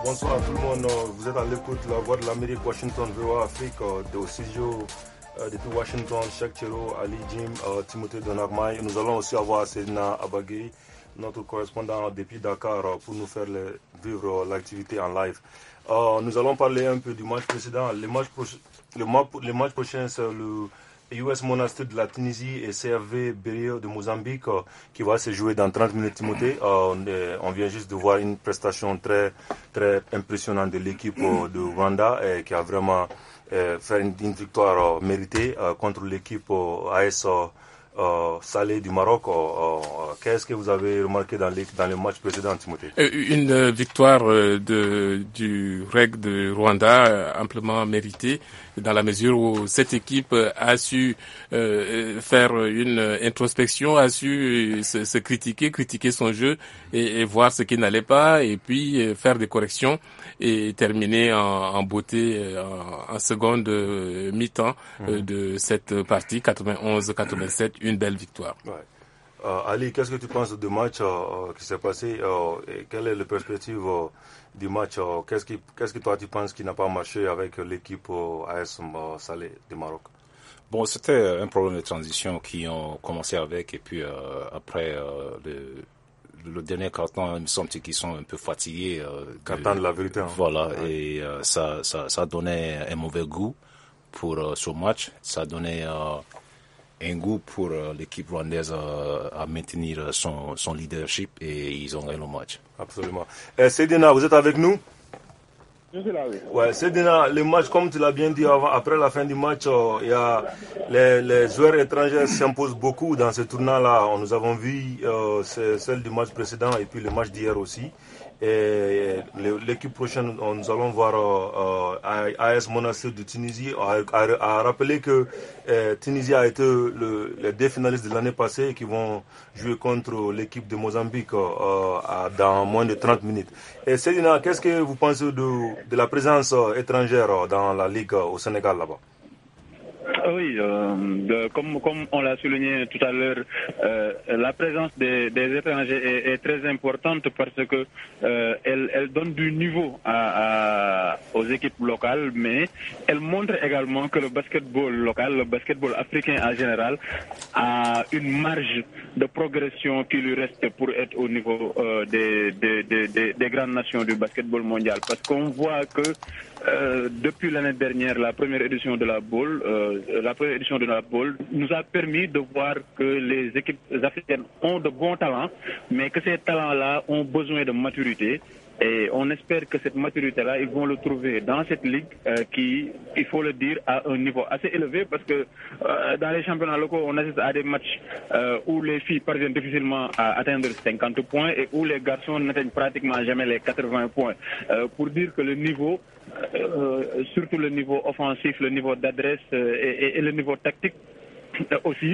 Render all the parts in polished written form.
Bonsoir à tout le monde. Vous êtes à l'écoute de la Voix de l'Amérique, Washington, VOA Afrique, au studio depuis Washington, Cheikh Thierno, Ali Jim, Timothée Donagmay. Nous allons aussi avoir Sedina Abagui, notre correspondant depuis Dakar, pour nous faire vivre l'activité en live. Nous allons parler un peu du match précédent. Le match prochain, c'est le US Monastir de la Tunisie et CFV Berrio de Mozambique qui va se jouer dans 30 minutes, Timothée. On vient juste de voir une prestation très, très impressionnante de l'équipe de Rwanda qui a vraiment fait une victoire méritée contre l'équipe AS Salé du Maroc. Qu'est-ce que vous avez remarqué dans le match précédent, Timothée? Une victoire du REG de Rwanda amplement méritée, dans la mesure où cette équipe a su faire une introspection, a su se critiquer son jeu et voir ce qui n'allait pas, et puis faire des corrections et terminer en beauté en seconde mi-temps de cette partie 91-87, une belle victoire. Ouais. Ali, qu'est-ce que tu penses du match qui s'est passé et quelle est la perspective du match? Qu'est-ce que toi tu penses qui n'a pas marché avec l'équipe AS Salé du Maroc? Bon, c'était un problème de transition qui ont commencé avec, et puis après le dernier carton, il me semble qu'ils sont un peu fatigués. Carton de la vérité. Voilà, ouais. Et ça donnait un mauvais goût pour ce match. Ça donnait un goût pour l'équipe rwandaise à maintenir son leadership, et ils ont gagné le match. Absolument. Sedina, vous êtes avec nous? Je suis là, oui. Ouais, Sedina, le match, comme tu l'as bien dit après la fin du match, il y a les joueurs étrangers s'imposent beaucoup dans ce tournoi-là. Nous avons vu celle du match précédent et puis le match d'hier aussi. Et l'équipe prochaine, nous allons voir AS Monastir de Tunisie. A rappelé que Tunisie a été les deux finalistes de l'année passée qui vont jouer contre l'équipe de Mozambique dans moins de 30 minutes. Et Sedina, qu'est-ce que vous pensez de la présence étrangère dans la Ligue au Sénégal là-bas? Oui, comme on l'a souligné tout à l'heure, la présence des étrangers est très importante parce que elle donne du niveau aux équipes locales, mais elle montre également que le basketball local, le basketball africain en général, a une marge de progression qui lui reste pour être au niveau des grandes nations du basketball mondial. Parce qu'on voit que depuis l'année dernière, la première édition de la Bowl nous a permis de voir que les équipes africaines ont de bons talents, mais que ces talents-là ont besoin de maturité. Et on espère que cette maturité-là, ils vont le trouver dans cette ligue qui, il faut le dire, a un niveau assez élevé, parce que dans les championnats locaux, on assiste à des matchs où les filles parviennent difficilement à atteindre 50 points et où les garçons n'atteignent pratiquement jamais les 80 points. Pour dire que le niveau, surtout le niveau offensif, le niveau d'adresse et le niveau tactique aussi,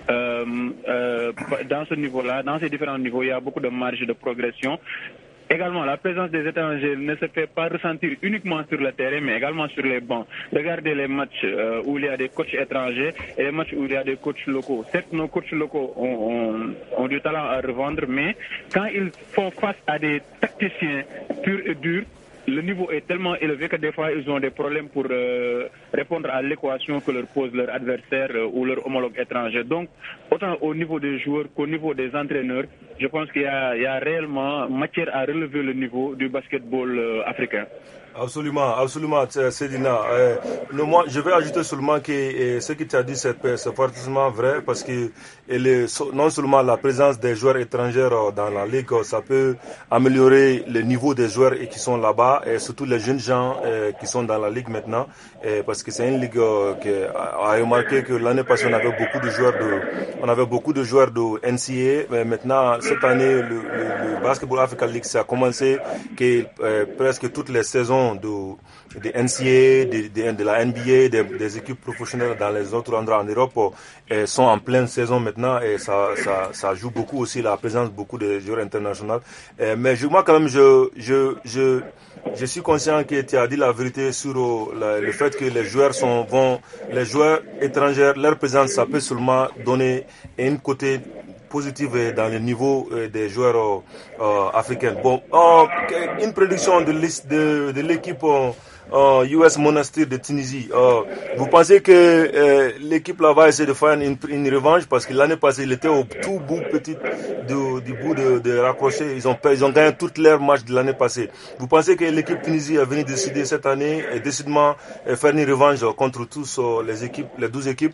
dans ce niveau-là, dans ces différents niveaux, il y a beaucoup de marge de progression. Également, la présence des étrangers ne se fait pas ressentir uniquement sur le terrain, mais également sur les bancs. Regardez les matchs où il y a des coachs étrangers et les matchs où il y a des coachs locaux. Certes, nos coachs locaux ont du talent à revendre, mais quand ils font face à des tacticiens purs et durs, le niveau est tellement élevé que des fois ils ont des problèmes pour répondre à l'équation que leur pose leur adversaire ou leur homologue étranger. Donc, autant au niveau des joueurs qu'au niveau des entraîneurs, je pense qu'il y a réellement matière à relever le niveau du basketball africain. Absolument, Sedina. Moi, je vais ajouter seulement que ce que tu as dit, c'est parfaitement vrai, parce que non seulement la présence des joueurs étrangers dans la ligue, ça peut améliorer le niveau des joueurs qui sont là-bas, et surtout les jeunes gens qui sont dans la ligue maintenant, parce que c'est une ligue qui a remarqué que l'année passée on avait beaucoup de joueurs de NCAA, mais maintenant cette année le Basketball Africa League, ça a commencé que presque toutes les saisons de NCAA, de la NBA, des équipes professionnelles dans les autres endroits en Europe sont en pleine saison maintenant, et ça joue beaucoup aussi, la présence beaucoup de joueurs internationaux. Mais moi quand même, je suis conscient que tu as dit la vérité sur le fait que les joueurs étrangers, leur présence, ça peut seulement donner un côté positive dans le niveau des joueurs africains. Bon, une prédiction de l'équipe US Monastir de Tunisie. Vous pensez que l'équipe là va essayer de faire une revanche parce que l'année passée il était au tout bout du bout de raccrocher. Ils ont gagné toutes leurs matchs de l'année passée. Vous pensez que l'équipe Tunisie est venue décider cette année et décidément faire une revanche contre tous les 12 équipes?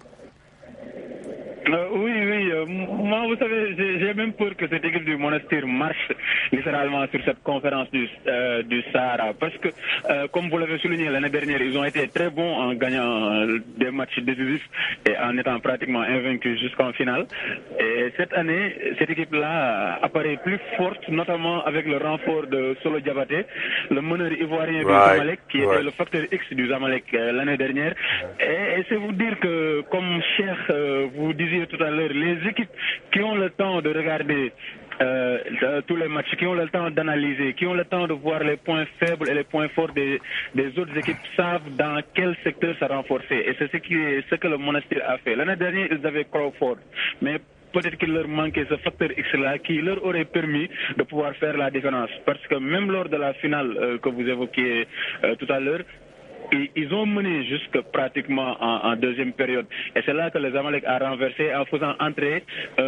Oui. Moi, vous savez, j'ai même peur que cette équipe du Monastir marche littéralement sur cette conférence du Sahara. Parce que, comme vous l'avez souligné l'année dernière, ils ont été très bons en gagnant des matchs décisifs et en étant pratiquement invaincus jusqu'en finale. Et cette année, cette équipe-là apparaît plus forte, notamment avec le renfort de Solo Diabaté, le meneur ivoirien du Zamalek, qui était le facteur X du Zamalek l'année dernière. Et c'est vous dire que, comme Cheikh vous disiez tout à l'heure, les équipes qui ont le temps de regarder tous les matchs, qui ont le temps d'analyser, qui ont le temps de voir les points faibles et les points forts des autres équipes, savent dans quel secteur se renforcer. Et c'est ce que le Monastir a fait. L'année dernière, ils avaient Crawford, mais peut-être qu'il leur manquait ce facteur X-là qui leur aurait permis de pouvoir faire la différence. Parce que même lors de la finale que vous évoquiez tout à l'heure, ils ont mené jusque pratiquement en deuxième période. Et c'est là que le Zamalek a renversé en faisant entrer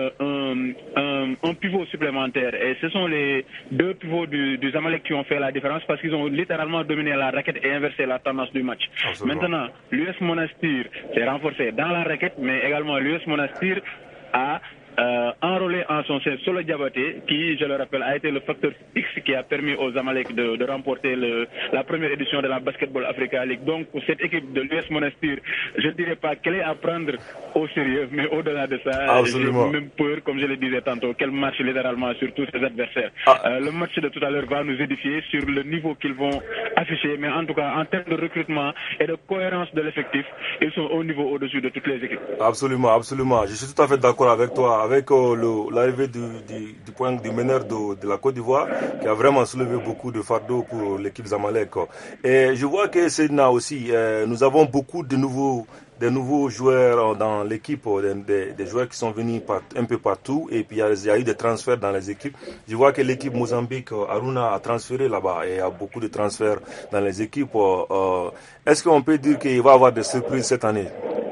un pivot supplémentaire. Et ce sont les deux pivots du Zamalek qui ont fait la différence parce qu'ils ont littéralement dominé la raquette et inversé la tendance du match. Absolument. Maintenant, l'US Monastir s'est renforcé dans la raquette, mais également l'US Monastir a enrôlé en son sein Solo Diabaté, qui, je le rappelle, a été le facteur X qui a permis aux Zamalek de remporter la première édition de la Basketball Africa League. Donc, pour cette équipe de l'US Monastir, je ne dirais pas qu'elle est à prendre au sérieux, mais au-delà de ça, j'ai même peur, comme je le disais tantôt, qu'elle marche littéralement sur tous ses adversaires. Le match de tout à l'heure va nous édifier sur le niveau qu'ils vont afficher, mais en tout cas, en termes de recrutement et de cohérence de l'effectif, ils sont au niveau au-dessus de toutes les équipes. Absolument. Je suis tout à fait d'accord avec toi. Avec l'arrivée du meneur de la Côte d'Ivoire qui a vraiment soulevé beaucoup de fardeaux pour l'équipe Zamalek. Et je vois que Sedna aussi, nous avons beaucoup de nouveaux joueurs dans l'équipe, des joueurs qui sont venus un peu partout et puis il y a eu des transferts dans les équipes. Je vois que l'équipe Mozambique, Aruna a transféré là-bas et il y a beaucoup de transferts dans les équipes. Est-ce qu'on peut dire qu'il va y avoir des surprises cette année?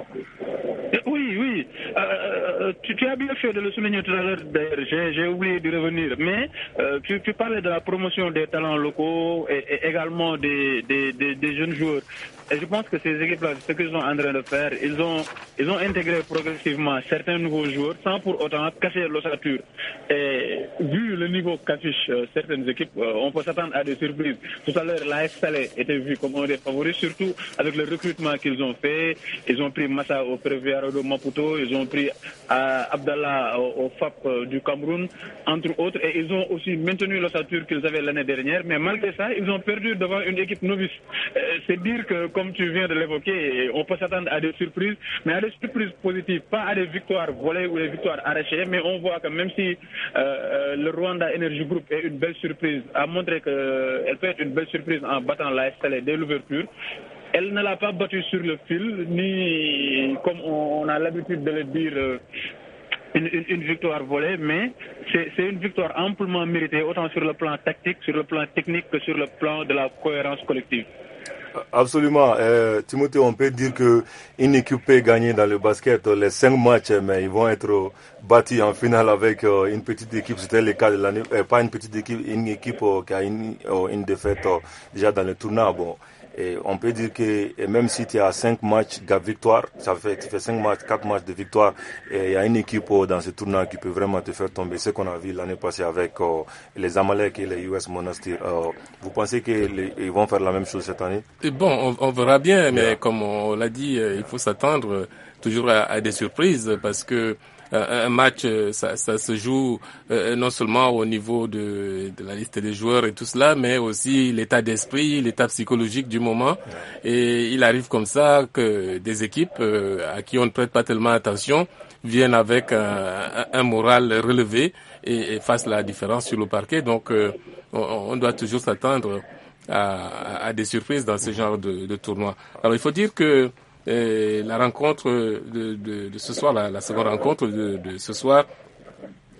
Oui. Tu as bien fait de le souligner tout à l'heure, d'ailleurs, j'ai oublié de revenir, mais tu parlais de la promotion des talents locaux et également des jeunes joueurs. Et je pense que ces équipes-là, ce qu'ils sont en train de faire, ils ont intégré progressivement certains nouveaux joueurs sans pour autant casser l'ossature. Et vu le niveau qu'affichent certaines équipes, on peut s'attendre à des surprises. Tout à l'heure, l'AS Salé était vu comme un des favoris, surtout avec le recrutement qu'ils ont fait. Ils ont pris Massa au Préviaro de Maputo, ils ont pris Abdallah au FAP du Cameroun, entre autres, et ils ont aussi maintenu l'ossature qu'ils avaient l'année dernière, mais malgré ça, ils ont perdu devant une équipe novice. C'est dire que, comme tu viens de l'évoquer, on peut s'attendre à des surprises, mais à des surprises positives, pas à des victoires volées ou des victoires arrachées, mais on voit que même si le Rwanda Energy Group est une belle surprise, a montré qu'elle peut être une belle surprise en battant l'AS Salé dès l'ouverture, elle ne l'a pas battu sur le fil, ni comme on a l'habitude de le dire, une victoire volée, mais c'est une victoire amplement méritée, autant sur le plan tactique, sur le plan technique que sur le plan de la cohérence collective. Absolument. Timothée, on peut dire qu'une équipe peut gagner dans le basket les 5 matchs, mais ils vont être battus en finale avec une petite équipe. C'était le cas de l'année, pas une petite équipe, une équipe qui a une défaite déjà dans le tournoi. Bon. Et on peut dire que même si tu as 5 matchs de victoire, tu fais 5 matchs, 4 matchs de victoire, et il y a une équipe dans ce tournoi qui peut vraiment te faire tomber. Ce qu'on a vu l'année passée avec les Zamalek et les US Monastir. Vous pensez qu'ils vont faire la même chose cette année? Et bon, on verra bien, mais comme on l'a dit, il faut s'attendre toujours à des surprises parce que un match, ça se joue non seulement au niveau de la liste des joueurs et tout cela, mais aussi l'état d'esprit, l'état psychologique du moment. Et il arrive comme ça que des équipes à qui on ne prête pas tellement attention viennent avec un moral relevé et fassent la différence sur le parquet. Donc, on doit toujours s'attendre à des surprises dans ce genre de tournoi. Alors, il faut dire que la rencontre de ce soir, la seconde rencontre de ce soir,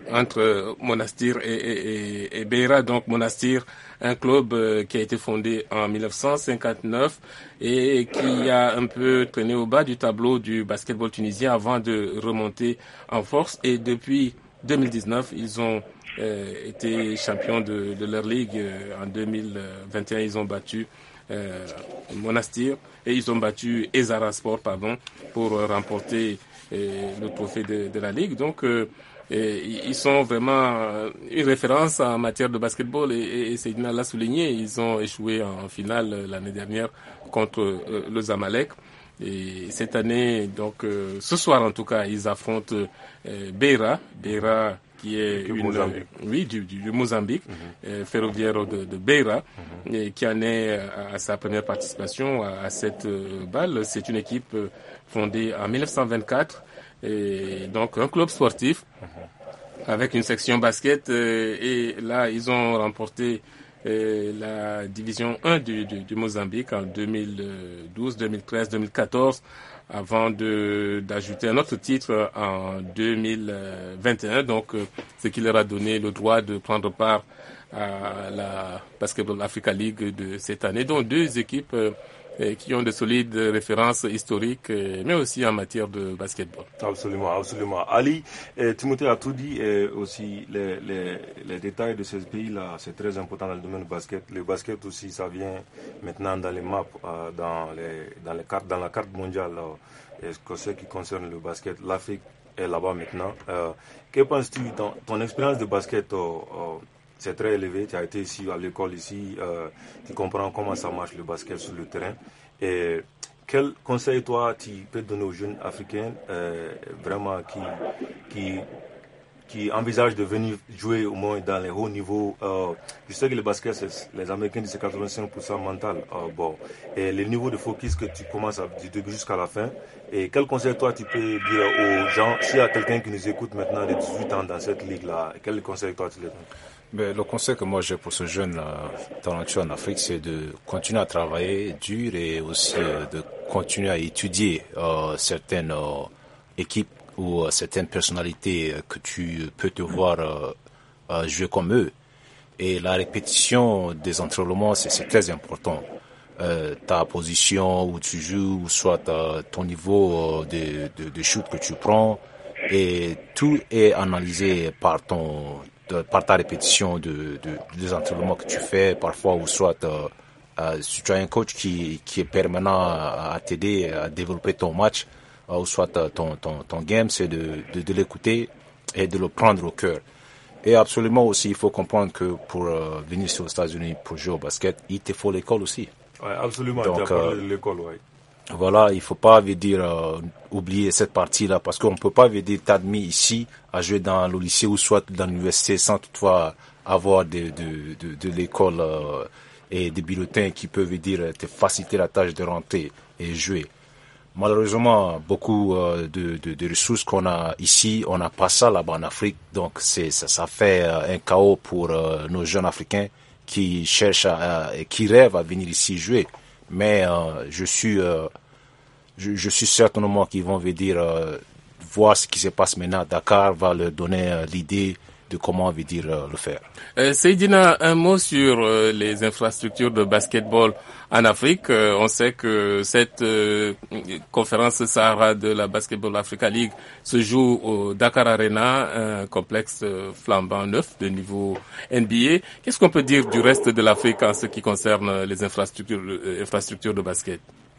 entre Monastir et Beira. Donc Monastir, un club qui a été fondé en 1959 et qui a un peu traîné au bas du tableau du basketball tunisien avant de remonter en force. Et depuis 2019, ils ont été champions de leur ligue. En 2021, ils ont battu Monastir et ils ont battu Ezara Sport, pour remporter le trophée de la ligue. Donc ils sont vraiment une référence en matière de basketball et Seydina l'a souligné, ils ont échoué en finale l'année dernière contre le Zamalek. Et cette année, donc ce soir en tout cas, ils affrontent Beira qui est du Mozambique, Ferroviario de Beira, et qui en est à sa première participation à cette balle. C'est une équipe fondée en 1924, et donc un club sportif avec une section basket, et là ils ont remporté la division 1 du Mozambique en 2012, 2013, 2014, avant d'ajouter un autre titre en 2021, donc ce qui leur a donné le droit de prendre part à la Basketball Africa League de cette année. Donc deux équipes qui ont de solides références historiques, mais aussi en matière de basketball. Absolument, absolument. Ali, Timothée a tout dit, aussi les détails de ces pays-là, c'est très important dans le domaine du basket. Le basket aussi, ça vient maintenant dans les maps, dans la carte mondiale, ce qui concerne le basket. L'Afrique est là-bas maintenant. Que penses-tu, ton expérience de basket, c'est très élevé, tu as été ici à l'école ici, tu comprends comment ça marche le basket sur le terrain. Et quel conseil toi tu peux donner aux jeunes africains vraiment qui envisagent de venir jouer au moins dans les hauts niveaux? Je sais que le basket, les Américains disent c'est 85% mental. Et le niveau de focus que tu commences du début jusqu'à la fin. Et quel conseil toi tu peux dire aux gens, s'il y a quelqu'un qui nous écoute maintenant de 18 ans dans cette ligue-là, quel conseil toi tu leur donnes? Le conseil que moi j'ai pour ce jeune talentueux en Afrique, c'est de continuer à travailler dur et aussi de continuer à étudier certaines équipes ou certaines personnalités que tu peux te voir jouer comme eux. Et la répétition des entraînements, c'est très important. Ta position où tu joues, ou soit ton niveau de shoot que tu prends, et tout est analysé par ta répétition des entraînements que tu fais, parfois, ou soit si tu as un coach qui est permanent à t'aider à développer ton match, ou soit ton game, c'est de l'écouter et de le prendre au cœur. Et absolument aussi, il faut comprendre que pour venir aux États-Unis pour jouer au basket, il te faut l'école aussi. Oui, absolument, tu as parlé de l'école, oui. Voilà, il faut pas oublier cette partie-là, parce qu'on peut pas t'admis ici à jouer dans le lycée ou soit dans l'université sans toutefois avoir de l'école et des bulletins qui peuvent te faciliter la tâche de rentrer et jouer. Malheureusement, beaucoup de ressources qu'on a ici, on n'a pas ça là-bas en Afrique, donc ça fait un chaos pour nos jeunes Africains qui cherchent et qui rêvent à venir ici jouer. Mais je suis certainement qu'ils vont voir ce qui se passe maintenant. Dakar va leur donner l'idée de comment le faire. Seydina, un mot sur les infrastructures de basketball en Afrique. On sait que cette conférence Sahara de la Basketball Africa League se joue au Dakar Arena, un complexe flambant neuf de niveau NBA. Qu'est-ce qu'on peut dire du reste de l'Afrique en ce qui concerne les infrastructures de basket?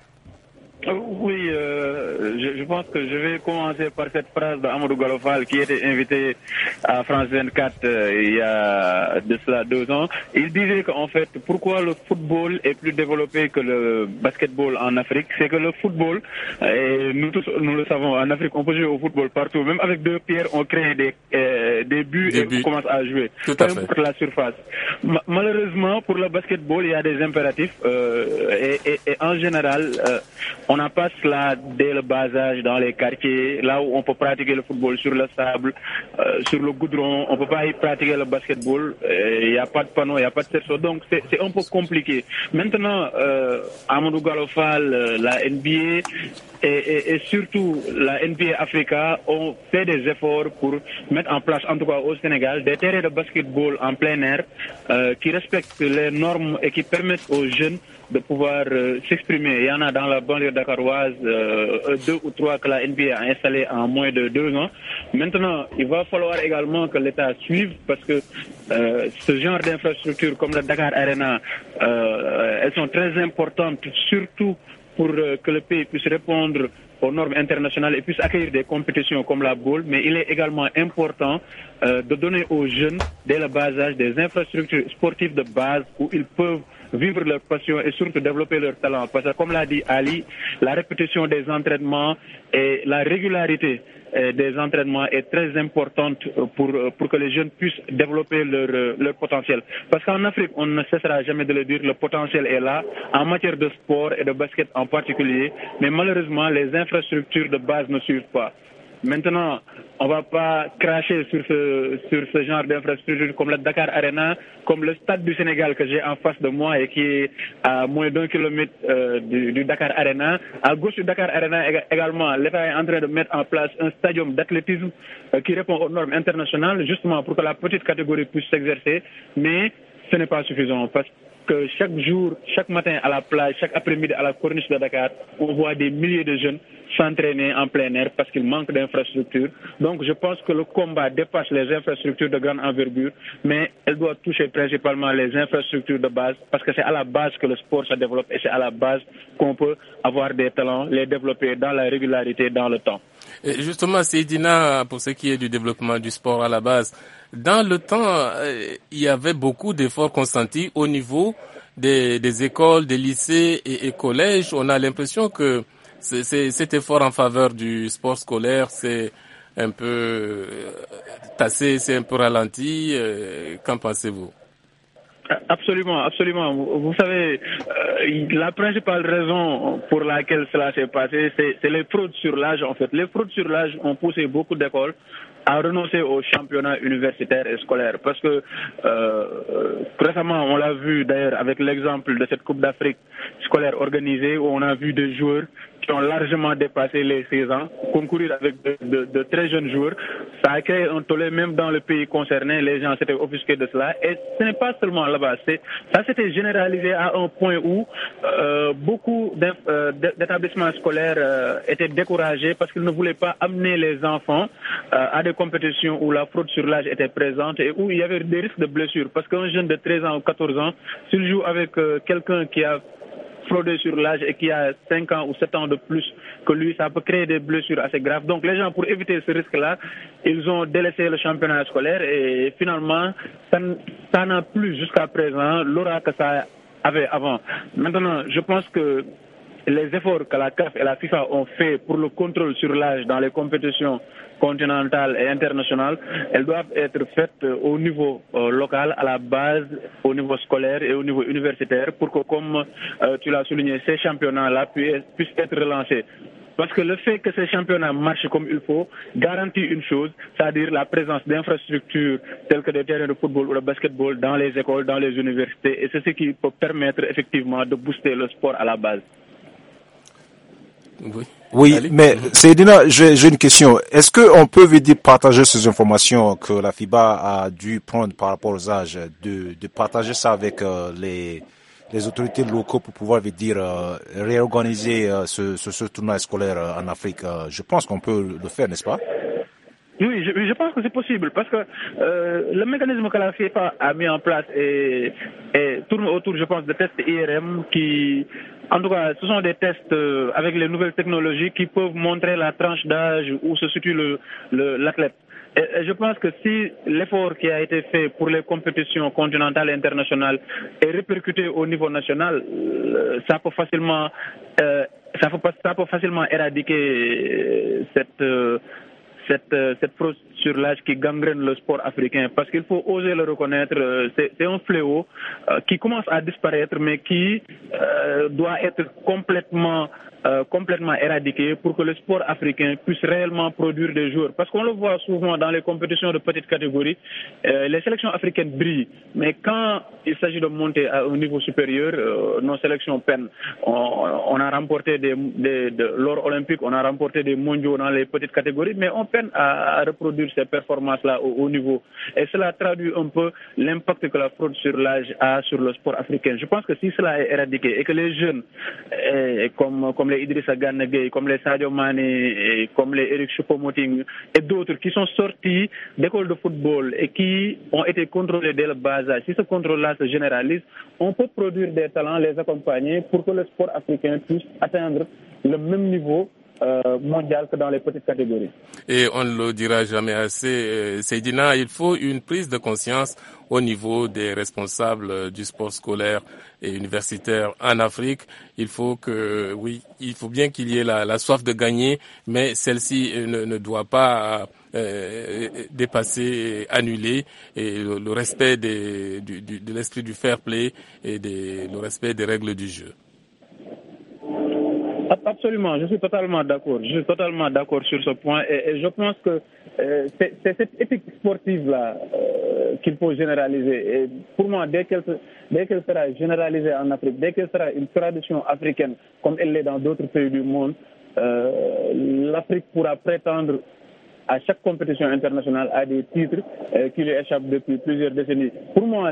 Oui, je pense que je vais commencer par cette phrase d'Amadou Galofal qui était invité à France 24 il y a de cela 2 ans. Il disait qu'en fait, pourquoi le football est plus développé que le basketball en Afrique, c'est que le football, et nous tous nous le savons, en Afrique on peut jouer au football partout, même avec 2 pierres on crée des buts et on commence à jouer. Tout à fait. Pour la surface. Malheureusement, pour le basketball, il y a des impératifs et en général, on n'a pas cela dès le bas âge dans les quartiers, là où on peut pratiquer le football sur le sable, sur le goudron, on peut pas y pratiquer le basketball, il n'y a pas de panneau, il n'y a pas de cerceau, donc c'est un peu compliqué. Maintenant, Amadou Gallo Fall, la NBA et surtout la NBA Africa ont fait des efforts pour mettre en place, en tout cas au Sénégal, des terrains de basketball en plein air qui respectent les normes et qui permettent aux jeunes de pouvoir s'exprimer. Il y en a dans la banlieue dakaroise 2 ou 3 que la NBA a installé en moins de 2 ans. Maintenant, il va falloir également que l'État suive parce que ce genre d'infrastructures comme la Dakar Arena, elles sont très importantes, surtout pour que le pays puisse répondre aux normes internationales et puisse accueillir des compétitions comme la boule, mais il est également important de donner aux jeunes, dès le bas âge, des infrastructures sportives de base où ils peuvent vivre leur passion et surtout développer leur talent. Parce que comme l'a dit Ali, la répétition des entraînements et la régularité des entraînements est très importante pour que les jeunes puissent développer leur potentiel. Parce qu'en Afrique, on ne cessera jamais de le dire, le potentiel est là, en matière de sport et de basket en particulier, mais malheureusement, les infrastructures de base ne suivent pas. Maintenant, on ne va pas cracher sur ce genre d'infrastructure comme la Dakar Arena, comme le stade du Sénégal que j'ai en face de moi et qui est à moins d'1 kilomètre du Dakar Arena. À gauche du Dakar Arena également, l'État est en train de mettre en place un stadium d'athlétisme qui répond aux normes internationales, justement pour que la petite catégorie puisse s'exercer. Mais ce n'est pas suffisant parce que chaque jour, chaque matin à la plage, chaque après-midi à la corniche de Dakar, on voit des milliers de jeunes s'entraîner en plein air parce qu'il manque d'infrastructures. Donc je pense que le combat dépasse les infrastructures de grande envergure, mais elle doit toucher principalement les infrastructures de base parce que c'est à la base que le sport se développe et c'est à la base qu'on peut avoir des talents, les développer dans la régularité, dans le temps. Et justement, Seydina, pour ce qui est du développement du sport à la base, dans le temps, il y avait beaucoup d'efforts consentis au niveau des écoles, des lycées et collèges. On a l'impression que cet effort en faveur du sport scolaire, c'est un peu tassé, c'est un peu ralenti. Qu'en pensez-vous? Absolument, absolument. Vous savez, la principale raison pour laquelle cela s'est passé, c'est les fraudes sur l'âge. En fait, les fraudes sur l'âge ont poussé beaucoup d'écoles à renoncer au championnat universitaire et scolaire. Parce que récemment, on l'a vu d'ailleurs avec l'exemple de cette Coupe d'Afrique scolaire organisée où on a vu des joueurs qui ont largement dépassé les 16 ans concourir avec de très jeunes joueurs. Ça a créé un tollé même dans le pays concerné. Les gens s'étaient offusqués de cela. Et ce n'est pas seulement là-bas. Ça s'était généralisé à un point où beaucoup d'établissements scolaires étaient découragés parce qu'ils ne voulaient pas amener les enfants à des compétitions où la fraude sur l'âge était présente et où il y avait des risques de blessures. Parce qu'un jeune de 13 ans ou 14 ans, s'il joue avec quelqu'un qui a fraudé sur l'âge et qui a 5 ans ou 7 ans de plus que lui, ça peut créer des blessures assez graves. Donc les gens, pour éviter ce risque-là, ils ont délaissé le championnat scolaire et finalement, ça n'a plus jusqu'à présent l'aura que ça avait avant. Maintenant, je pense que les efforts que la CAF et la FIFA ont fait pour le contrôle sur l'âge dans les compétitions continentales et internationales, elles doivent être faites au niveau local, à la base, au niveau scolaire et au niveau universitaire pour que, comme tu l'as souligné, ces championnats-là puissent être relancés. Parce que le fait que ces championnats marchent comme il faut garantit une chose, c'est-à-dire la présence d'infrastructures telles que des terrains de football ou de basketball dans les écoles, dans les universités, et c'est ce qui peut permettre effectivement de booster le sport à la base. Oui, mais Seydina, j'ai une question. Est-ce qu'on peut partager ces informations que la FIBA a dû prendre par rapport aux âges, de partager ça avec les autorités locaux pour pouvoir réorganiser ce tournoi scolaire en Afrique? Je pense qu'on peut le faire, n'est-ce pas? Oui, je pense que c'est possible parce que le mécanisme que la FIFA a mis en place tourne autour, je pense, de tests IRM qui, en tout cas, ce sont des tests avec les nouvelles technologies qui peuvent montrer la tranche d'âge où se situe l'athlète. Et je pense que si l'effort qui a été fait pour les compétitions continentales et internationales est répercuté au niveau national, ça peut facilement éradiquer cette fraude sur l'âge qui gangrène le sport africain. Parce qu'il faut oser le reconnaître, c'est un fléau qui commence à disparaître, mais qui doit être complètement éradiqué pour que le sport africain puisse réellement produire des joueurs. Parce qu'on le voit souvent dans les compétitions de petite catégorie, les sélections africaines brillent, mais quand il s'agit de monter à un niveau supérieur, nos sélections peinent. On a remporté de l'or olympique, on a remporté des mondiaux dans les petites catégories, mais on peine à reproduire ces performances-là au haut niveau. Et cela traduit un peu l'impact que la fraude sur l'âge a sur le sport africain. Je pense que si cela est éradiqué et que les jeunes, comme les Idrissa Gana Gueye, comme les Sadio Mané, comme les Eric Choupo-Moting et d'autres qui sont sortis d'écoles de football et qui ont été contrôlés dès le bas âge, si ce contrôle-là se généralise, on peut produire des talents, les accompagner pour que le sport africain puisse atteindre le même niveau mondial que dans les petites catégories. Et on ne le dira jamais assez, Seydina, il faut une prise de conscience au niveau des responsables du sport scolaire et universitaire en Afrique. Il faut bien qu'il y ait la soif de gagner, mais celle-ci ne doit pas dépasser, annuler et le respect de l'esprit du fair play et le respect des règles du jeu. Absolument, je suis totalement d'accord. Sur ce point et je pense que c'est cette éthique sportive-là qu'il faut généraliser. Et pour moi, dès qu'elle sera généralisée en Afrique, dès qu'elle sera une tradition africaine comme elle l'est dans d'autres pays du monde, l'Afrique pourra prétendre à chaque compétition internationale à des titres qui lui échappent depuis plusieurs décennies. Pour moi,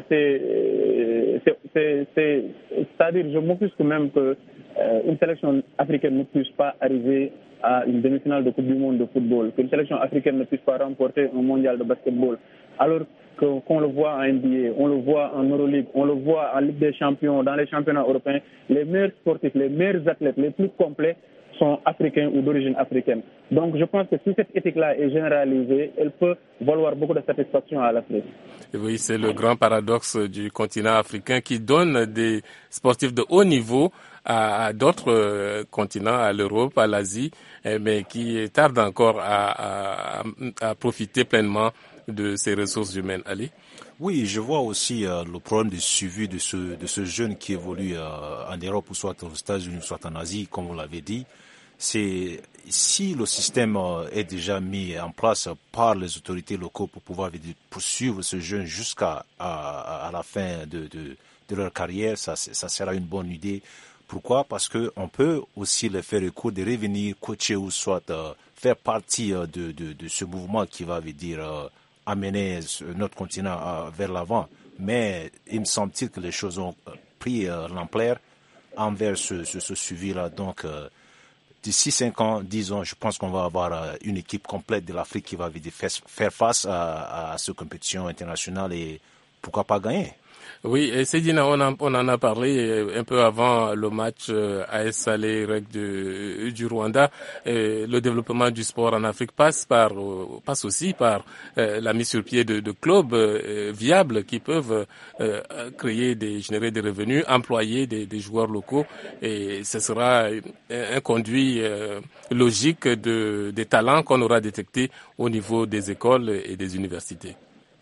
c'est-à-dire, je m'offusque même que une sélection africaine ne puisse pas arriver à une demi-finale de Coupe du Monde de football, qu'une sélection africaine ne puisse pas remporter un mondial de basketball, alors qu'on le voit en NBA, on le voit en Euroleague, on le voit en Ligue des Champions, dans les championnats européens, les meilleurs sportifs, les meilleurs athlètes, les plus complets sont africains ou d'origine africaine. Donc je pense que si cette éthique-là est généralisée, elle peut valoir beaucoup de satisfaction à l'Afrique. Oui, c'est le grand paradoxe du continent africain qui donne des sportifs de haut niveau à d'autres continents, à l'Europe, à l'Asie, mais qui tardent encore à profiter pleinement de ces ressources humaines. Ali? Oui, je vois aussi le problème de suivi de ce jeune qui évolue en Europe ou soit aux États-Unis ou soit en Asie, comme vous l'avez dit. C'est si le système est déjà mis en place par les autorités locales pour pouvoir poursuivre ce jeune jusqu'à la fin de leur carrière, ça sera une bonne idée. Pourquoi? Parce que on peut aussi les faire recours de revenir coacher ou soit faire partie de ce mouvement qui va amener notre continent vers l'avant. Mais il me semble-t-il que les choses ont pris l'ampleur envers ce suivi-là. Donc, d'ici 5 ans, 10 ans, je pense qu'on va avoir une équipe complète de l'Afrique qui va faire face à ces compétitions internationales et pourquoi pas gagner. Oui, et Seydina, on en a parlé un peu avant le match AS Salé Reg du Rwanda. Le développement du sport en Afrique passe aussi par la mise sur pied de clubs viables qui peuvent générer des revenus, employer des joueurs locaux, et ce sera un conduit logique des talents qu'on aura détectés au niveau des écoles et des universités.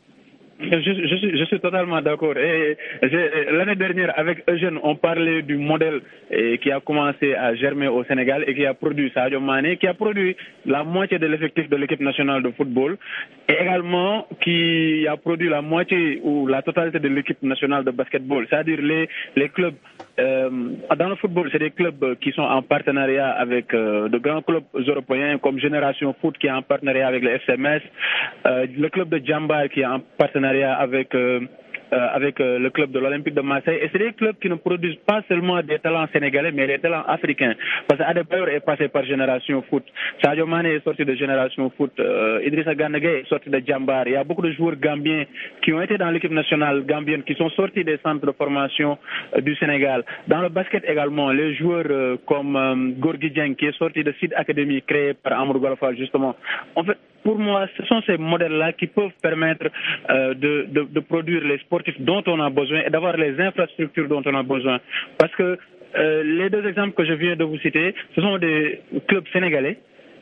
Je suis totalement d'accord. Et l'année dernière, avec Eugène, on parlait du modèle qui a commencé à germer au Sénégal et qui a produit Sadio Mané, qui a produit la moitié de l'effectif de l'équipe nationale de football, et également qui a produit la moitié ou la totalité de l'équipe nationale de basketball. C'est-à-dire les clubs dans le football, c'est des clubs qui sont en partenariat avec de grands clubs européens comme Génération Foot qui est en partenariat avec le FCMS, le club de Djambar qui est en partenariat avec le club de l'Olympique de Marseille. Et c'est des clubs qui ne produisent pas seulement des talents sénégalais, mais des talents africains. Parce qu'Adebayor est passé par Génération Foot. Sadio Mané est sorti de Génération Foot. Idrissa Gana Gueye est sorti de Djambar. Il y a beaucoup de joueurs gambiens qui ont été dans l'équipe nationale gambienne, qui sont sortis des centres de formation du Sénégal. Dans le basket également, les joueurs comme Gorgui Dieng, qui est sorti de Sid Academy, créé par Amadou Galfal, justement. En fait, pour moi, ce sont ces modèles-là qui peuvent permettre de produire les sportifs dont on a besoin et d'avoir les infrastructures dont on a besoin. Parce que les deux exemples que je viens de vous citer, ce sont des clubs sénégalais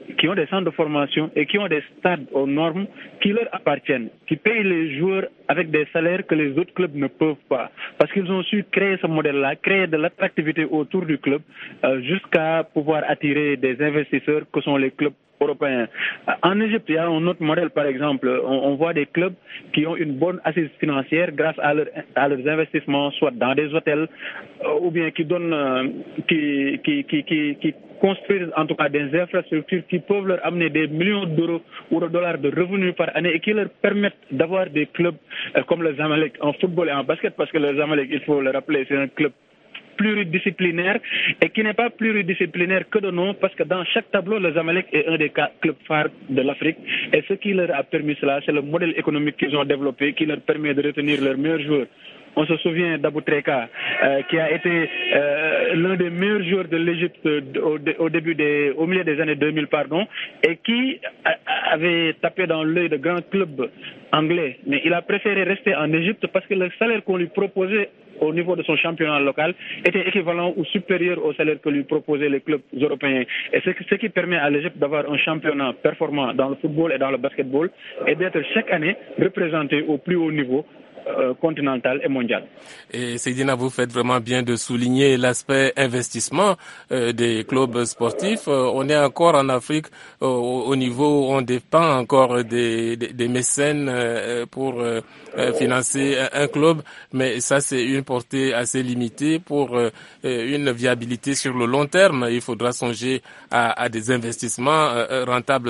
qui ont des centres de formation et qui ont des stades aux normes qui leur appartiennent, qui payent les joueurs avec des salaires que les autres clubs ne peuvent pas. Parce qu'ils ont su créer ce modèle-là, créer de l'attractivité autour du club jusqu'à pouvoir attirer des investisseurs que sont les clubs européens. En Égypte, il y a un autre modèle, par exemple. On voit des clubs qui ont une bonne assise financière grâce à leurs investissements, soit dans des hôtels, ou bien qui donnent, qui construisent en tout cas des infrastructures qui peuvent leur amener des millions d'euros ou de dollars de revenus par année et qui leur permettent d'avoir des clubs comme le Zamalek en football et en basket, parce que le Zamalek, il faut le rappeler, c'est un club pluridisciplinaire et qui n'est pas pluridisciplinaire que de nom, parce que dans chaque tableau, le Zamalek est un des clubs phares de l'Afrique, et ce qui leur a permis cela, c'est le modèle économique qu'ils ont développé qui leur permet de retenir leurs meilleurs joueurs. On se souvient d'Abou Treka, qui a été l'un des meilleurs joueurs de l'Égypte au milieu des années 2000, et qui avait tapé dans l'œil de grands clubs anglais. Mais il a préféré rester en Égypte parce que le salaire qu'on lui proposait au niveau de son championnat local était équivalent ou supérieur au salaire que lui proposaient les clubs européens. Et c'est ce qui permet à l'Égypte d'avoir un championnat performant dans le football et dans le basketball et d'être chaque année représenté au plus haut niveau continental et mondial. Et Seydina, vous faites vraiment bien de souligner l'aspect investissement des clubs sportifs. On est encore en Afrique au niveau où on dépend encore des mécènes pour financer un club, mais ça c'est une portée assez limitée pour une viabilité sur le long terme. Il faudra songer à des investissements rentables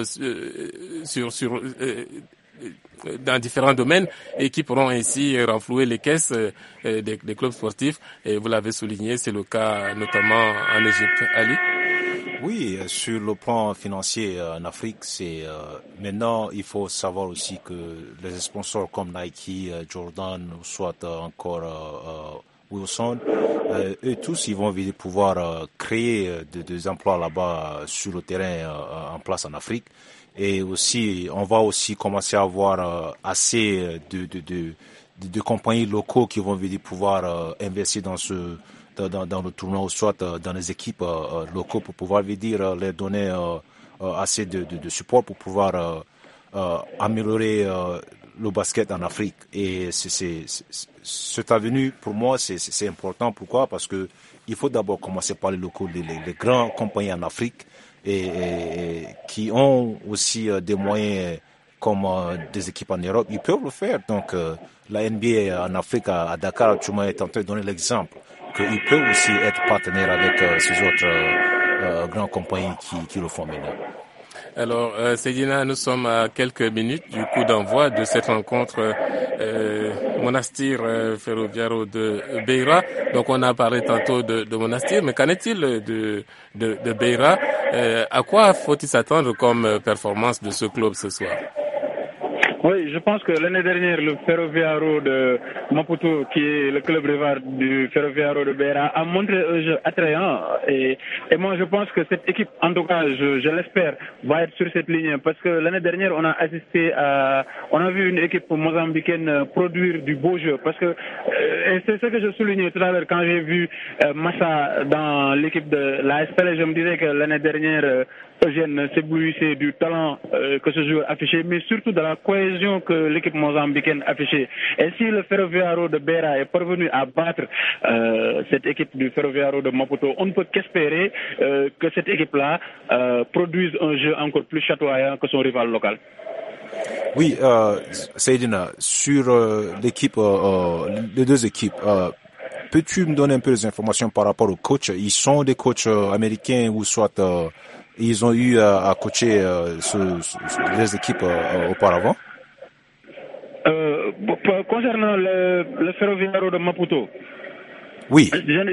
dans différents domaines et qui pourront ainsi renflouer les caisses des clubs sportifs. Et vous l'avez souligné, c'est le cas notamment en Égypte. Ali? Oui, sur le plan financier en Afrique, c'est maintenant il faut savoir aussi que les sponsors comme Nike, Jordan, ou soit encore Wilson, eux tous ils vont pouvoir créer des emplois là-bas sur le terrain en place en Afrique. Et aussi, on va aussi commencer à avoir assez de compagnies locaux qui vont pouvoir investir dans le tournoi, ou soit dans les équipes locaux pour pouvoir leur donner assez de support pour pouvoir améliorer le basket en Afrique. Et cette avenue, pour moi, c'est important. Pourquoi? Parce que il faut d'abord commencer par les locaux, les grandes compagnies en Afrique, et qui ont aussi des moyens comme des équipes en Europe, ils peuvent le faire. Donc la NBA en Afrique, à Dakar, tu m'as tenté de donner l'exemple qu'ils peuvent aussi être partenaires avec ces autres grandes compagnies qui le font maintenant. Alors, Seydina, nous sommes à quelques minutes du coup d'envoi de cette rencontre Monastir Ferroviario de Beira. Donc, on a parlé tantôt de Monastir, mais qu'en est-il de Beira? À quoi faut-il s'attendre comme performance de ce club ce soir? Oui, je pense que l'année dernière, le Ferroviario de Maputo, qui est le club rival du Ferroviario de Beira, a montré un jeu attrayant. Et moi, je pense que cette équipe, en tout cas, je l'espère, va être sur cette ligne. Parce que l'année dernière, on a vu une équipe mozambicaine produire du beau jeu. Parce que, et c'est ce que je soulignais tout à l'heure quand j'ai vu Massa dans l'équipe de la SPL, je me disais que l'année dernière, Eugène s'éblouissait du talent que ce joueur affichait, mais surtout de la cohésion que l'équipe mozambicaine affichait. Et si le Ferroviario de Beira est parvenu à battre cette équipe du Ferroviario de Maputo, on ne peut qu'espérer que cette équipe-là produise un jeu encore plus chatoyant que son rival local. Oui, Seydina, sur l'équipe, les deux équipes, peux-tu me donner un peu des informations par rapport aux coachs? Ils sont des coachs américains ou soit ils ont eu à coacher les équipes auparavant? Concernant le Ferroviario de Maputo, oui.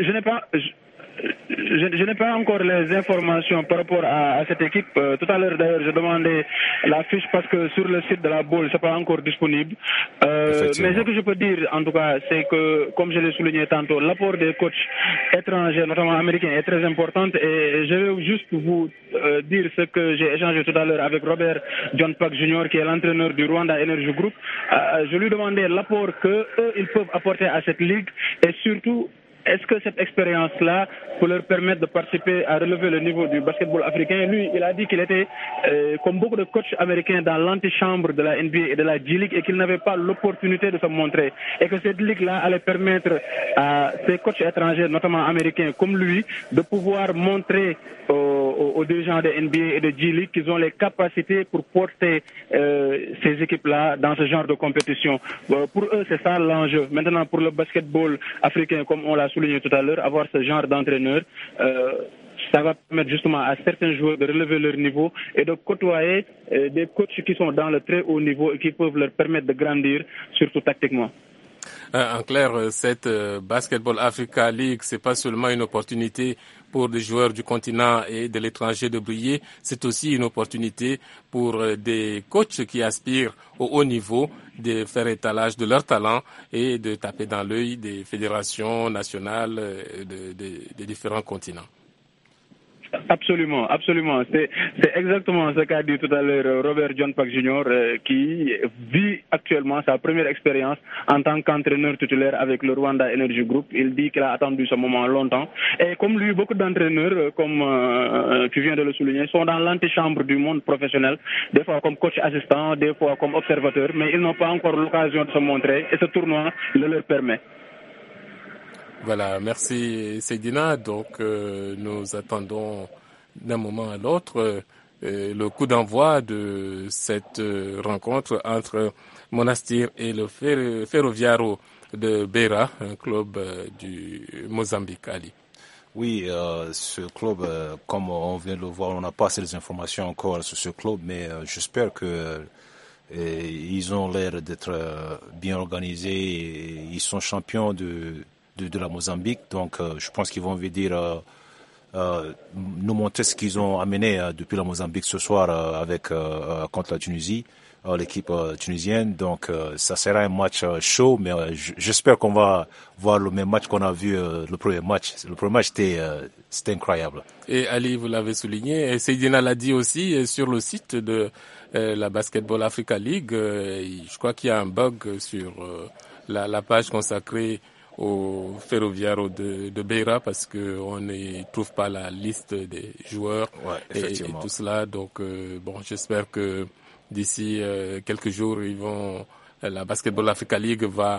Je n'ai pas encore les informations par rapport à cette équipe. Tout à l'heure, d'ailleurs, je demandais la fiche parce que sur le site de la Boule, c'est pas encore disponible. Mais ce que je peux dire, en tout cas, c'est que, comme je l'ai souligné tantôt, l'apport des coachs étrangers, notamment américains, est très important. Et je vais juste vous dire ce que j'ai échangé tout à l'heure avec Robert John Park Jr., qui est l'entraîneur du Rwanda Energy Group. Je lui demandais l'apport qu'eux, ils peuvent apporter à cette ligue et surtout est-ce que cette expérience-là peut leur permettre de participer à relever le niveau du basketball africain? Lui, il a dit qu'il était, comme beaucoup de coachs américains, dans l'antichambre de la NBA et de la G-League et qu'il n'avait pas l'opportunité de se montrer. Et que cette ligue-là allait permettre à ces coachs étrangers, notamment américains comme lui, de pouvoir montrer aux dirigeants de NBA et de G-League qu'ils ont les capacités pour porter ces équipes-là dans ce genre de compétition. Pour eux, c'est ça l'enjeu. Maintenant, pour le basketball africain, comme on l'a souligné tout à l'heure, avoir ce genre d'entraîneur, ça va permettre justement à certains joueurs de relever leur niveau et de côtoyer des coachs qui sont dans le très haut niveau et qui peuvent leur permettre de grandir, surtout tactiquement. En clair, cette Basketball Africa League, c'est pas seulement une opportunité pour des joueurs du continent et de l'étranger de briller, c'est aussi une opportunité pour des coachs qui aspirent au haut niveau de faire étalage de leur talent et de taper dans l'œil des fédérations nationales des différents continents. Absolument, absolument. C'est exactement ce qu'a dit tout à l'heure Robert John Pack Jr. Qui vit actuellement sa première expérience en tant qu'entraîneur titulaire avec le Rwanda Energy Group. Il dit qu'il a attendu ce moment longtemps. Et comme lui, beaucoup d'entraîneurs, comme tu viens de le souligner, sont dans l'antichambre du monde professionnel, des fois comme coach assistant, des fois comme observateur, mais ils n'ont pas encore l'occasion de se montrer et ce tournoi le leur permet. Voilà, merci Seydina. Donc nous attendons d'un moment à l'autre le coup d'envoi de cette rencontre entre Monastir et le Ferroviaro de Beira, un club du Mozambique, Ali. Oui, ce club, comme on vient de le voir, on n'a pas assez d'informations encore sur ce club, mais j'espère que ils ont l'air d'être bien organisés. Et ils sont champions de la Mozambique, donc je pense qu'ils vont venir nous montrer ce qu'ils ont amené depuis la Mozambique ce soir avec contre la Tunisie, l'équipe tunisienne. Donc ça sera un match chaud, mais j'espère qu'on va voir le même match qu'on a vu le premier match. Le premier match c'était incroyable. Et Ali, vous l'avez souligné, et Seydina l'a dit aussi sur le site de la Basketball Africa League. Je crois qu'il y a un bug sur la page consacrée au Ferroviaro de Beira parce que on ne trouve pas la liste des joueurs et tout cela. Donc bon, j'espère que d'ici quelques jours, la Basketball Africa League va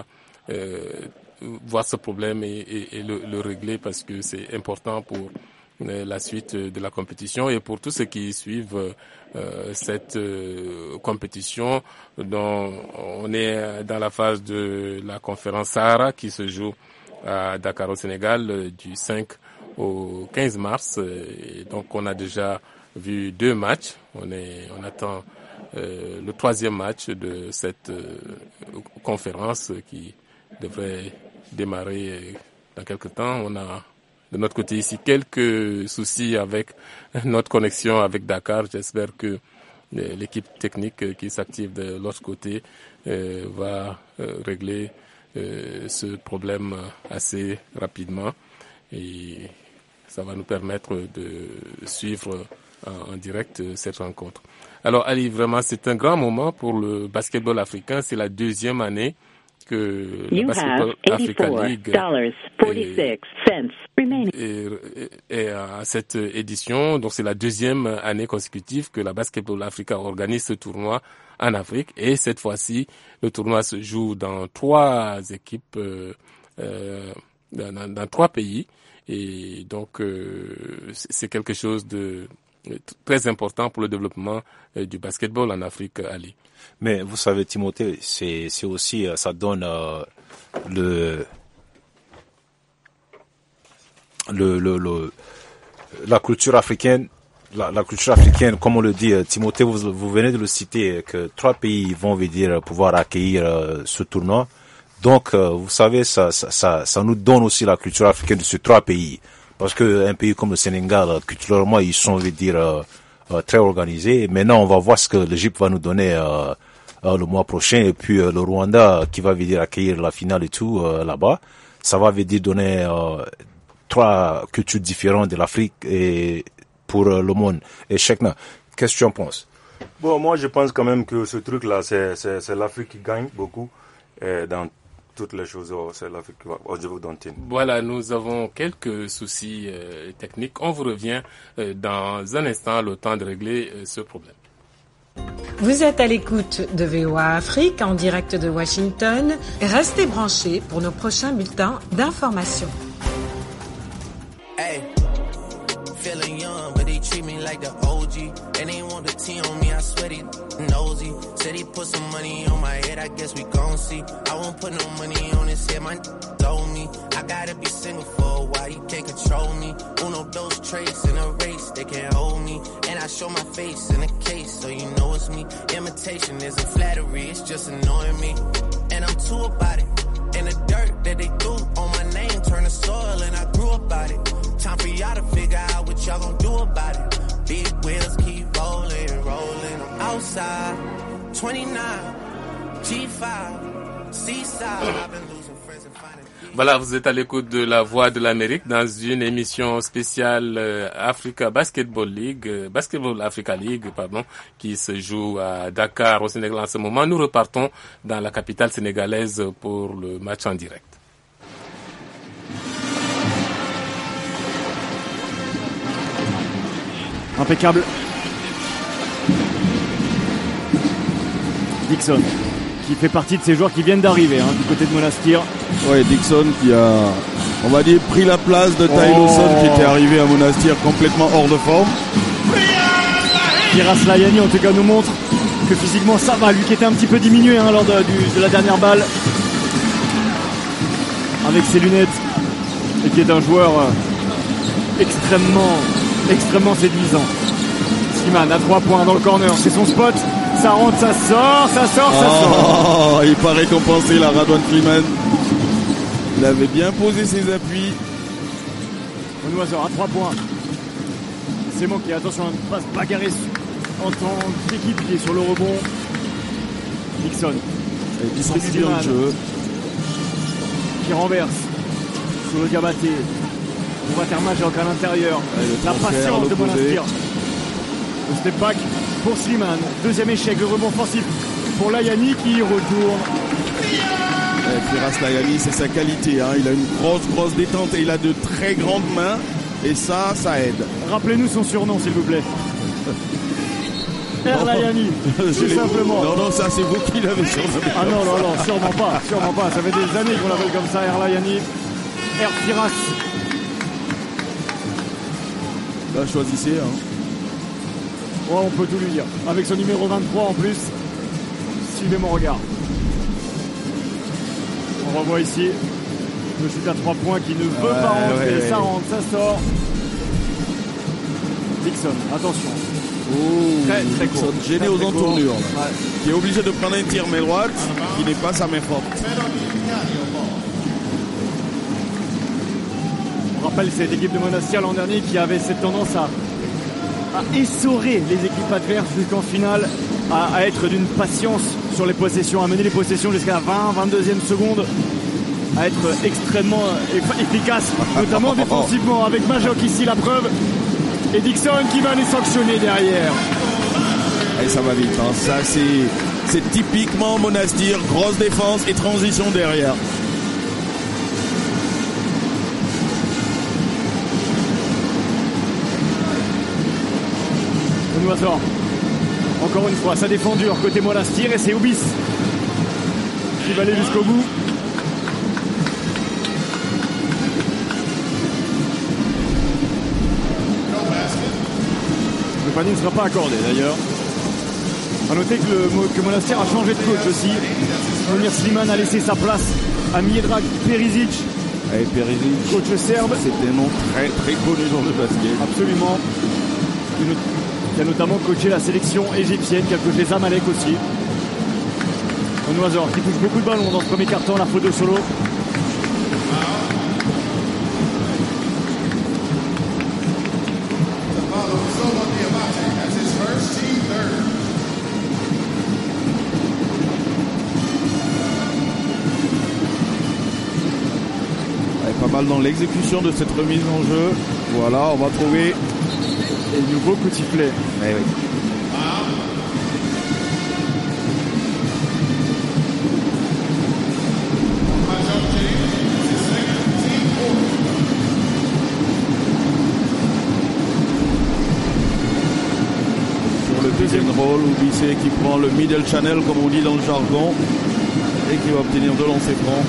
voir ce problème et le régler parce que c'est important pour la suite de la compétition et pour tous ceux qui suivent cette compétition dont on est dans la phase de la conférence Sahara qui se joue à Dakar au Sénégal du 5 au 15 mars. Et donc on a déjà vu 2 matchs. On attend le 3e match de cette conférence qui devrait démarrer dans quelques temps. On a de notre côté ici quelques soucis avec notre connexion avec Dakar. J'espère que l'équipe technique qui s'active de l'autre côté va régler ce problème assez rapidement et ça va nous permettre de suivre en direct cette rencontre. Alors Ali, vraiment c'est un grand moment pour le basketball africain. C'est la 2e année que la Basketball Africa League est à cette édition. Donc c'est la 2e année consécutive que la Basketball Africa organise ce tournoi en Afrique. Et cette fois-ci, le tournoi se joue dans 3 équipes, dans 3 pays. Et donc c'est quelque chose de très important pour le développement du basketball en Afrique, Ali. Mais vous savez, Timothée, c'est aussi, ça donne la culture africaine, la culture africaine, comme on le dit, Timothée, vous venez de le citer, que 3 pays vont venir pouvoir accueillir ce tournoi. Donc, vous savez, ça nous donne aussi la culture africaine de ces 3 pays. Parce que un pays comme le Sénégal, culturellement, ils sont, très organisés. Maintenant, on va voir ce que l'Égypte va nous donner le mois prochain. Et puis le Rwanda qui va venir accueillir la finale et tout là-bas. Ça va venir donner 3 cultures différentes de l'Afrique et pour le monde. Et Chekna, qu'est-ce que tu en penses? Bon, moi je pense quand même que ce truc-là, c'est l'Afrique qui gagne beaucoup dans toutes les choses, c'est l'Afrique qui va aujourd'hui donner. Voilà, nous avons quelques soucis techniques. On vous revient dans un instant, le temps de régler ce problème. Vous êtes à l'écoute de VOA Afrique en direct de Washington. Restez branchés pour nos prochains bulletins d'information. Hey, feeling young, but they treat me like the OG. And they want the T on me, I swear they nosy. Said he put some money on my head, I guess we gon' see. I won't put no money on his head, my told me. I gotta be single for a while, he can't control me. Uno, those traits in a race, they can't hold me. And I show my face in a case, so you know it's me. Imitation isn't flattery, it's just annoying me. And I'm too about it. And the dirt that they threw on my name turned to soil, and I grew about it. Time for y'all to figure out what y'all gon' do about it. Big wheels keep rolling, rolling. I'm outside, 29, G5, Seaside. I've been losing friends and finding peace. Voilà, vous êtes à l'écoute de La Voix de l'Amérique dans une émission spéciale Africa Basketball League, Basketball Africa League, qui se joue à Dakar au Sénégal en ce moment. Nous repartons dans la capitale sénégalaise pour le match en direct. Impeccable. Dixon, qui fait partie de ces joueurs qui viennent d'arriver du côté de Monastir. Ouais, Dixon qui a, on va dire, pris la place de Ty Lawson qui était arrivé à Monastir complètement hors de forme. Firas Layani en tout cas nous montre que physiquement ça va, lui qui était un petit peu diminué lors de la dernière balle avec ses lunettes et qui est un joueur extrêmement séduisant. Slimane à 3 points dans le corner, c'est son spot, ça rentre, ça sort. Il part récompenser la Radwan Slimane. Il avait bien posé ses appuis. Onoiseur à 3 points. C'est manqué, attention à ne pas se bagarrer en tant qu'équipier sur le rebond. Dixon. Et distribue bien le jeu. Qui renverse sur le Gabaté. On va faire Majok à l'intérieur. La patience de Monastir. Le step back pour Slimane. Deuxième échec, le rebond offensif pour Layani qui retourne. Firas Layani, c'est sa qualité. Il a une grosse détente et il a de très grandes mains. Et ça aide. Rappelez-nous son surnom, s'il vous plaît. Layani, tout simplement. Non, ça c'est vous qui l'avez surnommé. Ah non, sûrement pas. Ça fait des années qu'on l'appelle comme ça, Layani. Firas. Là, choisissez. Ouais, on peut tout lui dire. Avec son numéro 23 en plus. Suivez mon regard. On revoit ici le shoot à 3 points qui ne veut pas rentrer. Ouais. Ça rentre, ça sort. Dixon, attention. Très court. Dixon gêné aux entournures. Ouais. Qui est obligé de prendre un tir main droite qui n'est pas sa main forte. On rappelle cette équipe de Monastir l'an dernier qui avait cette tendance à essorer les équipes adverses jusqu'en finale, à être d'une patience sur les possessions, à mener les possessions jusqu'à 22e seconde, à être extrêmement efficace, notamment défensivement, avec Majok ici la preuve, et Dixon qui va les sanctionner derrière. Et ça va vite, ça c'est typiquement Monastir, grosse défense et transition derrière. Onoisor. Encore une fois, ça défend dur côté Monastir et c'est Oubis qui va aller jusqu'au bout. Le panier ne sera pas accordé d'ailleurs. A noter que Monastir a changé de coach aussi. Mounir Slimane a laissé sa place à Miedrag Perizic. Perizic, coach serbe. C'est un nom très connu dans le basket. Absolument. Qui a notamment coaché la sélection égyptienne, qui a coaché Zamalek aussi. Onoisor qui touche beaucoup de ballons dans ce premier quart-temps, la faute de Solo. Pas mal dans l'exécution de cette remise en jeu. Voilà, on va trouver et nouveau coup de sifflet. Oui. deuxième rôle, Oubissé qui prend le middle channel comme on dit dans le jargon et qui va obtenir 2 lancers francs.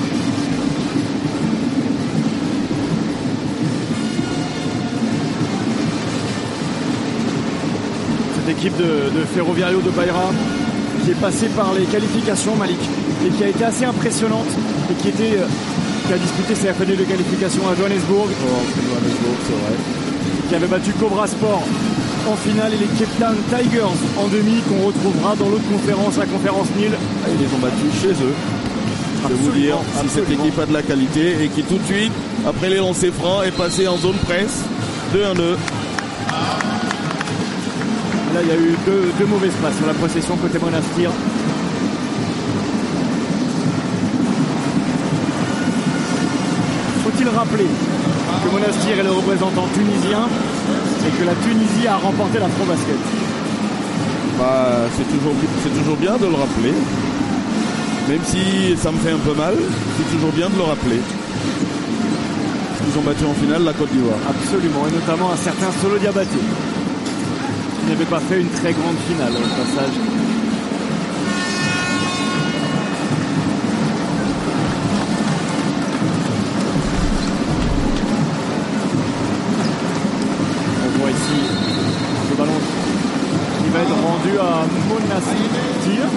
Cette équipe de Ferroviario de Beira qui est passée par les qualifications, Malik, et qui a été assez impressionnante et qui a disputé ses années de qualification à Johannesburg. C'est vrai. Qui avait battu Cobra Sport en finale et les Cape Town Tigers en demi qu'on retrouvera dans l'autre conférence, la conférence Nil. Ils les ont battus chez eux. Je vais vous dire si cette équipe a de la qualité et qui tout de suite, après les lancers francs, est passée en zone presse. 2-1-2. Là, il y a eu deux mauvaises passes sur la possession côté Monastir. Faut-il rappeler que Monastir est le représentant tunisien et que la Tunisie a remporté l'Afro-Basket? C'est toujours bien de le rappeler. Même si ça me fait un peu mal, c'est toujours bien de le rappeler. Ils ont battu en finale la Côte d'Ivoire. Absolument, et notamment un certain Solo Diabaté, qui n'avait pas fait une très grande finale au passage. On voit ici le ballon qui va être rendu à Monastir.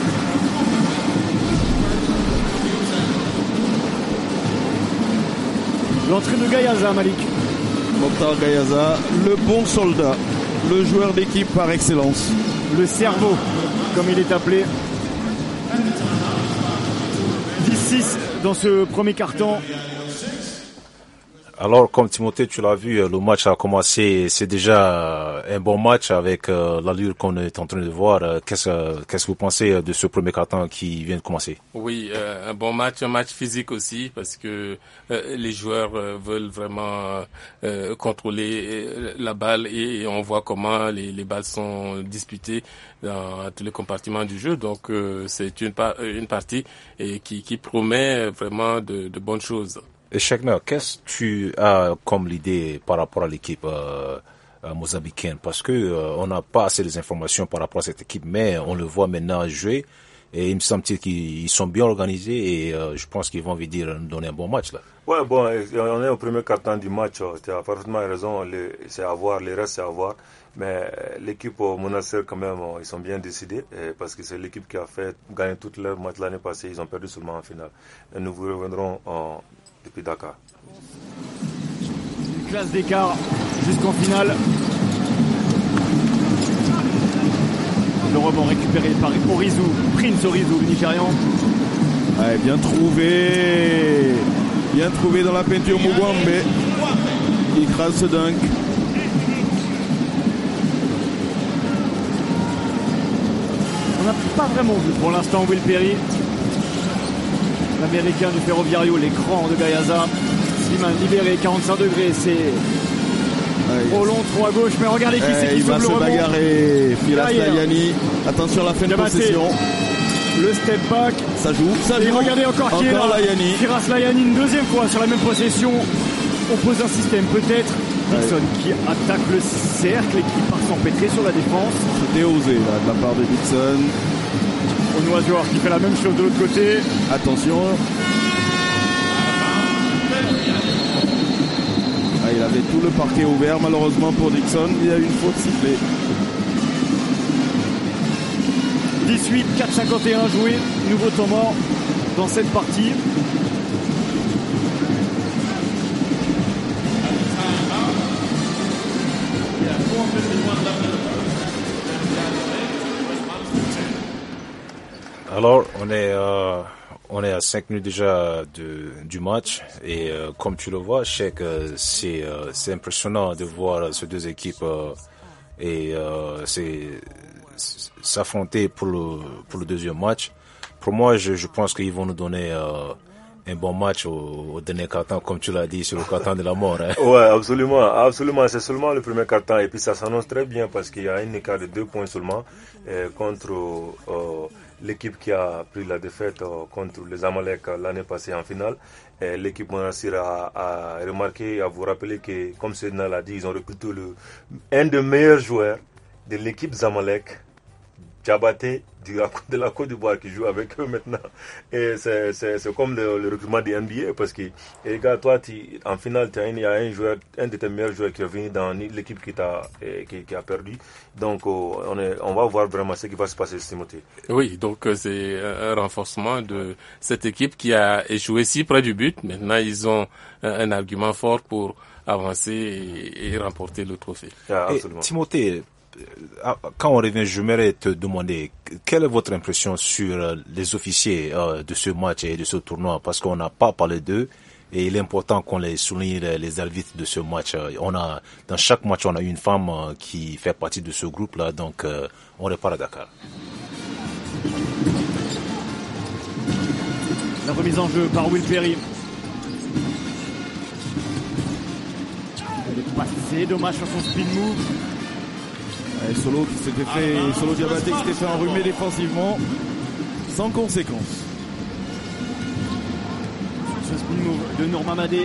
L'entrée de Gayaza, Malik. Mokhtar Gayaza, le bon soldat, le joueur d'équipe par excellence. Le cerveau, comme il est appelé. 10-6 dans ce premier quart-temps. Alors, comme Timothée, tu l'as vu, le match a commencé, c'est déjà un bon match avec l'allure qu'on est en train de voir. Qu'est-ce que vous pensez de ce premier quart-temps qui vient de commencer? Oui, un bon match, un match physique aussi, parce que les joueurs veulent vraiment contrôler la balle et on voit comment les balles sont disputées dans tous les compartiments du jeu. Donc, c'est une partie qui promet vraiment de bonnes choses. Et Cheikhna, qu'est-ce que tu as comme l'idée par rapport à l'équipe mozambicaine? Parce que on n'a pas assez d'informations par rapport à cette équipe, mais on le voit maintenant jouer et il me semble qu'ils sont bien organisés et je pense qu'ils vont nous donner un bon match là. Ouais, bon, on est au premier quart-temps du match, tu as parfaitement raison, c'est à voir, les restes c'est à voir. Mais l'équipe Monastir quand même, ils sont bien décidés parce que c'est l'équipe qui a fait gagner toutes leurs matchs l'année passée, ils ont perdu seulement en finale. Et nous vous reviendrons depuis Dakar. Une classe d'écart jusqu'en finale. Le rebond récupéré par Orizu, Prince Orizu, le Nigérian. Ouais, bien trouvé dans la peinture Mugwambe. Il écrase ce dunk. On n'a pas vraiment vu pour l'instant Will Perry, l'américain du Ferroviario, l'écran de Gayaza. Slimane libéré, 45 degrés, c'est trop long, trop à gauche, mais regardez qui c'est qui sauve le rebond. Il va se bagarrer, Firas Layani. Attention à la fin de possession. Le step back. Ça joue. Et regardez encore qui est là. Layani. Firas Layani une deuxième fois sur la même possession. On pose un système peut-être. Dixon qui attaque le cercle et qui part s'empêtrer sur la défense. C'était osé là, de la part de Dixon. Onoisior qui fait la même chose de l'autre côté. Attention. Il avait tout le parquet ouvert malheureusement pour Dixon. Il y a eu une faute sifflée. 18, 4,51 joué. Nouveau temps mort dans cette partie. Alors, on est à 5 minutes déjà du match et comme tu le vois, Cheikh, c'est impressionnant de voir ces deux équipes et s'affronter pour le deuxième match. Pour moi, je pense qu'ils vont nous donner un bon match au dernier quart-temps, comme tu l'as dit, sur le quart-temps de la mort. Hein. Ouais, absolument. C'est seulement le premier quart-temps et puis ça s'annonce très bien parce qu'il y a un écart de 2 points seulement contre l'équipe qui a pris la défaite contre les Amalek l'année passée en finale. L'équipe Monastir a remarqué, à vous rappeler que, comme Sedna l'a dit, ils ont recruté un des meilleurs joueurs de l'équipe Zamalek Diabaté de la Côte d'Ivoire qui joue avec eux maintenant. Et c'est comme le recrutement des NBA parce que, et gars, toi, en finale, il y a un de tes meilleurs joueurs qui est venu dans l'équipe qui a perdu. Donc, on va voir vraiment ce qui va se passer, Timothée. Oui, donc c'est un renforcement de cette équipe qui a échoué si près du but. Maintenant, ils ont un argument fort pour avancer et remporter le trophée. Absolument. Timothée, quand on revient, j'aimerais te demander quelle est votre impression sur les officiers de ce match et de ce tournoi, parce qu'on n'a pas parlé d'eux et il est important qu'on les souligne, les arbitres de ce match. Dans chaque match, on a une femme qui fait partie de ce groupe-là, donc on repart à Dakar. La remise en jeu par Will Perry. Il est passé, dommage sur son spin move. Solo qui s'était fait, Solo Diabaté qui s'était fait enrhumer défensivement, sans conséquence. Ce spin move de Nour Mamadé.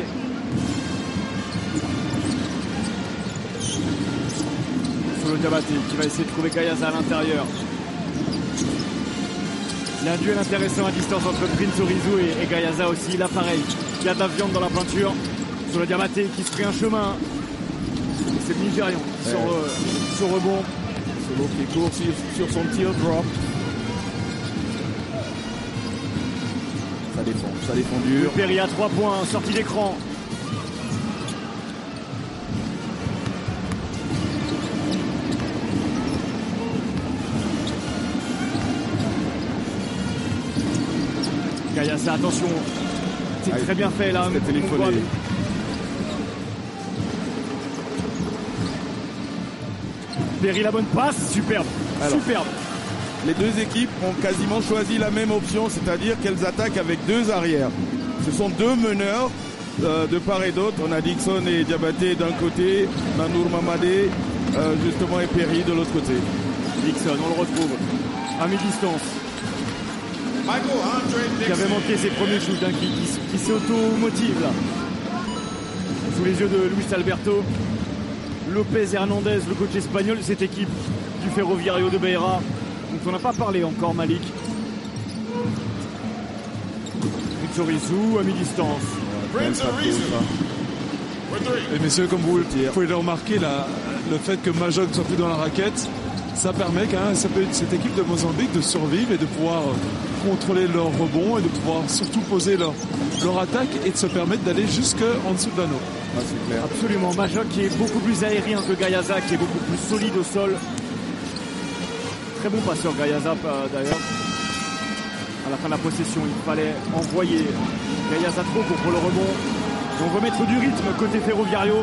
Solo Diabaté qui va essayer de trouver Gayaza à l'intérieur. Il y a un duel intéressant à distance entre Prince Orizou et Gayaza aussi. Là pareil, il y a de la viande dans la peinture. Solo Diabaté qui se fait un chemin. C'est le Nigérian qui sort sur rebond. Solo qui court sur son teardrop. Ça défend dur. Perry à 3 points, sortie d'écran. Gayaza, attention. C'est très bien fait là. Perry, la bonne passe, superbe. Superbe. Les deux équipes ont quasiment choisi la même option, c'est-à-dire qu'elles attaquent avec deux arrières. Ce sont deux meneurs de part et d'autre. On a Dixon et Diabaté d'un côté, Nour Mamadé justement et Perry de l'autre côté. Dixon, on le retrouve à mi-distance. Qui avait manqué ses premiers shoots, qui s'auto-motive là. Sous les yeux de Luis Alberto. Lopez Hernandez, le coach espagnol de cette équipe du Ferroviario de Beira. Donc on n'a pas parlé encore, Malik. Orizou à mi-distance. Et messieurs, comme vous pouvez le remarquer, le fait que Majok ne soit plus dans la raquette, ça permet quand même cette équipe de Mozambique de survivre et de pouvoir contrôler leur rebond et de pouvoir surtout poser leur attaque et de se permettre d'aller jusqu'en dessous de l'anneau. Ah, c'est clair. Absolument, Majok qui est beaucoup plus aérien que Gayaza, qui est beaucoup plus solide au sol. Très bon passeur Gayaza d'ailleurs. À la fin de la possession, il fallait envoyer Gayaza trop court pour le rebond. On remettre du rythme côté Ferroviario.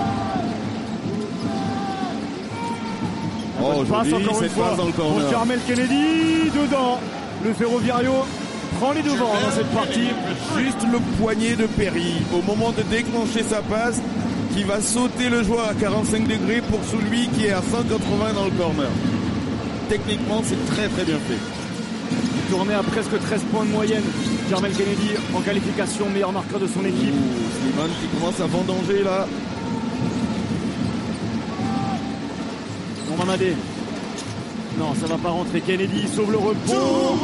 Passe encore une fois pour Carmel Kennedy, dedans. Le Ferroviario prend les devants dans cette partie. Juste le poignet de Perry au moment de déclencher sa passe qui va sauter le joueur à 45 degrés pour celui qui est à 180 dans le corner. Techniquement, c'est très très bien fait. Tourné à presque 13 points de moyenne. Carmel Kennedy en qualification, meilleur marqueur de son équipe. Slimane qui commence à vendanger là. Mamadé. Non, ça va pas rentrer. Kennedy sauve le rebond.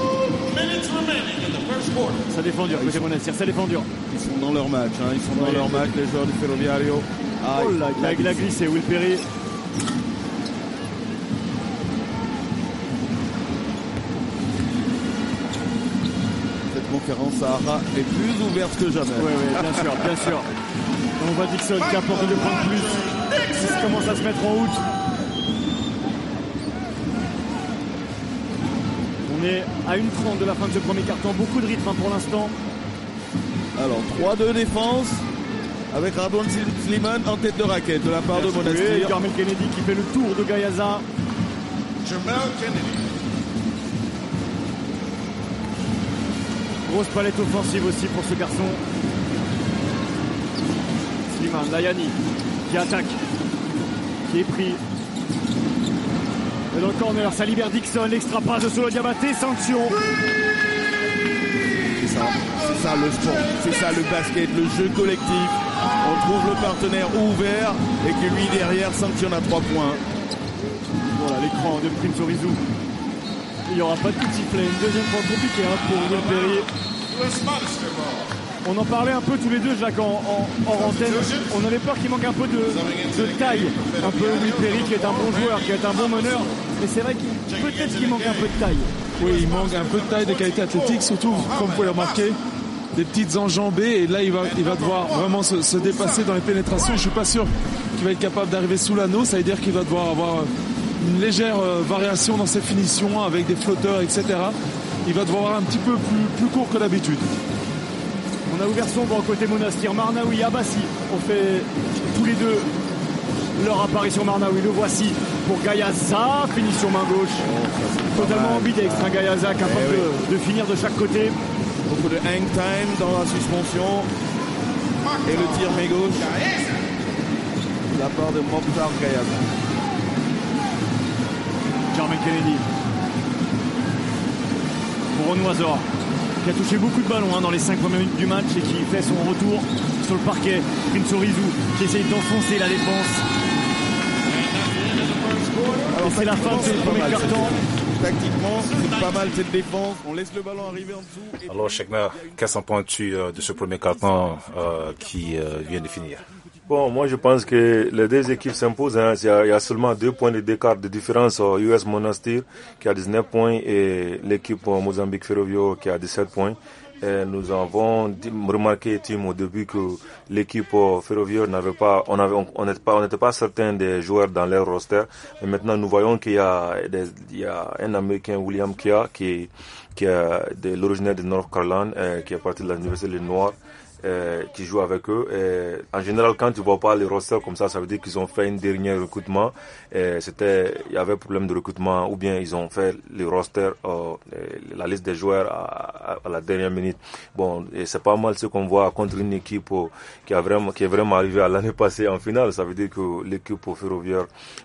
Ça défend dur, côté Monastir, ça défend dur. Ils sont dans leur match, ils sont dans leur match, les joueurs du Ferroviario. Oh là, il a glissé, Will Perry. Cette conférence Sahara est plus ouverte que jamais. Oui, bien sûr, bien sûr. On voit Dixon qui apporte 2 points de plus. Ça commence à se mettre en route. On est à 1:30 de la fin de ce premier carton. Beaucoup de rythme pour l'instant. Alors 3-2 défense avec Radwan Slimane en tête de raquette de la part de Monastir. Carmel Kennedy qui fait le tour de Gayaza. Grosse palette offensive aussi pour ce garçon. Slimane, Layani qui attaque, qui est pris. Et dans le corner, ça libère Dixon, l'extra passe de Solo Diabaté, sanction. C'est ça le sport, c'est ça le basket, le jeu collectif. On trouve le partenaire ouvert et que lui derrière sanctionne à 3 points. Voilà l'écran de Prince Orizou. Il n'y aura pas de coup de sifflet. Une deuxième fois compliquée pour Will Perry. On en parlait un peu tous les deux, Jacques, en antenne. On avait peur qu'il manque un peu de taille. Un peu Will Perry qui est un bon joueur, qui est un bon meneur. Mais c'est vrai qu'il peut-être qu'il manque un peu de taille. Oui, il manque un peu de taille, de qualité athlétique, surtout, comme vous pouvez le remarquer, des petites enjambées. Et là, il va devoir vraiment se dépasser dans les pénétrations. Je ne suis pas sûr qu'il va être capable d'arriver sous l'anneau. Ça veut dire qu'il va devoir avoir une légère variation dans ses finitions avec des flotteurs, etc. Il va devoir avoir un petit peu plus court que d'habitude. On a ouvert son banc côté Monastir. Marnaoui, Abassi ont fait tous les deux leur apparition. Marnaoui, le voici pour Gayaza, finition main gauche. Totalement ambidextre, Gayaza capable de finir de chaque côté. Beaucoup de hang time dans la suspension. Et le tir main gauche. La part de Mokhtar Gayaza. Jermaine Kennedy. Pour Onoazor, qui a touché beaucoup de ballons dans les 5 premières minutes du match et qui fait son retour sur le parquet. Prince Orizou qui essaye d'enfoncer la défense. Alors et c'est la fin de ce premier quart-temps. Tactiquement, c'est pas mal cette défense. On laisse le ballon arriver en dessous. Alors, Chekna, qu'est-ce qu'on penses-tu de ce premier quart-temps qui vient de finir? Bon, moi je pense que les deux équipes s'imposent. Il y a seulement 2 points d'écart de différence au US Monastir qui a 19 points et l'équipe Mozambique Ferroviario qui a 17 points. Et nous avons remarqué, Tim, au début que l'équipe Ferroviario n'était pas certain des joueurs dans leur roster. Mais maintenant, nous voyons qu'il y a un Américain, William Kia, qui est de l'originaire de North Carolina, qui est parti de l'Université de Noir. Qui jouent avec eux. En général, quand tu vois pas les rosters comme ça veut dire qu'ils ont fait un dernier recrutement. Il y avait problème de recrutement, ou bien ils ont fait les rosters, la liste des joueurs à la dernière minute. Bon, et c'est pas mal ce qu'on voit contre une équipe qui est vraiment arrivée à l'année passée en finale. Ça veut dire que l'équipe ferroviaire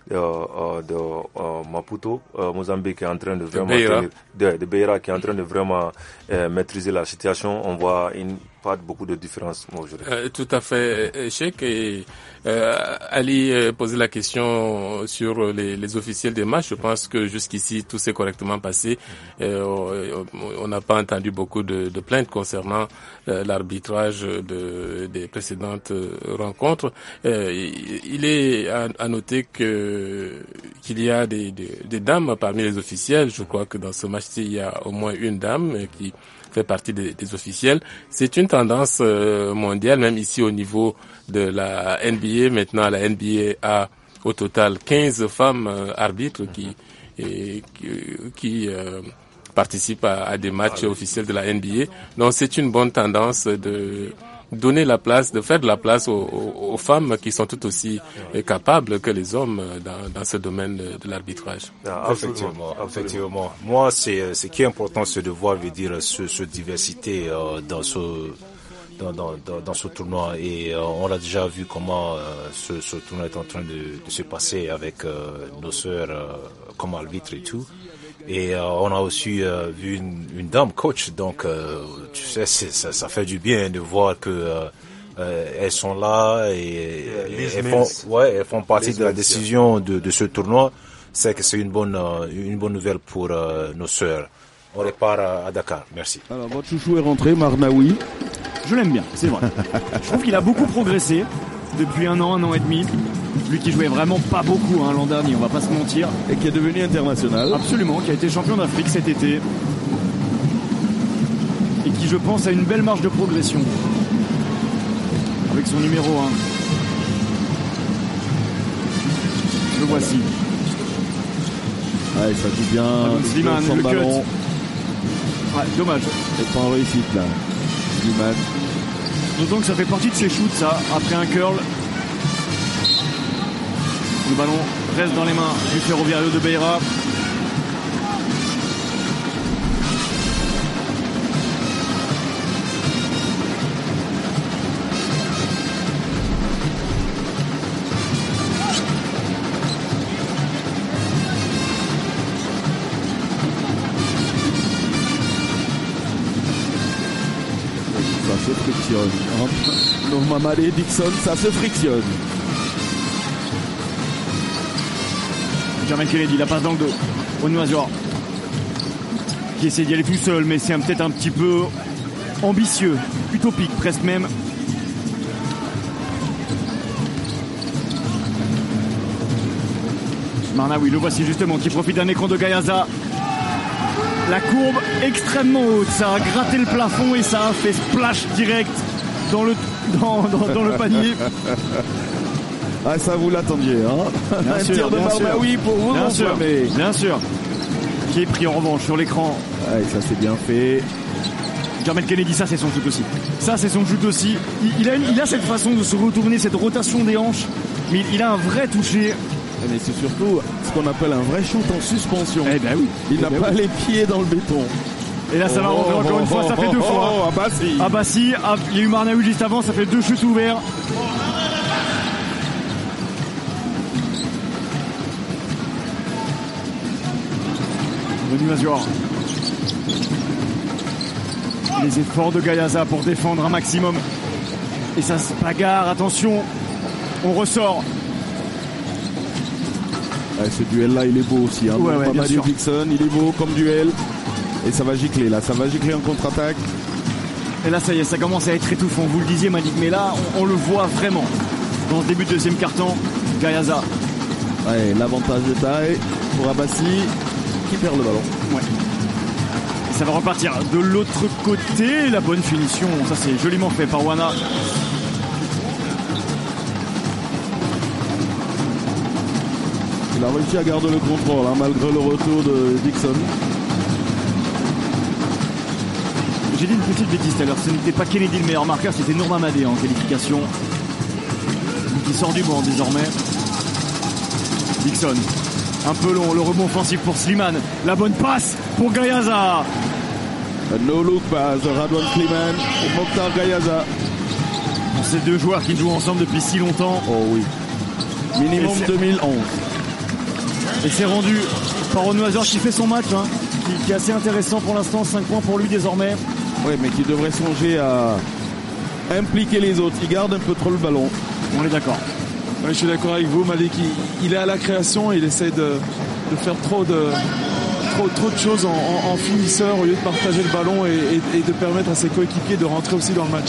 de Maputo, Mozambique, est en train de vraiment de Beira qui est en train de vraiment maîtriser la situation. On voit pas beaucoup de différence aujourd'hui. Tout à fait, Cheikh. Et Ali posait la question sur les officiels des matchs. Je pense que jusqu'ici tout s'est correctement passé. On n'a pas entendu beaucoup de plaintes concernant l'arbitrage des précédentes rencontres. Il est à noter qu'il y a des dames parmi les officiels. Je crois que dans ce match-ci, il y a au moins une dame qui fait partie des officiels. C'est une tendance mondiale, même ici au niveau de la NBA. Maintenant, la NBA a au total 15 femmes arbitres qui participent à des matchs officiels de la NBA. Donc c'est une bonne tendance de donner la place, de faire de la place aux femmes qui sont tout aussi capables que les hommes dans ce domaine de l'arbitrage. Effectivement. Moi, ce qui est important, c'est de voir, ce diversité dans ce tournoi. Et on a déjà vu comment ce tournoi est en train de se passer avec nos sœurs comme arbitres et tout. Et on a aussi vu une dame coach, donc tu sais, ça fait du bien de voir que elles sont là et elles font partie de la décision de ce tournoi. C'est que c'est une bonne nouvelle pour nos sœurs. On repart à Dakar. Merci. Alors votre chouchou est rentré, Marnaoui. Je l'aime bien, c'est vrai. Je trouve qu'il a beaucoup progressé depuis un an et demi. Lui qui jouait vraiment pas beaucoup l'an dernier, on va pas se mentir. Et qui est devenu international. Absolument, qui a été champion d'Afrique cet été. Et qui, je pense, a une belle marge de progression. Avec son numéro 1. Le voici. Ouais, ça joue bien. Slimane, le ballon. Ouais, dommage. C'est pas en réussite là. Slimane. D'autant que ça fait partie de ses shoots, ça, après un curl. Le ballon reste dans les mains du Ferroviario de Beira. Ça se frictionne. Normalement, Dixon, ça se frictionne. Jermaine Kennedy, la passe dans le dos. Onoazor. qui essaie d'y aller tout seul, mais c'est peut-être un petit peu ambitieux, utopique presque même. Marnaoui, le voici justement, qui profite d'un écran de Gayaza. La courbe extrêmement haute, ça a gratté le plafond et ça a fait splash direct dans le panier. Ah, ça vous l'attendiez, hein? Bien un sûr, tir de Marnaoui pour vous, bien sûr, bien sûr. Qui est pris en revanche sur l'écran. Ouais, ça c'est bien fait. Jermaine Kennedy, ça c'est son shoot aussi. Ça c'est son shoot aussi. Il a cette façon de se retourner, cette rotation des hanches, mais il a un vrai toucher. Mais c'est surtout ce qu'on appelle un vrai shoot en suspension. Eh ben oui. Il n'a pas les pieds dans le béton. Et là ça va rentrer encore une fois, ça fait deux fois. Abassi, il y a eu Marnaoui juste avant, ça fait 2 shoots ouverts. Venu Mazur. Les efforts de Gayaza pour défendre un maximum. Et ça se bagarre, attention. On ressort. Ouais, ce duel-là, il est beau aussi. Hein. Ouais, bien sûr. Dixon, il est beau comme duel. Et ça va gicler là, ça va gicler en contre-attaque. Et là, ça y est, ça commence à être étouffant. Vous le disiez, Malik, mais là, on le voit vraiment. Dans ce début de deuxième quart-temps, Gayaza. Ouais, l'avantage de taille pour Abassi qui perd le ballon. Ouais. Et ça va repartir de l'autre côté. La bonne finition, ça c'est joliment fait par Wana. Il a réussi à garder le contrôle, hein, malgré le retour de Dixon. J'ai dit une petite bêtise tout à l'heure, ce n'était pas Kennedy le meilleur marqueur, c'était Nourma Madé en qualification. Qui sort du banc désormais. Dixon, un peu long, le rebond offensif pour Slimane. La bonne passe pour Gayaza. No look pass de Radwan Slimane et Mokhtar Gayaza. Ces deux joueurs qui jouent ensemble depuis si longtemps. Oh oui. Minimum 2011. Et c'est rendu par Onuazor qui fait son match, hein, qui est assez intéressant pour l'instant, 5 points pour lui désormais. Oui, mais qui devrait songer à impliquer les autres. Il garde un peu trop le ballon. On est d'accord. Ouais, je suis d'accord avec vous, Malik. Il est à la création, il essaie de faire trop de choses en finisseur au lieu de partager le ballon et de permettre à ses coéquipiers de rentrer aussi dans le match.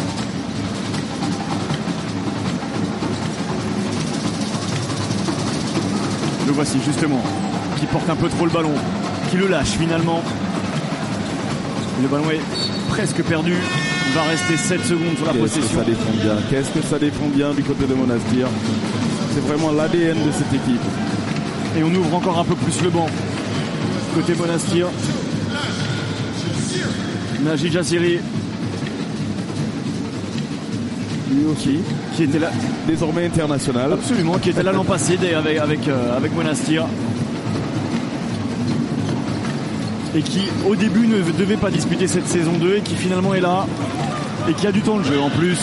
Le voici justement, qui porte un peu trop le ballon, qui le lâche finalement. Le ballon est presque perdu. Il va rester 7 secondes sur la possession. Qu'est-ce que ça défend bien du côté de Monastir. C'est vraiment l'ADN de cette équipe. Et on ouvre encore un peu plus le banc. Côté Monastir. Najid Jassiri. Lui aussi. Qui était là. Désormais international. Absolument, qui était là l'an passé avec Monastir. Et qui au début ne devait pas disputer cette saison 2 et qui finalement est là et qui a du temps de jeu en plus.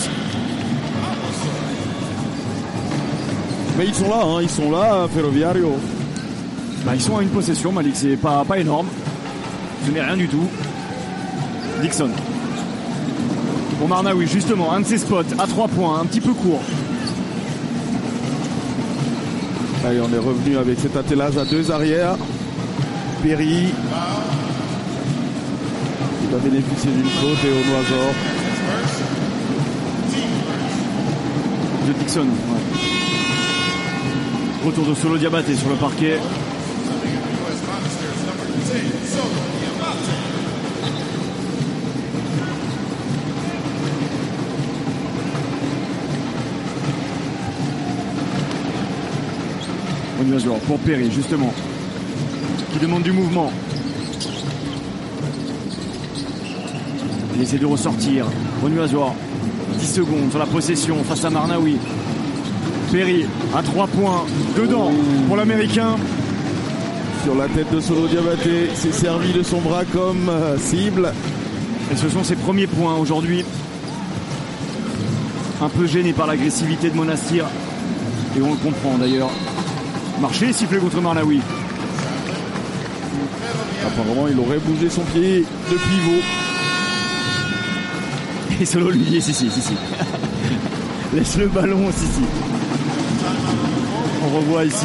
Mais ils sont là, Ferroviario. Bah, ils sont à une possession, Malik, c'est pas énorme. Ce n'est rien du tout. Dixon. Pour Marnaoui, justement, un de ses spots à 3 points, un petit peu court. Allez, on est revenu avec cet attelage à 2 arrières. Perry qui va bénéficier d'une faute et Onuazor. De Dixon, ouais. Retour de Solo Diabaté sur le parquet. Onuazor pour Perry, justement, qui demande du mouvement. Il essaie de ressortir. Onuazor, 10 secondes sur la possession face à Marnaoui. Perry à 3 points, dedans pour l'Américain. Sur la tête de Solo Diabaté, s'est servi de son bras comme cible. Et ce sont ses premiers points aujourd'hui. Un peu gêné par l'agressivité de Monastir. Et on le comprend d'ailleurs. Marché et sifflé contre Marnaoui. Apparemment, il aurait bougé son pied de pivot. Et Solo lui dit si. Laisse le ballon, si. On revoit ici.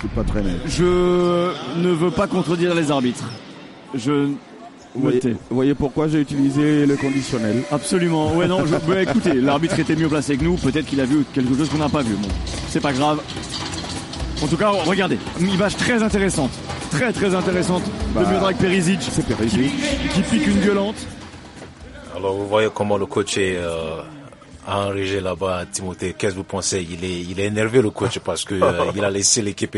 c'est pas très net. Je ne veux pas contredire les arbitres. Vous voyez pourquoi j'ai utilisé le conditionnel. Absolument. Ouais, non, écoutez, l'arbitre était mieux placé que nous. Peut-être qu'il a vu quelque chose qu'on n'a pas vu. Bon, c'est pas grave. En tout cas, regardez, une image très intéressante. Très très intéressante de Miodrag Perisic. C'est Perisic. Qui pique une gueulante. Alors vous voyez comment le coach est enragé là-bas, Timothée. Qu'est-ce que vous pensez? Il est énervé, le coach, parce que il a laissé l'équipe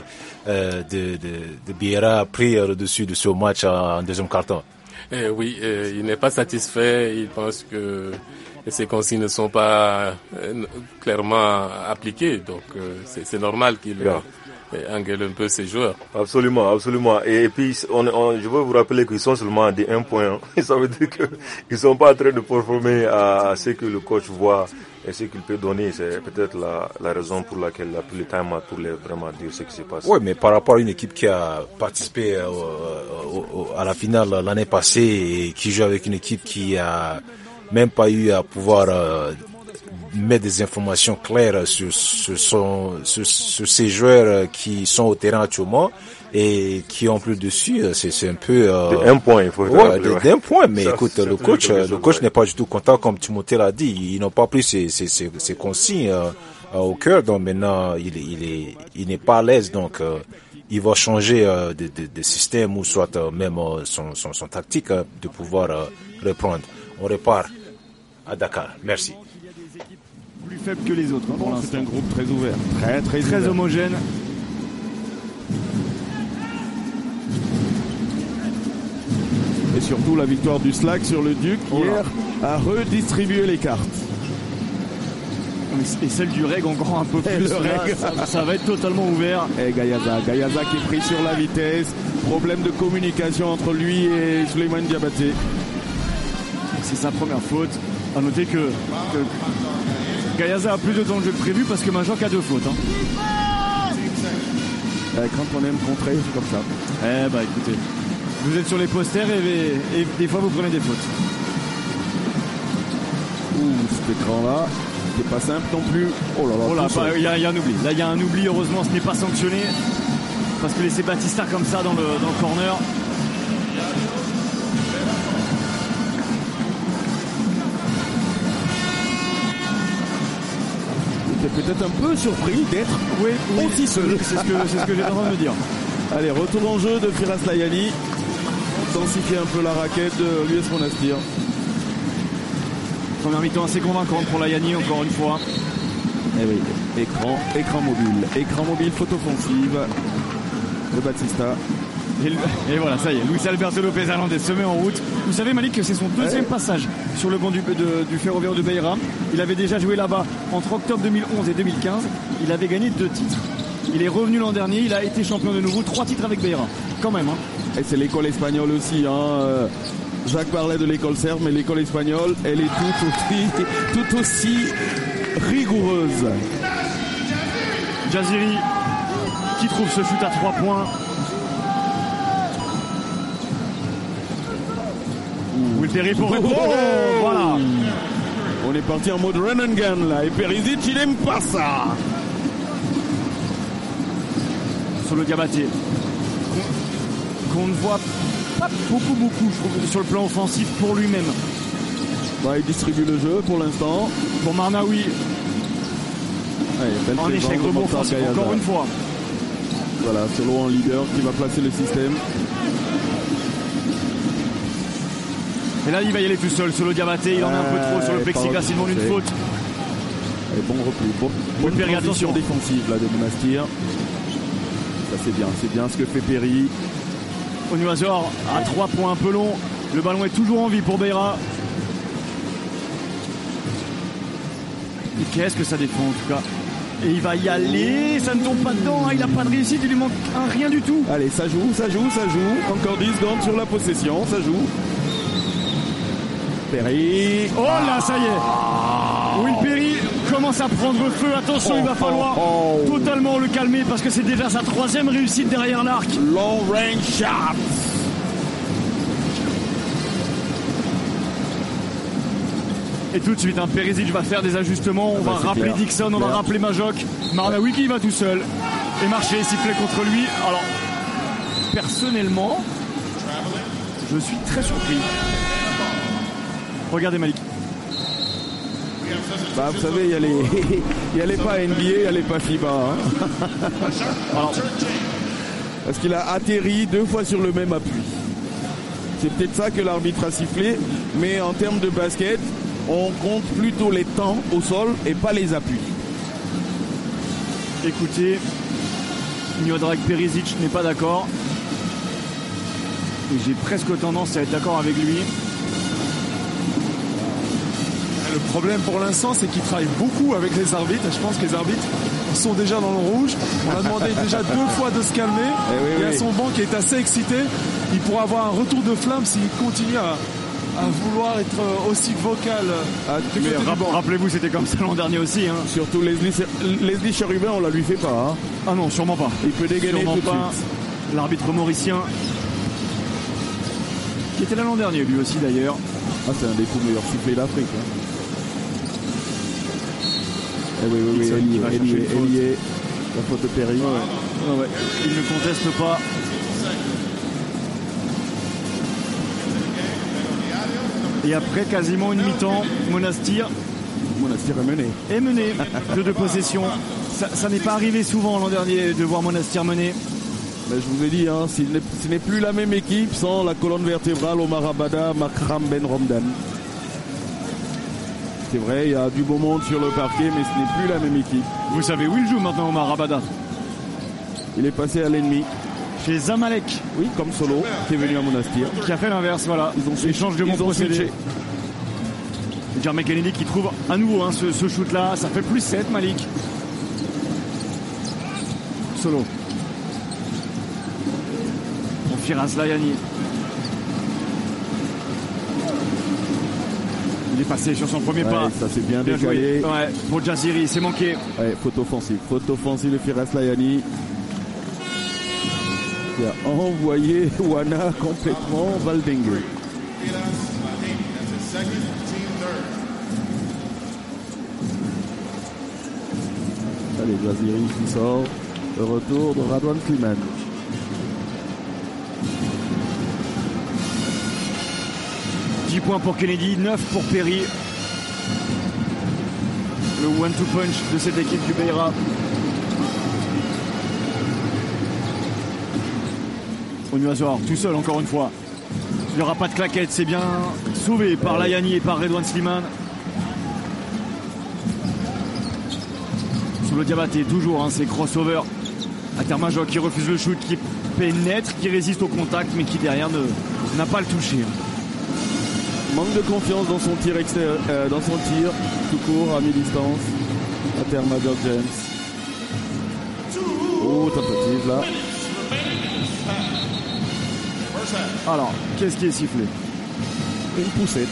de Biera pris le dessus de ce match en deuxième quart-temps. Oui, il n'est pas satisfait. Il pense que ces consignes ne sont pas clairement appliquées. Donc c'est normal qu'il engueule un peu ses joueurs. Absolument. Et puis je veux vous rappeler qu'ils sont seulement à des 1 point. Ça veut dire qu'ils sont pas en train de performer à ce que le coach voit et ce qu'il peut donner. C'est peut-être la raison pour laquelle il a pris le time pour vraiment dire ce qui se passe. Oui, mais par rapport à une équipe qui a participé à la finale l'année passée et qui joue avec une équipe qui a même pas eu à pouvoir mettre des informations claires sur ces joueurs qui sont au terrain actuellement et qui ont plus dessus, c'est un peu un point, il faut d'un point. Mais ça, écoute, le coach n'est pas du tout content, comme Timothée l'a dit. Ils n'ont pas pris ces consignes au cœur, donc maintenant il n'est pas à l'aise, donc il va changer de système ou soit même son tactique de pouvoir reprendre. On repart à Dakar. Merci. Plus faible que les autres. C'est un groupe très ouvert, très homogène. Et surtout la victoire du Slack sur le Duc hier a redistribué les cartes. Et celle du Reg encore un peu plus. Ça va être totalement ouvert. Et Gayaza qui est pris sur la vitesse. Problème de communication entre lui et Souleymane Diabaté. C'est sa première faute. À noter que Gayaza a plus de temps de jeu que prévu parce que Majok a 2 fautes. Quand on aime contrer, c'est comme ça. Écoutez, vous êtes sur les posters et des fois vous prenez des fautes. Cet écran-là, c'est pas simple non plus. Il y a un oubli. Là, il y a un oubli. Heureusement, ce n'est pas sanctionné parce que laisser Batista comme ça dans le corner. Peut-être un peu surpris d'être aussi seul. C'est ce que j'ai en train de me dire. Allez, retour en jeu de Firas Layani. Densifier un peu la raquette de l'US Monastir. Première mi-temps assez convaincante pour Layani, encore une fois. Eh oui, écran mobile, faute offensive de Batista. Et voilà, ça y est, Luis Alberto Lopez Hernandez se met en route. Vous savez, Malik, que c'est son deuxième passage sur le banc du Ferroviario de Beira. Il avait déjà joué là-bas entre octobre 2011 et 2015. Il avait gagné 2 titres. Il est revenu l'an dernier, il a été champion de nouveau, 3 titres avec Beira. Quand même. Et c'est l'école espagnole aussi. Jacques parlait de l'école serbe, mais l'école espagnole, elle est tout aussi rigoureuse. Jaziri qui trouve ce shoot à 3 points. Will Perry pour répondre. Voilà. On est parti en mode run and gun là. Et Perisic, il aime pas ça. Sur le Diabaté. Qu'on ne voit pas beaucoup, je trouve, sur le plan offensif pour lui-même. Il distribue le jeu pour l'instant. Pour Marnaoui. En échec, rebond offensif encore une fois. Voilà, Solo en leader qui va placer le système. Et là, il va y aller tout seul. Solo Diabaté, il en a un peu trop sur le plexiglas, il demande une faute. Et bon repli, bonne transition défensive là de Monastir. Ça c'est bien ce que fait Perry. Onuazor à 3 points, un peu long. Le ballon est toujours en vie pour Beira. Et qu'est-ce que ça défend en tout cas. Et il va y aller, ça ne tombe pas dedans, il n'a pas de réussite, il lui manque rien du tout. Allez, ça joue. Encore 10 secondes sur la possession, ça joue. Perry. Oh là, ça y est. Will Perry commence à prendre feu. Attention, il va falloir totalement le calmer parce que c'est déjà sa 3e réussite derrière l'arc. Long range shot. Et tout de suite, Perisic va faire des ajustements. On va rappeler clair. Dixon, on va rappeler Majok. Marnaoui qui va tout seul. Et Marché sifflé contre lui. Alors, personnellement, je suis très surpris. Regardez Malik. Bah, vous savez, il y a les pas NBA, il y a les pas FIBA. Hein. Alors, parce qu'il a atterri 2 fois sur le même appui. C'est peut-être ça que l'arbitre a sifflé, mais en termes de basket, on compte plutôt les temps au sol et pas les appuis. Écoutez, Miodrag Perisic n'est pas d'accord. Et j'ai presque tendance à être d'accord avec lui. Le problème pour l'instant, c'est qu'il travaille beaucoup avec les arbitres. Et je pense que les arbitres sont déjà dans le rouge. On a demandé déjà 2 fois de se calmer. Il y a son banc qui est assez excité. Il pourra avoir un retour de flamme s'il continue à vouloir être aussi vocal. Rappelez-vous, c'était comme ça l'an dernier aussi. Hein. Surtout Leslie Cherubin, on la lui fait pas. Hein. Ah non, sûrement pas. Il peut dégainer tout de suite. L'arbitre mauricien, qui était là l'an dernier, lui aussi d'ailleurs. Ah, c'est un des tout meilleurs sifflets d'Afrique. Hein. Oui, Elie, la faute de Perry. Ouais. Il ne conteste pas. Et après quasiment une mi-temps, Monastir est mené de 2 possessions. Ça n'est pas arrivé souvent l'an dernier de voir Monastir mener. Mais je vous ai dit, hein, ce n'est plus la même équipe sans la colonne vertébrale Omar Abada, Makram Ben Romdan. C'est vrai, il y a du beau monde sur le parquet, mais ce n'est plus la même équipe. Vous savez où il joue maintenant, Omar Abada? Il est passé à l'ennemi. Chez Zamalek. Oui, comme Solo, qui est venu à Monastir. Qui a fait l'inverse, voilà. Ils changent de bon procédé. Jermaine Kennedy qui trouve à nouveau ce shoot-là. Ça fait plus 7, Malik. Solo. Pour Firas Layani. Il est passé sur son premier pas. Ça s'est bien décalé. Ouais, pour Jaziri, c'est manqué. Ouais, faute offensive. Faute offensive de Firas Layani. Qui a envoyé Wana complètement Valdengue. Allez, Jaziri qui sort. Le retour de Radwan Slimane. Points pour Kennedy, 9 pour Perry. Le one-two punch de cette équipe du Beira. Onuazor tout seul encore une fois. Il n'y aura pas de claquette, c'est bien sauvé par Layani et par Redouane Slimane. Sous le Diabaté, toujours ces crossovers. Atermajok qui refuse le shoot, qui pénètre, qui résiste au contact, mais qui derrière n'a pas le toucher. Manque de confiance dans son tir extérieur, dans son tir tout court à mi-distance. Atermajok James. Oh, tentative là. Alors, qu'est-ce qui est sifflé? Une poussette.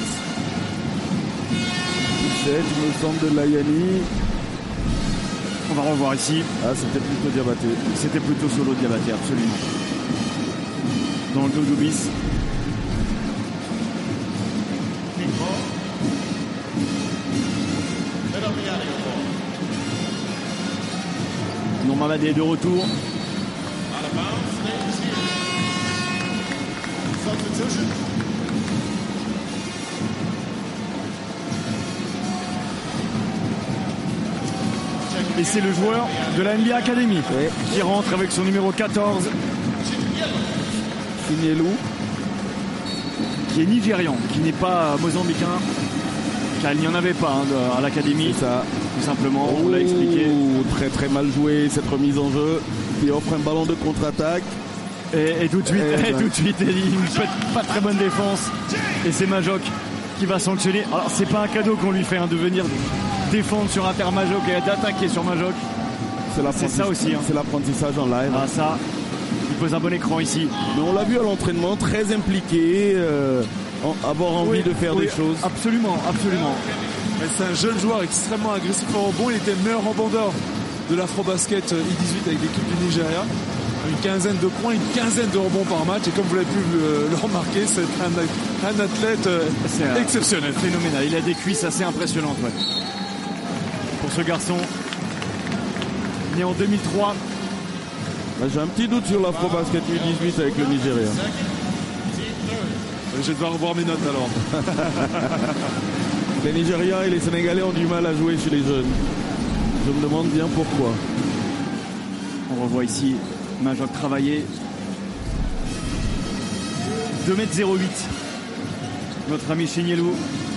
Poussette, il me semble, de Layani. On va revoir ici. Ah, c'était plutôt Diabaté. C'était plutôt Solo Diabaté, absolument. Dans le dos bis. Mamadi est de retour. Et c'est le joueur de la NBA Academy qui rentre avec son numéro 14. Signelou. Qui est nigérian, qui n'est pas mozambicain. Car il n'y en avait pas à l'Académie. C'est ça. Tout simplement, on l'a expliqué. Très très mal joué cette remise en jeu. Il offre un ballon de contre-attaque. Et tout de suite, il fait pas très bonne défense. Et c'est Majok qui va sanctionner. Alors c'est pas un cadeau qu'on lui fait de venir défendre sur Atermajok et d'attaquer sur Majok. C'est ça aussi. C'est l'apprentissage en live. Ah ça, il pose un bon écran ici. Mais on l'a vu à l'entraînement, très impliqué, avoir envie de faire des choses. Absolument. C'est un jeune joueur extrêmement agressif au rebond. Il était meilleur rebondeur de l'Afrobasket I-18 avec l'équipe du Nigeria. Une quinzaine de points, une quinzaine de rebonds par match. Et comme vous l'avez pu le remarquer, c'est un athlète exceptionnel. Phénoménal. Il a des cuisses assez impressionnantes. Ouais. Pour ce garçon, né en 2003, J'ai un petit doute sur l'Afrobasket U18 avec le Nigeria. Je vais devoir revoir mes notes alors. Les Nigériens et les Sénégalais ont du mal à jouer chez les jeunes. Je me demande bien pourquoi. On revoit ici Majok travailler. 2m08. Notre ami Chignelou.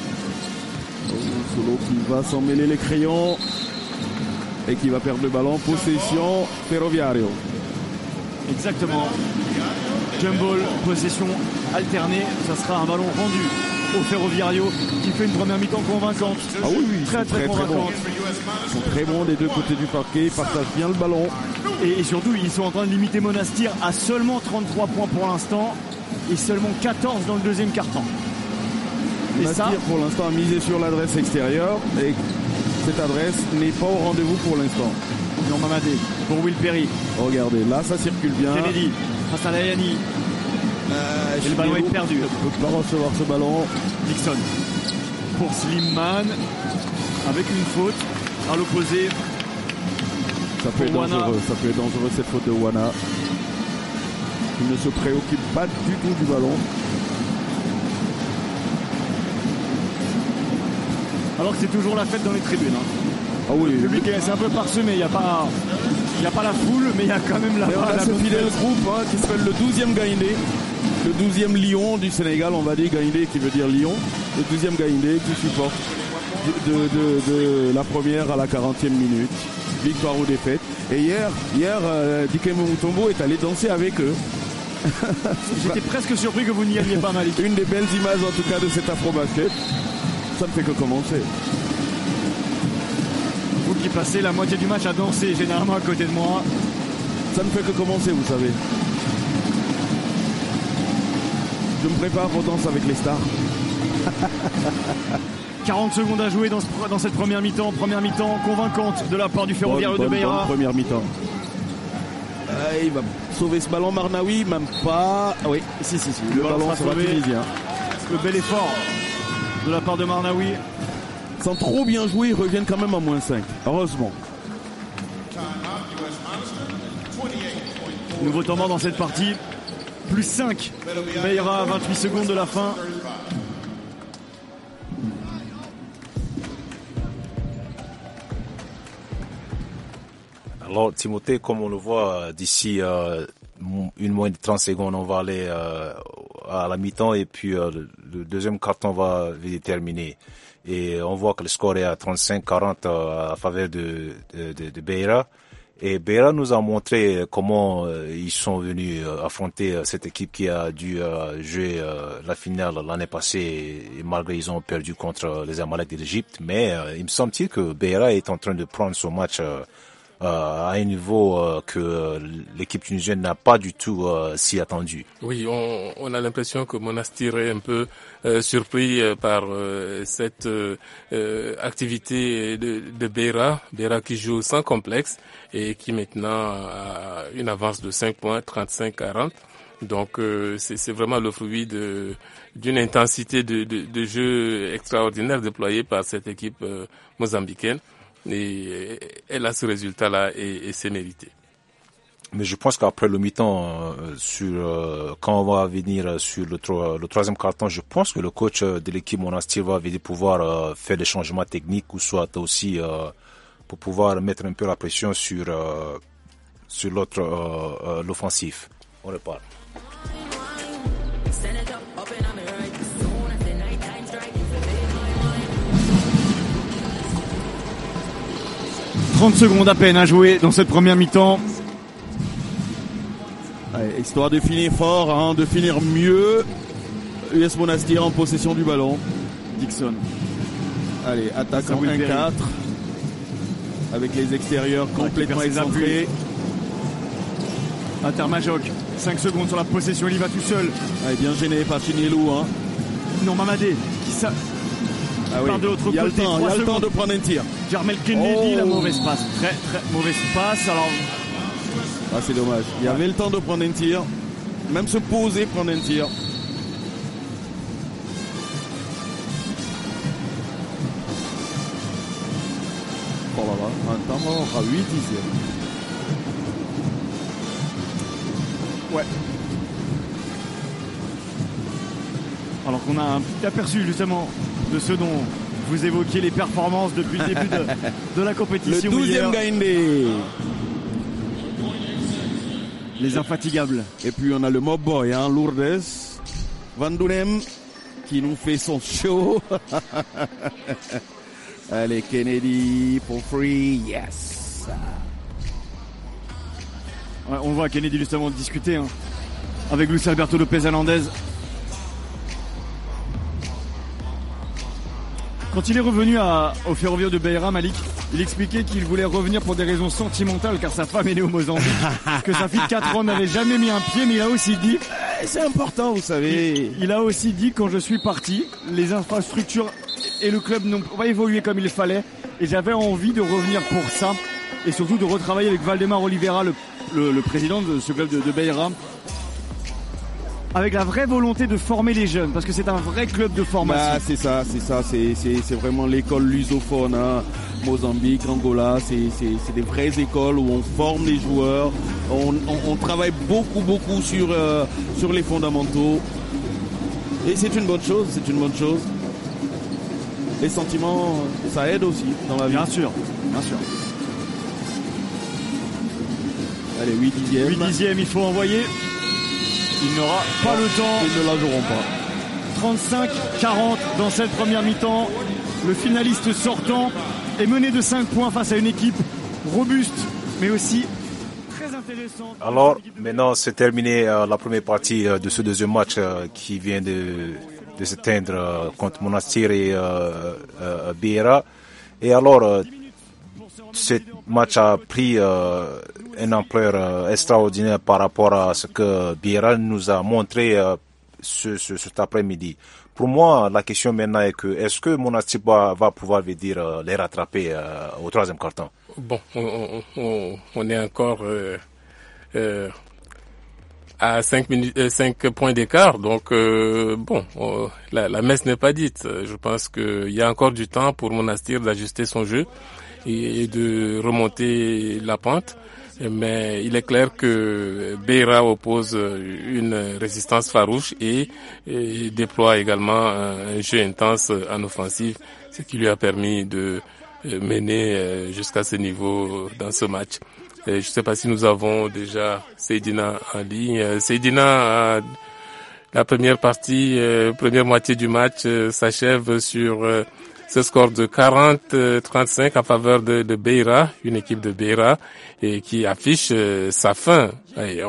Solo qui va s'en mêler les crayons et qui va perdre le ballon. Possession Ferroviario. Exactement. Jump ball, possession alternée. Ça sera un ballon rendu au Ferroviario qui fait une première mi-temps convaincante. Ah oui, très convaincante. Ils sont très bons des deux côtés du parquet. Ils partagent bien le ballon. Et surtout, ils sont en train de limiter Monastir à seulement 33 points pour l'instant et seulement 14 dans le deuxième quart-temps. Monastir pour l'instant a misé sur l'adresse extérieure et cette adresse n'est pas au rendez-vous pour l'instant. Non, Mamadé pour Will Perry. Regardez, là ça circule bien. Kennedy face à Layani. Et le ballon est perdu. Ne peut pas recevoir ce ballon. Dixon pour Slimman avec une faute à l'opposé. Ça peut être dangereux cette faute de Wana. Il ne se préoccupe pas du tout du ballon. Alors que c'est toujours la fête dans les tribunes. Ah oui. Le public c'est un peu parsemé, il n'y a pas la foule, mais il y a quand même la ce fidèle groupe qui s'appelle le 12e Gaïndé, le 12e Lion du Sénégal, on va dire Gaïndé qui veut dire Lion, le 12e Gaïndé qui supporte de la première à la 40e minute, victoire ou défaite. Et hier Dikembe Mutombo est allé danser avec eux. J'étais presque surpris que vous n'y alliez pas, Malik. Une des belles images en tout cas de cet Afro-Basket. Ça ne fait que commencer. Vous qui passez la moitié du match à danser généralement à côté de moi. Ça ne fait que commencer, vous savez. Je me prépare pour danser avec les stars. 40 secondes à jouer dans cette première mi-temps. Première mi-temps convaincante de la part du Ferroviario de Beira. Bonne première mi-temps. Il va sauver ce ballon, Marnaoui, même pas. Ah oui, si. Le ballon sera tunisien. Le bel effort de la part de Marnaoui. Sans trop bien jouer, ils reviennent quand même à -5. Heureusement. Nouveau temps mort dans cette partie. +5. Beira à 28 secondes de la fin. Alors Timothée, comme on le voit, d'ici une moins de 30 secondes, on va aller à la mi-temps et puis le deuxième carton va déterminer. Et on voit que le score est à 35-40 à faveur de Beira. Et Beira nous a montré comment ils sont venus affronter cette équipe qui a dû jouer la finale l'année passée et malgré ils ont perdu contre les Amalek de l'Égypte. Mais il me semble-t-il que Beira est en train de prendre son match à un niveau que l'équipe tunisienne n'a pas du tout si attendu. Oui, on a l'impression que Monastir est un peu surpris par cette activité de Beira qui joue sans complexe et qui maintenant a une avance de 5 points, 35-40. Donc c'est vraiment le fruit d'une intensité de jeu extraordinaire déployée par cette équipe mozambicaine. Et elle a ce résultat-là et c'est mérité. Mais je pense qu'après le mi-temps, quand on va venir sur le troisième quart-temps, je pense que le coach de l'équipe Monastir va pouvoir faire des changements techniques ou soit aussi pour pouvoir mettre un peu la pression sur l'offensif. On repart. « 30 secondes à peine à jouer dans cette première mi-temps. » Allez, histoire de finir fort, de finir mieux. US Monastir en possession du ballon. Dixon. Allez, attaque en 1-4. Avec les extérieurs complètement excentrés. Intermajok. 5 secondes sur la possession, il y va tout seul. Allez, bien gêné par Chignelou. Non, Mamadé. Ah oui. Il y a le temps de prendre un tir. Jarmel Kennedy, la mauvaise passe. Très mauvaise passe. Alors... Ah, c'est dommage. Il y avait le temps de prendre un tir. Même se poser, prendre un tir. Oh là là, un temps mort à 8 ici. Ouais. Alors qu'on a un petit aperçu justement de ce dont vous évoquiez les performances depuis le début de la compétition. Le 12e Gaïndé. Les infatigables. Et puis on a le mob boy, hein, Lourdes Van Dounem, qui nous fait son show. Allez, Kennedy for free, yes. Ouais, on voit Kennedy justement discuter avec Luis Alberto Lopez Hernandez. Quand il est revenu au Ferroviario de Beira, Malik, il expliquait qu'il voulait revenir pour des raisons sentimentales car sa femme est née au Mozambique, que sa fille de 4 ans n'avait jamais mis un pied, mais il a aussi dit... C'est important, vous savez. Il a aussi dit, quand je suis parti, les infrastructures et le club n'ont pas évolué comme il fallait, et j'avais envie de revenir pour ça, et surtout de retravailler avec Valdemar Oliveira, le président de ce club de Beira, avec la vraie volonté de former les jeunes, parce que c'est un vrai club de formation. C'est ça, c'est vraiment l'école lusophone, hein. Mozambique, Angola, c'est des vraies écoles où on forme les joueurs, on travaille beaucoup sur les fondamentaux, et c'est une bonne chose, Les sentiments, ça aide aussi dans la vie. Bien sûr. Allez, 8/10. Il faut envoyer. Il n'aura pas le temps. Ils ne la joueront pas. 35-40 dans cette première mi-temps. Le finaliste sortant est mené de 5 points face à une équipe robuste, mais aussi très intéressante. Alors, maintenant, c'est terminé la première partie de ce deuxième match qui vient de s'éteindre contre Monastir et Beira. Et alors, ce match a pris une ampleur extraordinaire par rapport à ce que Beira nous a montré cet après-midi. Pour moi, la question maintenant est est-ce que Monastir va pouvoir les rattraper au troisième quart-temps? Bon, on est encore à 5 points d'écart, donc la messe n'est pas dite. Je pense qu'il y a encore du temps pour Monastir d'ajuster son jeu et de remonter la pente. Mais il est clair que Beira oppose une résistance farouche et déploie également un jeu intense en offensive, ce qui lui a permis de mener jusqu'à ce niveau dans ce match. Je ne sais pas si nous avons déjà Seydina en ligne. Seydina, la première moitié du match s'achève sur ce score de 40-35 en faveur de Beira, une équipe de Beira, et qui affiche sa fin. Et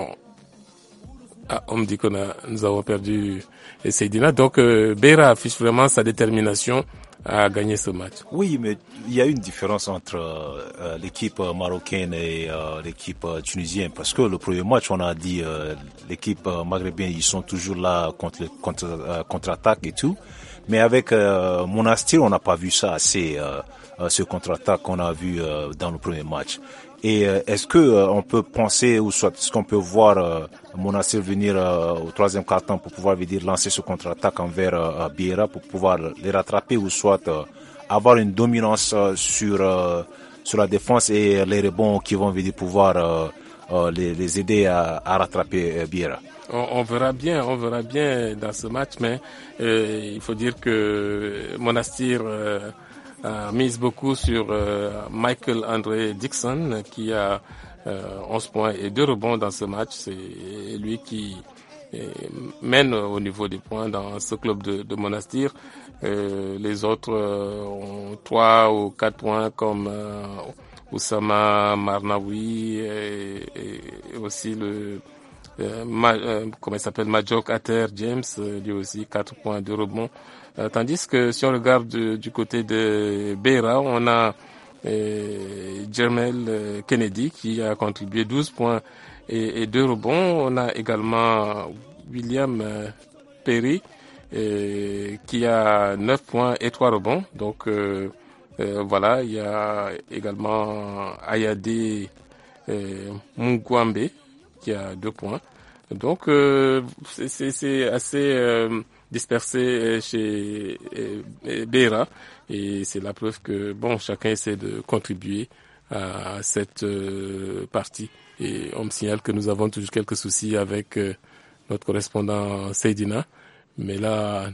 on me dit nous avons perdu Seydina. Donc Beira affiche vraiment sa détermination à gagner ce match. Oui, mais il y a une différence entre l'équipe marocaine et l'équipe tunisienne, parce que le premier match, on a dit l'équipe maghrébine, ils sont toujours là contre-attaque et tout. Mais avec Monastir, on n'a pas vu ça assez, ce contre-attaque qu'on a vu dans le premier match. Et est-ce que on peut penser, ou soit est-ce qu'on peut voir Monastir venir au troisième quart-temps pour pouvoir lancer ce contre-attaque envers Beira pour pouvoir les rattraper, ou soit avoir une dominance sur la défense et les rebonds qui vont pouvoir les aider à rattraper Beira? On verra bien dans ce match, mais il faut dire que Monastir mise beaucoup sur Michael André Dixon, qui a 11 points et 2 rebonds dans ce match. C'est lui qui mène au niveau des points dans ce club de Monastir. Les autres ont 3 ou 4 points comme Oussama Marnaoui et aussi comment il s'appelle, Majok Ater James, lui aussi 4 points de rebond. Tandis que si on regarde du côté de Beira, on a Jermel Kennedy qui a contribué 12 points et 2 rebonds. On a également William Perry qui a 9 points et 3 rebonds. Donc voilà, il y a également Ayade Mungwambe qui a 2 points. Donc c'est assez dispersé chez Beira, et c'est la preuve que chacun essaie de contribuer à cette partie. Et on me signale que nous avons toujours quelques soucis avec notre correspondant Seydina. Mais là,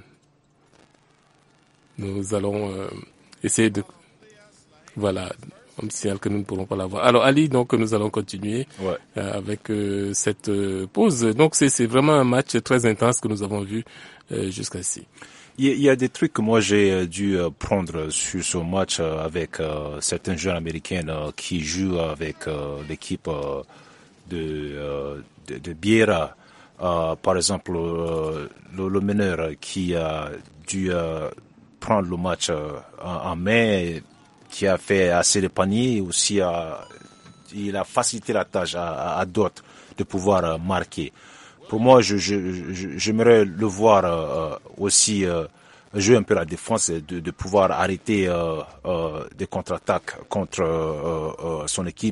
nous allons essayer de... Voilà, on me signale que nous ne pourrons pas l'avoir. Alors Ali, donc nous allons continuer avec cette pause. Donc c'est vraiment un match très intense que nous avons vu jusqu'ici. Il y a des trucs que moi j'ai dû prendre sur ce match avec certains jeunes américains qui jouent avec l'équipe de Biera. Par exemple, le meneur qui a dû prendre le match en main, qui a fait assez de paniers, aussi il a facilité la tâche à d'autres de pouvoir marquer. Pour moi, j'aimerais le voir aussi jouer un peu la défense, de pouvoir arrêter des contre-attaques contre son équipe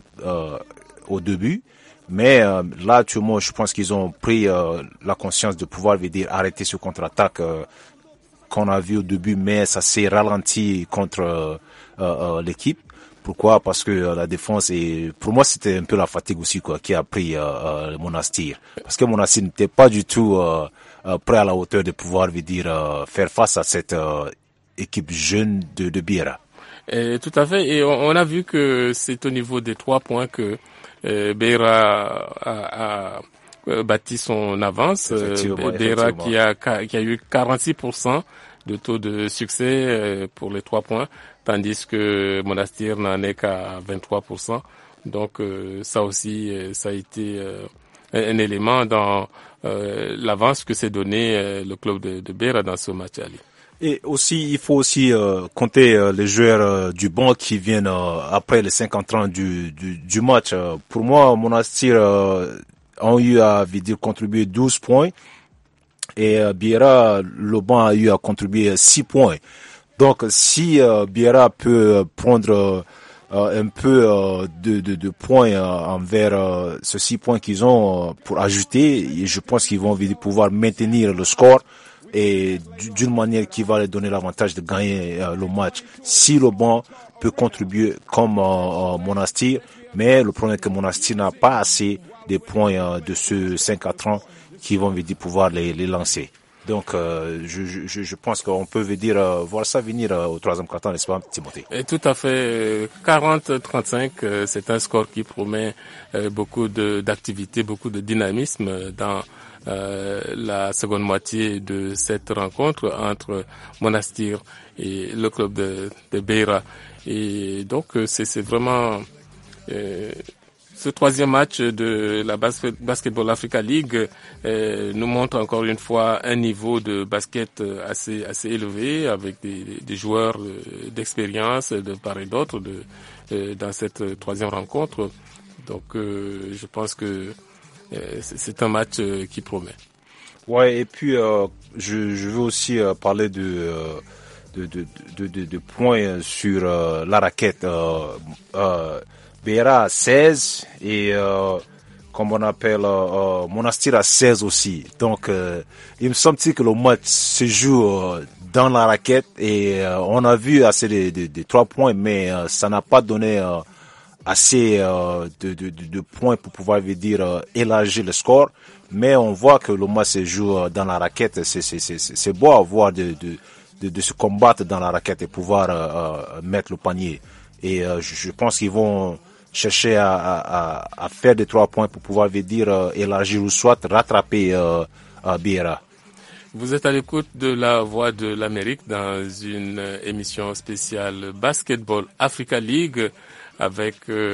au début. Mais là, actuellement, je pense qu'ils ont pris la conscience de pouvoir arrêter ce contre-attaque qu'on a vu au début, mais ça s'est ralenti contre l'équipe. Pourquoi? Parce que la défense, pour moi, c'était un peu la fatigue aussi qui a pris le Monastir. Parce que Monastir n'était pas du tout prêt à la hauteur de pouvoir faire face à cette équipe jeune de Biera. Tout à fait. Et on a vu que c'est au niveau des 3 points que Biera a bâti son avance. Biera qui a eu 46% de taux de succès pour les 3 points, tandis que Monastir n'en est qu'à 23%. Donc ça aussi, ça a été un élément dans l'avance que s'est donné le club de Biera dans ce match. Ali. Et aussi, il faut aussi compter les joueurs du banc qui viennent après les 50 ans du match. Pour moi, Monastir ont eu à contribuer 12 points et Biera, le banc a eu à contribuer 6 points. Donc, si Biera peut prendre un peu de points envers ces 6 points qu'ils ont pour ajouter, je pense qu'ils vont pouvoir maintenir le score et d'une manière qui va leur donner l'avantage de gagner le match. Si le banc peut contribuer comme Monastir, mais le problème est que Monastir n'a pas assez de points de ceux 5-4 ans qui vont pouvoir les lancer. Donc, je pense qu'on peut voir ça venir au 3e quart-temps, n'est-ce pas, Timothée? Et tout à fait. 40-35, c'est un score qui promet beaucoup d'activité, beaucoup de dynamisme dans la seconde moitié de cette rencontre entre Monastir et le club de Biera. Et donc, c'est vraiment... ce 3e match de la Basketball Africa League nous montre encore une fois un niveau de basket assez élevé, avec des joueurs d'expérience de part et d'autre dans cette 3e rencontre. Donc je pense que c'est un match qui promet. Ouais, et puis je veux aussi parler de points sur la raquette. Biera a 16 et comme on appelle Monastir a 16 aussi. Donc il me semble que le match se joue dans la raquette et on a vu assez de 3 points, mais ça n'a pas donné assez de points pour pouvoir élargir le score. Mais on voit que le match se joue dans la raquette. C'est beau à voir de se combattre dans la raquette et pouvoir mettre le panier. Et je pense qu'ils vont chercher à faire des 3 points pour pouvoir élargir ou soit rattraper Biera. Vous êtes à l'écoute de la Voix de l'Amérique dans une émission spéciale Basketball Africa League avec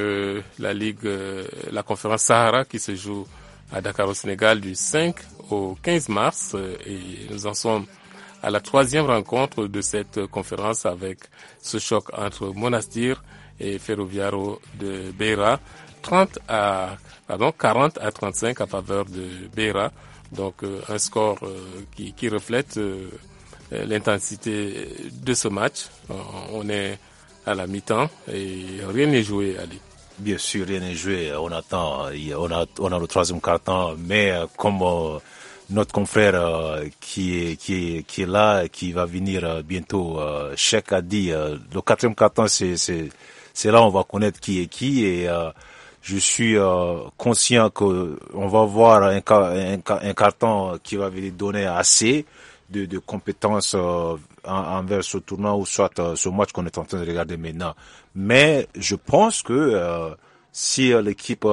la conférence Sahara qui se joue à Dakar au Sénégal du 5 au 15 mars et nous en sommes à la 3e rencontre de cette conférence avec ce choc entre Monastir et Ferroviario de Biera, 40 à 35 à faveur de Biera. Donc un score qui reflète l'intensité de ce match. On est à la mi-temps et rien n'est joué, Ali. Bien sûr, rien n'est joué. On attend. On a le 3e quart-temps, mais comme notre confrère qui est là, qui va venir bientôt, Cheikh a dit, le 4e quart-temps c'est là on va connaître qui est qui et je suis conscient que on va voir un carton qui va lui donner assez de compétences envers ce tournoi ou soit ce match qu'on est en train de regarder maintenant. Mais je pense que si l'équipe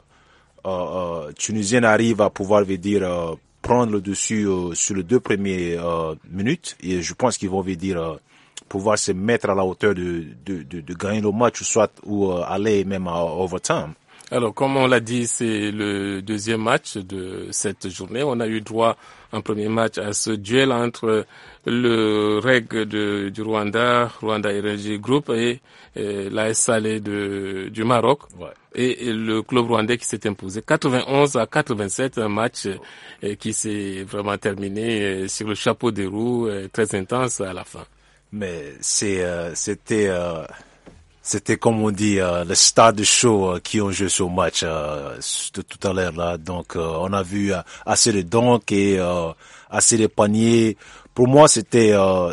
tunisienne arrive à pouvoir prendre le dessus sur les 2 premières minutes, et je pense qu'ils vont pouvoir se mettre à la hauteur de gagner le match ou aller même à overtime. Alors, comme on l'a dit, c'est le deuxième match de cette journée. On a eu droit en premier match à ce duel entre le REG du Rwanda Energy Group et l'AS Salé du Maroc. Ouais. Et le club rwandais qui s'est imposé 91-87, un match qui s'est vraiment terminé sur le chapeau des roues, très intense à la fin. Mais c'était comme on dit le star de show qui ont joué ce match de tout à l'heure là. Donc on a vu assez de dunks et assez de paniers. Pour moi c'était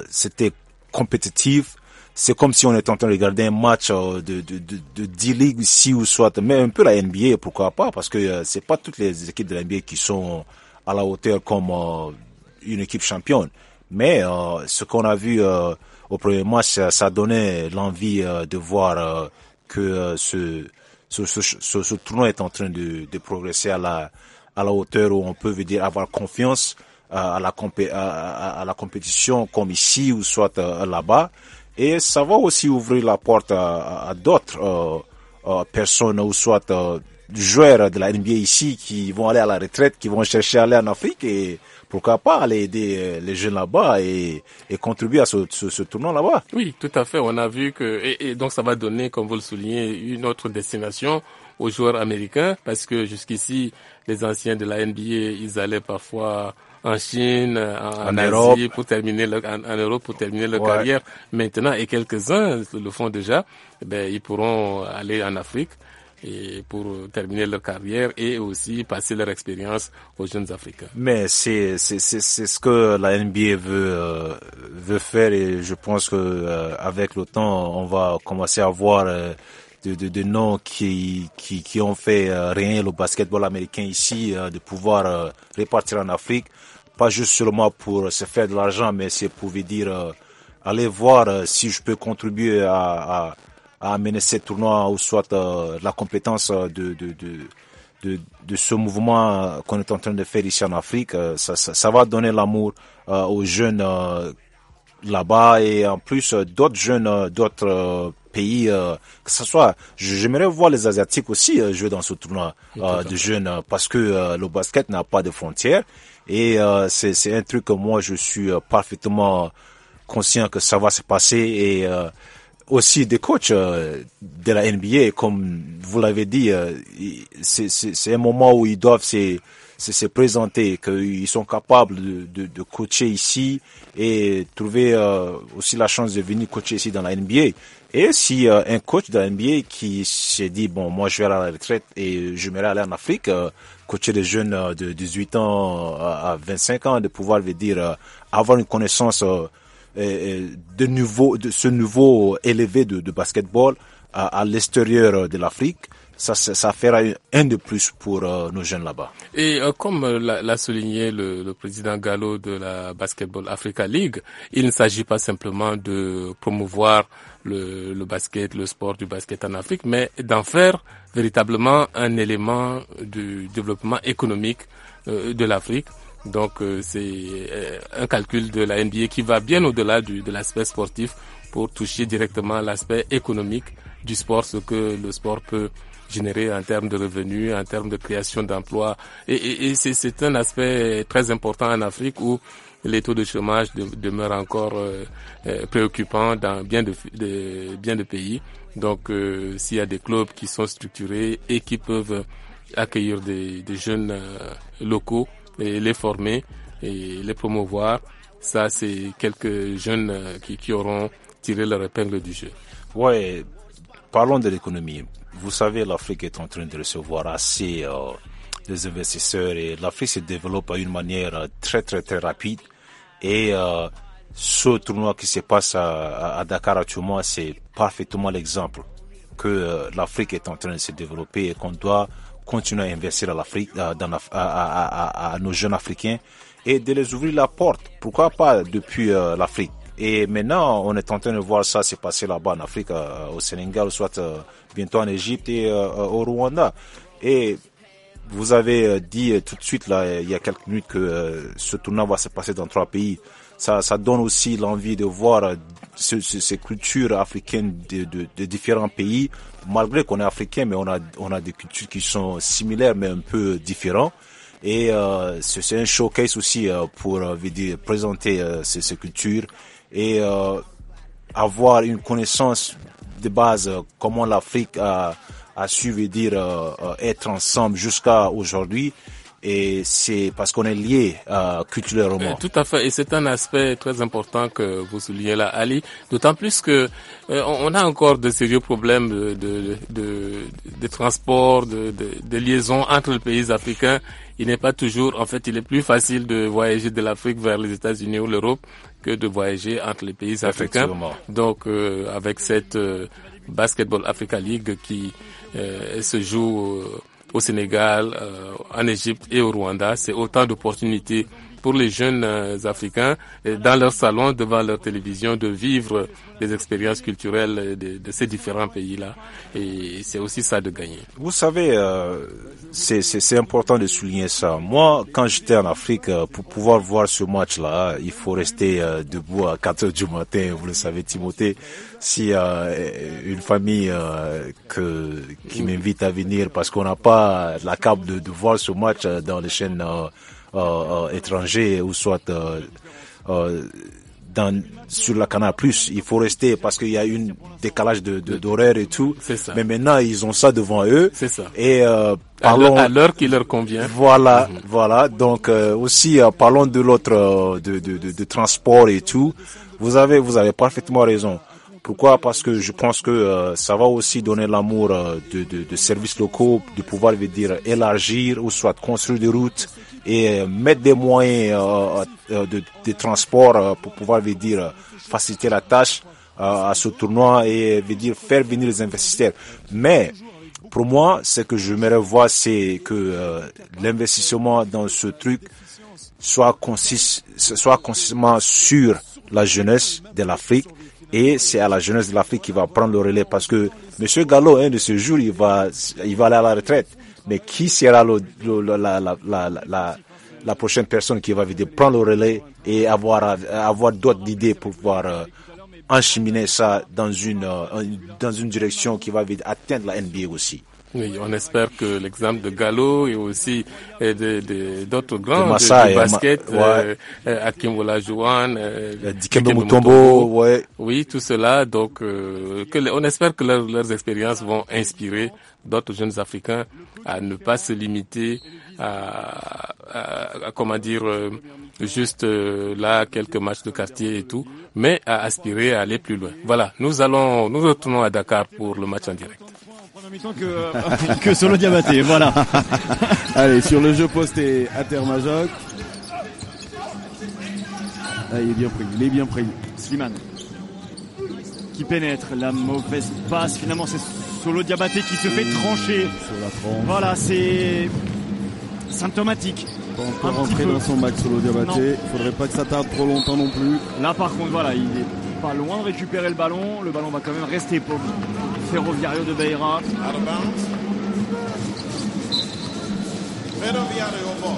compétitif. C'est comme si on était en train de regarder un match de D-League ici ou soit, mais un peu la NBA, pourquoi pas, parce que c'est pas toutes les équipes de la NBA qui sont à la hauteur comme une équipe championne. Mais ce qu'on a vu au premier match, ça donnait l'envie de voir que ce tournoi est en train de progresser à la hauteur où on peut avoir confiance à la compétition comme ici ou soit là-bas. Et ça va aussi ouvrir la porte à d'autres personnes ou soit joueurs de la NBA ici qui vont aller à la retraite, qui vont chercher à aller en Afrique et pourquoi pas aller aider les jeunes là-bas et contribuer à ce tournoi là-bas. Oui, tout à fait. On a vu que et donc ça va donner, comme vous le soulignez, une autre destination aux joueurs américains parce que jusqu'ici les anciens de la NBA, ils allaient parfois en Chine, en Asie pour terminer en Europe pour terminer leur carrière. Maintenant, et quelques-uns le font déjà, ils pourront aller en Afrique et pour terminer leur carrière et aussi passer leur expérience aux jeunes Africains. Mais c'est ce que la NBA veut faire et je pense que avec le temps, on va commencer à voir de noms qui ont fait rien le basketball américain ici, de pouvoir répartir en Afrique. Pas juste seulement pour se faire de l'argent, mais c'est pour aller voir si je peux contribuer à amener ce tournoi ou soit la compétence de ce mouvement qu'on est en train de faire ici en Afrique. Ça va donner l'amour aux jeunes là-bas et en plus d'autres jeunes d'autres pays, que ce soit, j'aimerais voir les Asiatiques aussi jouer dans ce tournoi de jeunes parce que le basket n'a pas de frontières. Et c'est un truc que moi je suis parfaitement conscient que ça va se passer et aussi des coachs de la NBA, comme vous l'avez dit, c'est un moment où ils doivent se présenter, qu'ils sont capables de coacher ici et trouver aussi la chance de venir coacher ici dans la NBA. Et si un coach de la NBA qui s'est dit bon, moi je vais aller à la retraite et j'aimerais aller en Afrique, coacher des jeunes de 18 ans à 25 ans, de pouvoir avoir une connaissance de ce niveau élevé de basketball à l'extérieur de l'Afrique, ça fera un de plus pour nos jeunes là-bas. Et comme l'a souligné le président Gallo de la Basketball Africa League, il ne s'agit pas simplement de promouvoir le basket, le sport du basket en Afrique, mais d'en faire véritablement un élément du développement économique de l'Afrique. Donc c'est un calcul de la NBA qui va bien au-delà de l'aspect sportif pour toucher directement l'aspect économique du sport, ce que le sport peut générer en termes de revenus, en termes de création d'emplois. Et c'est un aspect très important en Afrique où les taux de chômage demeurent encore préoccupants dans bien de pays. Donc s'il y a des clubs qui sont structurés et qui peuvent accueillir des jeunes locaux et les former et les promouvoir, ça c'est quelques jeunes qui auront tiré leur épingle du jeu. Ouais, parlons de l'économie. Vous savez, l'Afrique est en train de recevoir assez des investisseurs et l'Afrique se développe à une manière très très très rapide et ce tournoi qui se passe à Dakar actuellement, c'est parfaitement l'exemple que l'Afrique est en train de se développer et qu'on doit continuer à investir à l'Afrique, à nos jeunes Africains et de les ouvrir la porte. Pourquoi pas depuis l'Afrique? Et maintenant, on est en train de voir ça se passer là-bas en Afrique, au Sénégal, soit bientôt en Égypte et au Rwanda. Et vous avez dit tout de suite, là, il y a quelques minutes, que ce tournoi va se passer dans 3 pays. Ça donne aussi l'envie de voir ces cultures africaines de différents pays. Malgré qu'on est africain, mais on a des cultures qui sont similaires, mais un peu différentes. Et c'est un showcase aussi pour présenter ces cultures et avoir une connaissance de base comment l'Afrique a su être ensemble jusqu'à aujourd'hui. Et c'est parce qu'on est liés culturellement. Tout à fait, et c'est un aspect très important que vous soulignez là, Ali. D'autant plus que on a encore de sérieux problèmes de transport, de liaison entre les pays africains. Il n'est pas toujours, en fait, il est plus facile de voyager de l'Afrique vers les États-Unis ou l'Europe que de voyager entre les pays africains. Donc, avec cette Basketball Africa League qui se joue au Sénégal, en Égypte et au Rwanda, c'est autant d'opportunités pour les jeunes Africains dans leur salon, devant leur télévision, de vivre des expériences culturelles de ces différents pays-là. Et c'est aussi ça de gagner. Vous savez, c'est important de souligner ça. Moi, quand j'étais en Afrique, pour pouvoir voir ce match-là, il faut rester debout à 4 heures du matin. Vous le savez, Timothée, si une famille qui m'invite à venir parce qu'on n'a pas la cap de voir ce match dans les chaînes étrangers ou soit sur la Canal+, il faut rester parce qu'il y a un décalage d'horaire et tout. C'est ça. Mais maintenant ils ont ça devant eux. C'est ça. Et parlons à l'heure qui leur convient. Voilà, voilà. Donc aussi parlons de l'autre de transport et tout. Vous avez parfaitement raison. Pourquoi? Parce que je pense que ça va aussi donner l'amour de services locaux, de pouvoir élargir ou soit construire des routes et mettre des moyens de transport pour pouvoir faciliter la tâche à ce tournoi et faire venir les investisseurs. Mais pour moi, ce que j'aimerais voir, c'est que l'investissement dans ce truc soit consistement sur la jeunesse de l'Afrique. Et c'est à la jeunesse de l'Afrique qui va prendre le relais parce que Monsieur Gallo, un de ces jours, il va aller à la retraite. Mais qui sera la prochaine personne qui va prendre le relais et avoir d'autres idées pour pouvoir encheminer ça dans une direction qui va atteindre la NBA aussi. Oui, on espère que l'exemple de Gallo et aussi d'autres grands Maasai, du basket, Hakim Olajuwon, Dikembe Mutombo, ouais. Oui, tout cela. Donc, on espère que leurs expériences vont inspirer d'autres jeunes Africains à ne pas se limiter à juste là quelques matchs de quartier et tout, mais à aspirer à aller plus loin. Voilà, nous retournons à Dakar pour le match en direct. En même temps que Solo Diabaté, voilà. Allez, sur le jeu posté à Termajok. Ah, il est bien pris. Slimane qui pénètre, la mauvaise passe, finalement c'est Solo Diabaté qui se fait trancher. Sur la tranche. Voilà, c'est symptomatique. Pas encore rentrer dans son max Solo Diabaté. Faudrait pas que ça tarde trop longtemps non plus. Là par contre, voilà, il est pas loin de récupérer le ballon. Le ballon va quand même rester pour Ferroviario de Beira. Out of bounds. Ferroviario ball.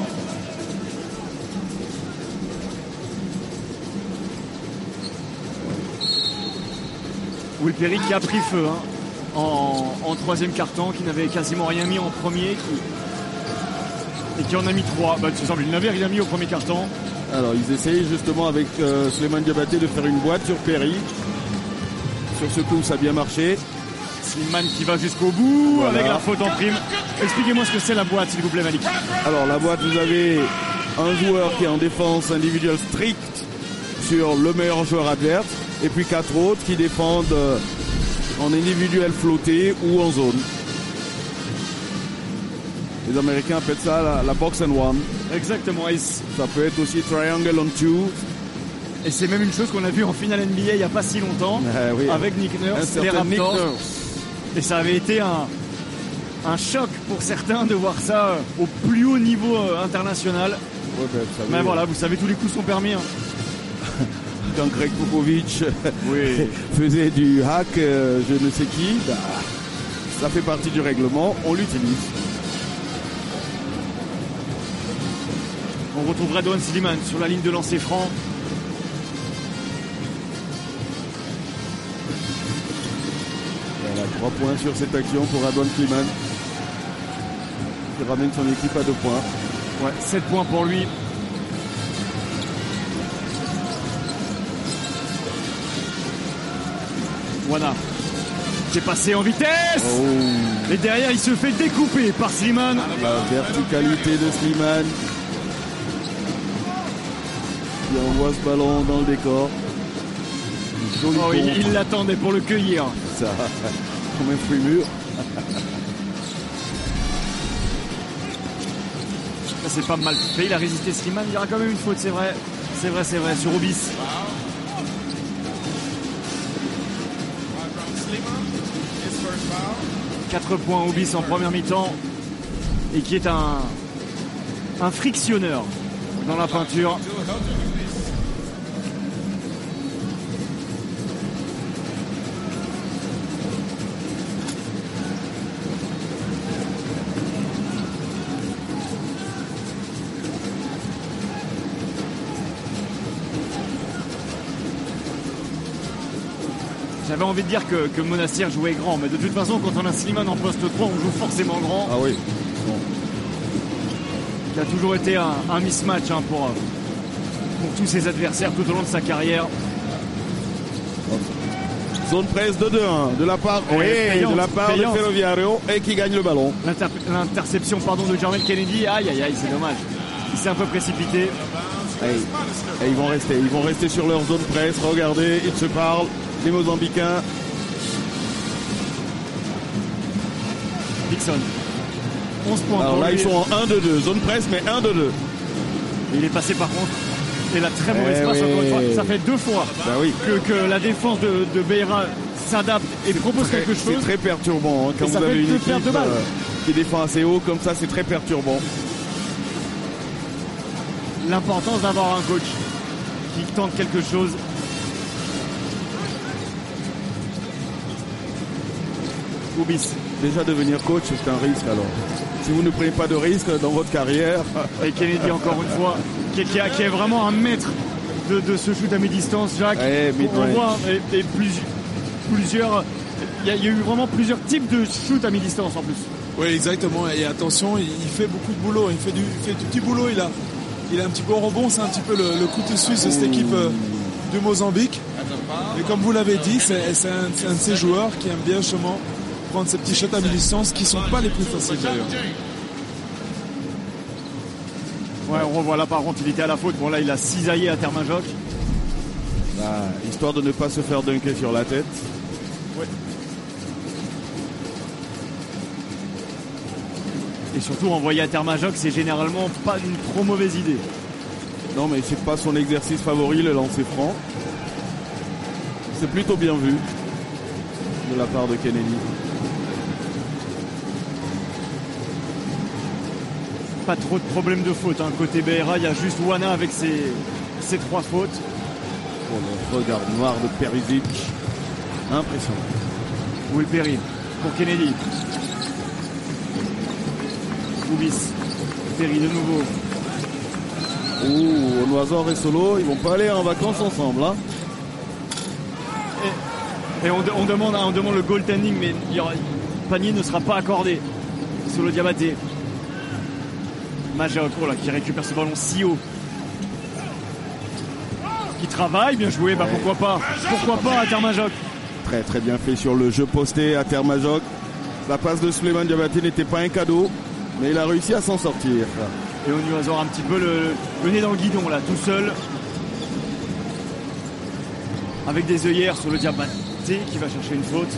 Will Perry qui a pris feu en troisième quart-temps, qui n'avait quasiment rien mis en premier et qui en a mis 3. Il n'avait rien mis au premier quart-temps. Alors ils essayent justement avec Souleymane Diabaté de faire une boîte sur Perry. Sur ce coup ça a bien marché. Slimane qui va jusqu'au bout, voilà, avec la faute en prime. Expliquez-moi ce que c'est la boîte, s'il vous plaît, Malik. Alors la boîte, vous avez un joueur qui est en défense individuelle stricte sur le meilleur joueur adverse et puis 4 autres qui défendent en individuel flotté ou en zone. Les Américains appellent ça la box and one. Exactement. Ça peut être aussi triangle on two. Et c'est même une chose qu'on a vue en finale NBA il n'y a pas si longtemps, oui, avec Nick Nurse, les Raptors. Et ça avait été un choc pour certains de voir ça au plus haut niveau international. Ouais, mais voilà, vous savez, tous les coups sont permis. Hein. Quand Greg Popovich faisait du hack, je ne sais qui, ça fait partie du règlement, on l'utilise. On retrouve Redouane Slimane sur la ligne de lancer franc. Voilà, 3 points sur cette action pour Redouane Slimane, qui ramène son équipe à 2 points. Ouais, 7 points pour lui. Wana qui est passé en vitesse. Et derrière il se fait découper par Slimane. La verticalité de Slimane qui envoie ce ballon dans le décor. Il l'attendait pour le cueillir. Ça, comme un fruit mûr. Ça c'est pas mal fait, il a résisté Slimane, il y aura quand même une faute, c'est vrai. C'est vrai, sur Obis. 4 points Obis en première mi-temps et qui est un frictionneur dans la peinture. J'avais envie de dire que Monastir jouait grand, mais de toute façon, quand on a Slimane en poste 3, on joue forcément grand. Ah oui. Bon. Qui a toujours été un mismatch pour tous ses adversaires tout au long de sa carrière. Zone presse de 2-1 de la part, de Ferroviario et qui gagne le ballon. L'interception de Jermaine Kennedy, aïe, c'est dommage. Il s'est un peu précipité. Et ils vont rester sur leur zone presse. Regardez, ils se parlent. Les Mozambicains. Dixon. 11 points. Alors là, ils sont en 1-2-2. Zone presse, mais 1-2-2. Il est passé par contre. Et la très mauvaise passe encore une fois. Ça fait 2 fois que la défense de Beira s'adapte et propose quelque chose. C'est très perturbant quand vous avez une équipe qui défend assez haut comme ça, c'est très perturbant. L'importance d'avoir un coach qui tente quelque chose. Obis. Déjà devenir coach, c'est un risque alors. Si vous ne prenez pas de risque dans votre carrière. Et Kennedy encore une fois, qui est vraiment un maître de ce shoot à mi-distance, Jacques. On voit plusieurs. Il y a eu vraiment plusieurs types de shoot à mi-distance en plus. Oui, exactement. Et attention, il fait beaucoup de boulot. Il fait du petit boulot. Il a un petit peu au rebond. C'est un petit peu le couteau suisse de cette équipe de Mozambique. Et comme vous l'avez dit, c'est un de ces joueurs qui aime bien justement prendre ces petits shots à mi-distance qui sont pas les plus faciles d'ailleurs. Ouais, on revoit là par contre, il était à la faute. Bon là, il a cisaillé à Termajoc. Histoire de ne pas se faire dunker sur la tête. Ouais. Et surtout, envoyer à Termajoc, c'est généralement pas une trop mauvaise idée. Non, mais c'est pas son exercice favori, le lancer franc. C'est plutôt bien vu de la part de Kennedy. Pas trop de problèmes de faute. Côté BRA, il y a juste Wana avec ses 3 fautes. Pour le regard noir de Perisic. Impressionnant. Will Perry pour Kennedy. Ubis. Perry de nouveau. Onoazor et Solo, ils vont pas aller en vacances ensemble. Hein. Et on demande le goaltending, mais le panier ne sera pas accordé. Solo Diabaté. Majoc qui récupère ce ballon si haut. Qui travaille, bien joué, pourquoi pas à Termajoc. Très très bien fait sur le jeu posté à Termajoc. La passe de Souleymane Diabaté n'était pas un cadeau, mais il a réussi à s'en sortir. Et Onuazor un petit peu le nez dans le guidon là, tout seul. Avec des œillères sur le Diabaté qui va chercher une faute.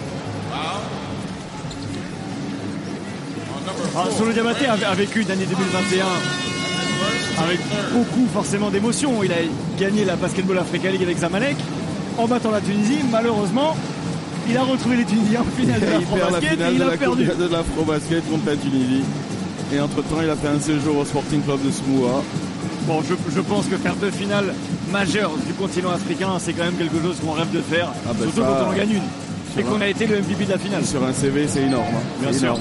Solo Diabaté a vécu une année 2021 avec beaucoup forcément d'émotions. Il a gagné la Basketball Africa League avec Zamalek en battant la Tunisie. Malheureusement, Il a retrouvé les Tunisiens en finale de l'Afro-Basket et il a perdu. De l'Afro-Basket contre la Tunisie. Et entre-temps, il a fait un séjour au Sporting Club de Smoua. Bon, je pense que faire 2 finales majeures du continent africain, c'est quand même quelque chose qu'on rêve de faire. Surtout quand on en gagne une. Et qu'on a été le MVP de la finale. Sur un CV, c'est énorme. Bien sûr.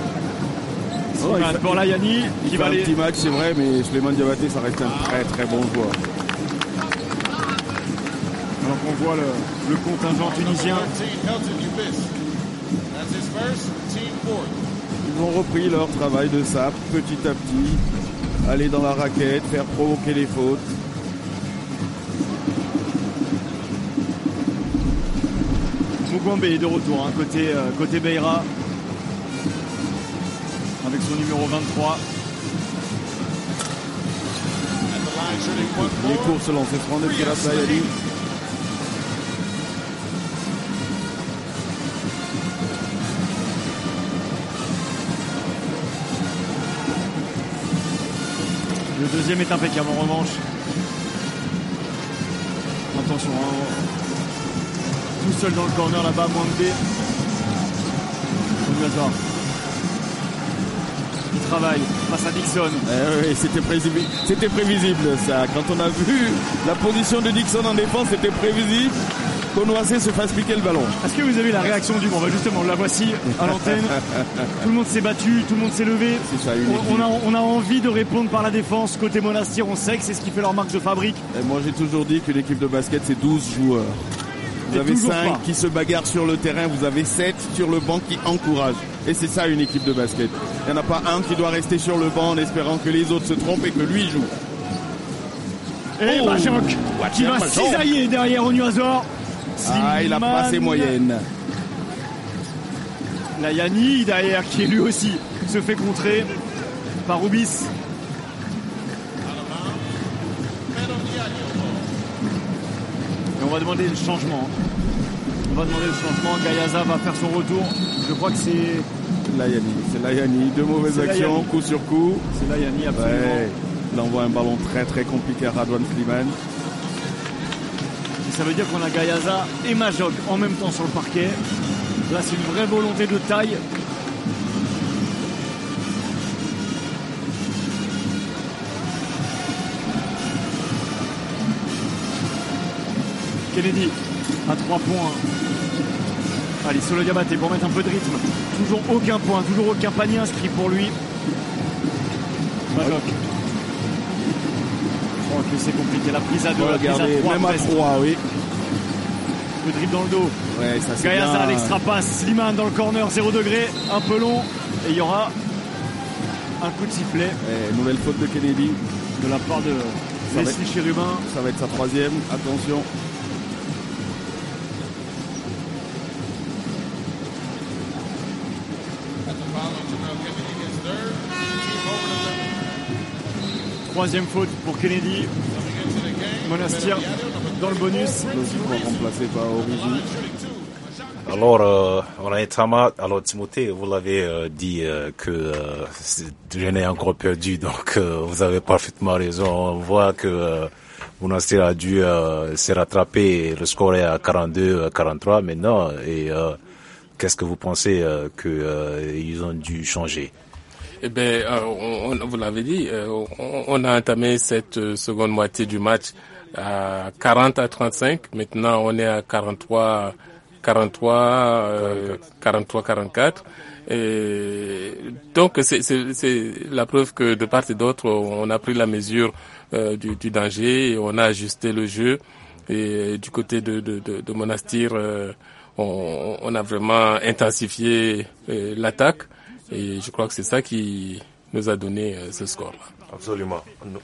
Pour Layani, il va un petit match, c'est vrai, mais Souleymane Diabaté, ça reste un très très bon joueur. Alors qu'on voit le contingent tunisien. Ils ont repris leur travail de sap petit à petit. Aller dans la raquette, faire provoquer les fautes. Mugwembe est de retour, hein, côté Beira. Avec son numéro 23. Les courses lancées franc de Kirat Layani. Le deuxième est impeccable en revanche. Attention, hein. Tout seul dans le corner là-bas, Mwembe. On lui hasard. Il travaille face à Dixon. Oui, c'était prévisible ça. Quand on a vu la position de Dixon en défense, c'était prévisible qu'Onoissé se fasse piquer le ballon. Est-ce que vous avez la réaction du monde? Justement, la voici à l'antenne. Tout le monde s'est battu, tout le monde s'est levé. C'est ça, on a envie de répondre par la défense. Côté Monastir, on sait que c'est ce qui fait leur marque de fabrique. Et moi, j'ai toujours dit qu'une équipe de basket, c'est 12 joueurs. Vous avez 5 qui se bagarrent sur le terrain, vous avez 7 sur le banc qui encouragent. Et c'est ça une équipe de basket. Il n'y en a pas un qui doit rester sur le banc en espérant que les autres se trompent et que lui joue. Et Majok qui va cisailler derrière Onuazor. Il a pas ses moyennes. Layani derrière qui lui aussi se fait contrer par Rubis. Et on va demander le changement. Gayaza va faire son retour. Je crois que c'est Layani. 2 mauvaises actions, coup sur coup. C'est Layani, absolument. Ouais. Il envoie un ballon très très compliqué à Radwan Slimane. Et ça veut dire qu'on a Gayaza et Majok en même temps sur le parquet. Là, c'est une vraie volonté de taille. Kennedy à 3 points. Allez, Solo Diabaté pour mettre un peu de rythme. Toujours aucun point, toujours aucun panier inscrit pour lui. Majok. Oh, que c'est compliqué. La prise à 2, regardez, même à 3, oui. Le dribble dans le dos. Ouais, ça c'est Gayaza bien. à l'extra passe. Slimane dans le corner, 0 degré, un peu long. Et il y aura un coup de sifflet. Ouais, nouvelle faute de Kennedy. De la part de Leslie Chérubin. Ça va être sa 3e. Attention. Troisième faute pour Kennedy. Monastir dans le bonus. Remplacé par Origi. Alors, alors Timothée, vous l'avez dit que Rennes est encore perdu, donc vous avez parfaitement raison. On voit que Monastir a dû se rattraper. Le score est à 42-43 maintenant. Et qu'est-ce que vous pensez qu'ils ont dû changer? Eh ben, vous l'avez dit, on a entamé cette seconde moitié du match à 40-35. Maintenant, on est à 43-44. Et donc, c'est la preuve que de part et d'autre, on a pris la mesure du danger et on a ajusté le jeu. Et du côté de Monastir, on a vraiment intensifié l'attaque. Et je crois que c'est ça qui nous a donné ce score-là. Absolument.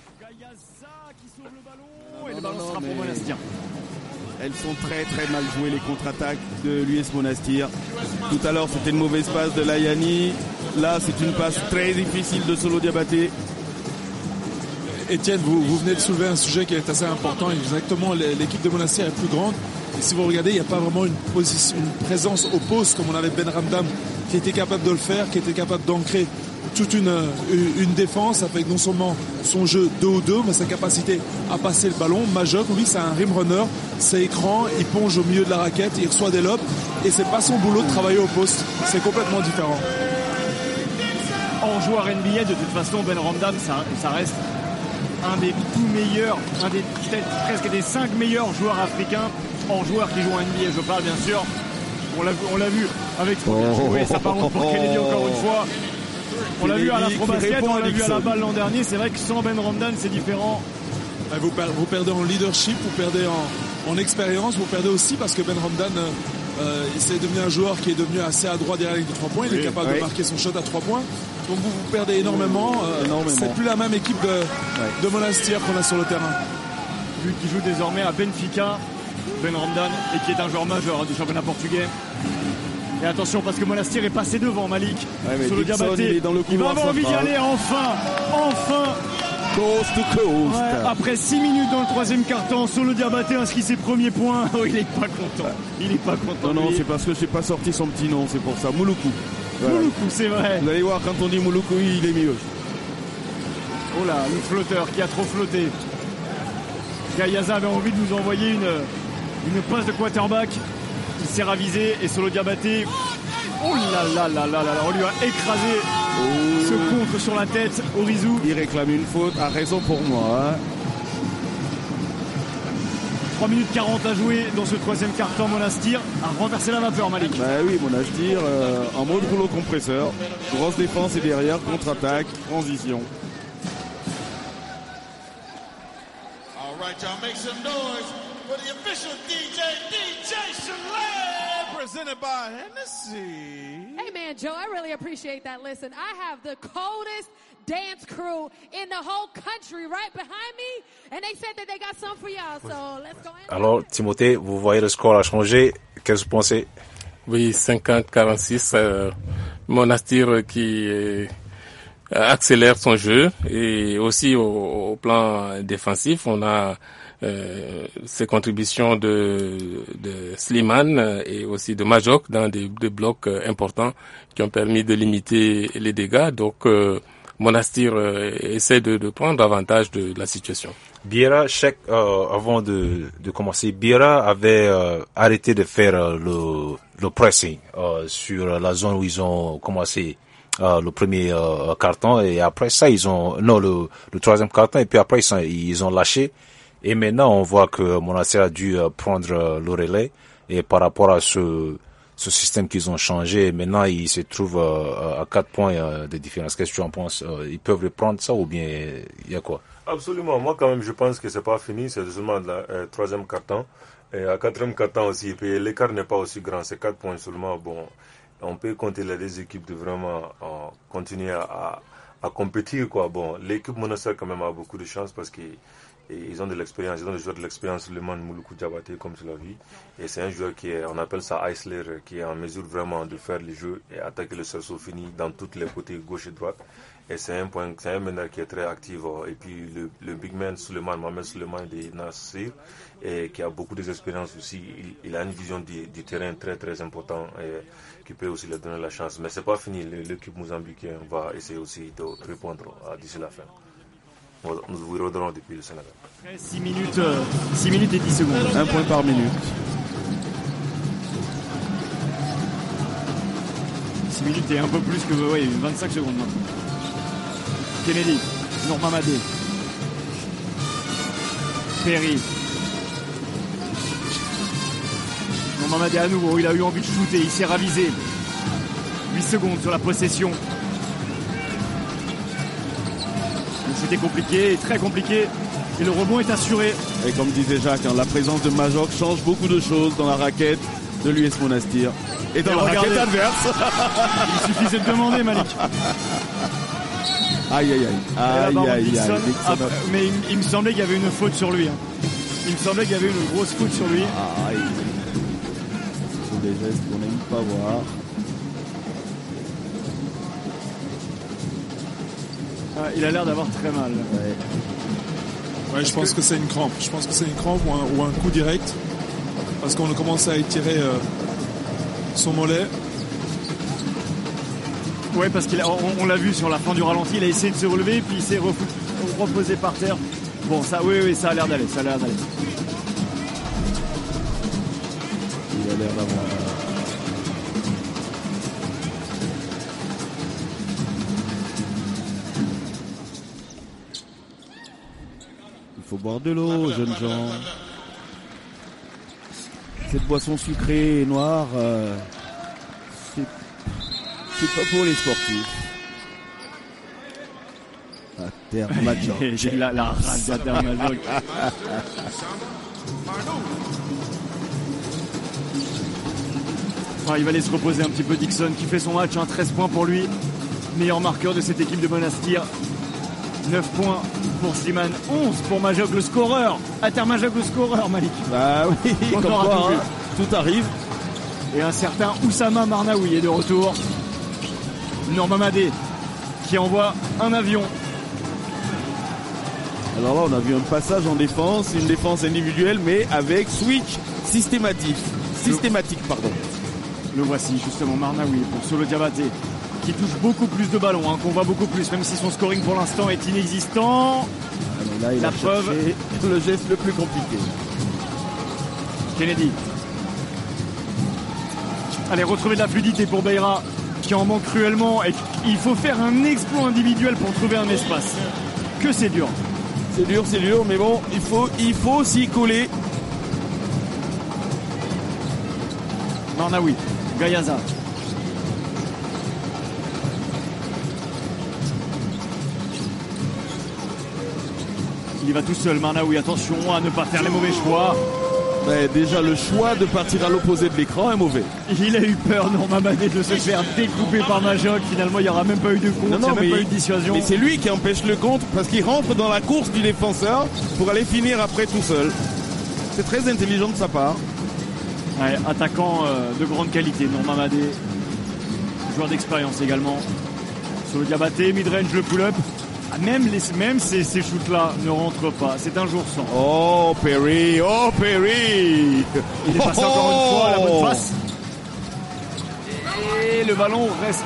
Elles sont très très mal jouées les contre-attaques de l'US Monastir. Tout à l'heure c'était une mauvaise passe de Layani. Là c'est une passe très difficile de Solo Diabaté. Étienne, vous venez de soulever un sujet qui est assez important. Exactement, l'équipe de Monastir est plus grande. Et si vous regardez, il n'y a pas vraiment une présence au poste comme on avait Ben Ramdam qui était capable de le faire, qui était capable d'ancrer toute une défense avec non seulement son jeu 2-2, mais sa capacité à passer le ballon. Majok, lui, c'est un rim runner, c'est écran, il plonge au milieu de la raquette, il reçoit des lobes, et c'est pas son boulot de travailler au poste. C'est complètement différent. En joueur NBA, de toute façon, Ben Ramdan, ça reste un des tout meilleurs, presque des 5 meilleurs joueurs africains en joueurs qui jouent en NBA. Je parle bien sûr, on l'a vu avec ça part pour Kennedy encore une fois. On l'a vu à l'Afro-Basket, on l'a vu à la balle l'an dernier. C'est vrai que sans Ben Ramdan, c'est différent. Vous perdez en leadership, vous perdez en expérience, vous perdez aussi parce que Ben Ramdan c'est devenu un joueur qui est devenu assez adroit derrière la ligne de 3 points. Il est capable de marquer son shot à 3 points. Donc vous perdez énormément. C'est plus la même équipe de Monastir qu'on a sur le terrain. Lui qui joue désormais à Benfica, Ben Ramdan, et qui est un joueur majeur du championnat portugais. Et attention parce que Monastir est passé devant Malik sur le Diabaté. Il va avoir envie d'y aller enfin. Coast to coast. Après 6 minutes dans le troisième quart-temps, Solo Diabaté inscrit ses premiers points. Oh, il est pas content. Non, c'est parce que j'ai pas sorti son petit nom, c'est pour ça. Mouloukou. Voilà. Mouloukou, c'est vrai. Vous allez voir, quand on dit Mouloukou, il est mieux. Oh là, le flotteur qui a trop flotté. Gayaza avait envie de nous envoyer une passe de quarterback. Il s'est ravisé et Solo Diabaté, oh là là, on lui a écrasé ce contre sur la tête. Orizou. Il réclame une faute, a raison pour moi. 3 minutes 40 à jouer dans ce troisième quart-temps. Monastir a renversé la vapeur, Malik. Oui, Monastir en mode rouleau compresseur. Grosse défense et derrière, contre-attaque, transition. All right, y'all make some noise for the official DJ Shalab, presented by Hennessy. Hey man, Joe, I really appreciate that. Listen, I have the coldest dance crew in the whole country right behind me, and they said that they got some for y'all, so let's go in. Alors, Timothée, vous voyez le score a changé. Qu'est-ce que vous pensez? Oui, 50-46. Monastir qui accélère son jeu, et aussi au plan défensif, on a ces contributions de Slimane et aussi de Majok dans des blocs importants qui ont permis de limiter les dégâts. Donc Monastir essaie de prendre avantage de la situation. Biera, avant de commencer, Biera avait arrêté de faire le pressing sur la zone où ils ont commencé le premier carton, et après ça le troisième carton, et puis après ils ont lâché. Et maintenant, on voit que Monastir a dû prendre le relais, et par rapport à ce système qu'ils ont changé, maintenant ils se trouvent à 4 points de différence. Qu'est-ce que tu en penses? Ils peuvent reprendre ça, ou bien il y a quoi? Absolument. Moi, quand même, je pense que c'est pas fini. C'est seulement le troisième carton. Et à quatrième carton aussi, l'écart n'est pas aussi grand. C'est 4 points seulement. Bon, on peut compter les deux équipes de vraiment continuer à compétir, quoi. Bon, l'équipe Monastir quand même a beaucoup de chance parce que ils ont de l'expérience, ils ont des joueurs de l'expérience, le man Mouloukou Diabaté, comme tu l'as vu. Et c'est un joueur on appelle ça Eisler, qui est en mesure vraiment de faire les jeux et attaquer le cerceau fini dans tous les côtés, gauche et droite. Et c'est un meneur qui est très actif. Et puis le big man Mohamed Suleiman de Nassir, et qui a beaucoup d'expérience aussi. Il a une vision du terrain très très important, et qui peut aussi leur donner la chance. Mais c'est pas fini. L'équipe mozambicaine va essayer aussi de répondre d'ici la fin. Nous vous reviendrons depuis le Sénégal. 6 minutes et 10 secondes. 1 point par minute. 6 minutes et un peu plus que 25 secondes maintenant. Kennedy, Nour Mamadé, Perry. Nour Mamadé à nouveau, il a eu envie de shooter, il s'est ravisé. 8 secondes sur la possession. C'était compliqué, très compliqué, et le rebond est assuré. Et comme disait Jacques, la présence de Majok change beaucoup de choses dans la raquette de l'US Monastir et dans la raquette adverse. Il suffisait de demander, Malik. Aïe. Mais il me semblait qu'il y avait une faute sur lui. Il me semblait qu'il y avait une grosse faute sur lui. C'est des gestes qu'on n'aime pas voir. Il a l'air d'avoir très mal. Ouais, je pense que c'est une crampe. Je pense que c'est une crampe ou un coup direct. Parce qu'on a commencé à étirer son mollet. Ouais, parce qu'on l'a vu sur la fin du ralenti, il a essayé de se relever, puis il s'est reposé par terre. Bon, ça, oui, ça a l'air d'aller, Il a l'air d'avoir... Il faut boire de l'eau, jeunes gens. Cette boisson sucrée et noire, c'est pas pour les sportifs. Majok. J'ai la rage d'Atermajok. Il va aller se reposer un petit peu Dixon qui fait son match, 13 points pour lui. Meilleur marqueur de cette équipe de Monastir. 9 points pour Slimane, 11 pour Majok le scoreur. Atermajok le scoreur, Malik. Bah oui, comme quoi, tout arrive. Et un certain Oussama Marnaoui est de retour. Norma Madé qui envoie un avion. Alors là, on a vu un passage en défense, une défense individuelle, mais avec switch systématique. Le voici justement, Marnaoui pour Solo Diabaté, qui touche beaucoup plus de ballons, qu'on voit beaucoup plus, même si son scoring pour l'instant est inexistant. Là, il a preuve, le geste le plus compliqué. Kennedy. Allez, retrouver de la fluidité pour Beira, qui en manque cruellement, et il faut faire un exploit individuel pour trouver un espace. Que c'est dur. C'est dur, mais bon, il faut s'y coller. Marnaoui, Gayaza. Il y va tout seul, Marnaoui, attention à ne pas faire les mauvais choix. Mais déjà, le choix de partir à l'opposé de l'écran est mauvais. Il a eu peur, Norma Madé, de se faire découper par Majok. Finalement, il n'y aura même pas eu de contre, il n'y a même pas eu de dissuasion. Mais c'est lui qui empêche le contre parce qu'il rentre dans la course du défenseur pour aller finir après tout seul. C'est très intelligent de sa part. Ouais, attaquant de grande qualité, Norma Madé. Joueur d'expérience également. Sur le Diabaté, midrange, le pull-up. Même ces shoots-là ne rentrent pas. C'est un jour sans. Oh, Perry. Il est passé encore une fois à la bonne face. Et le ballon reste.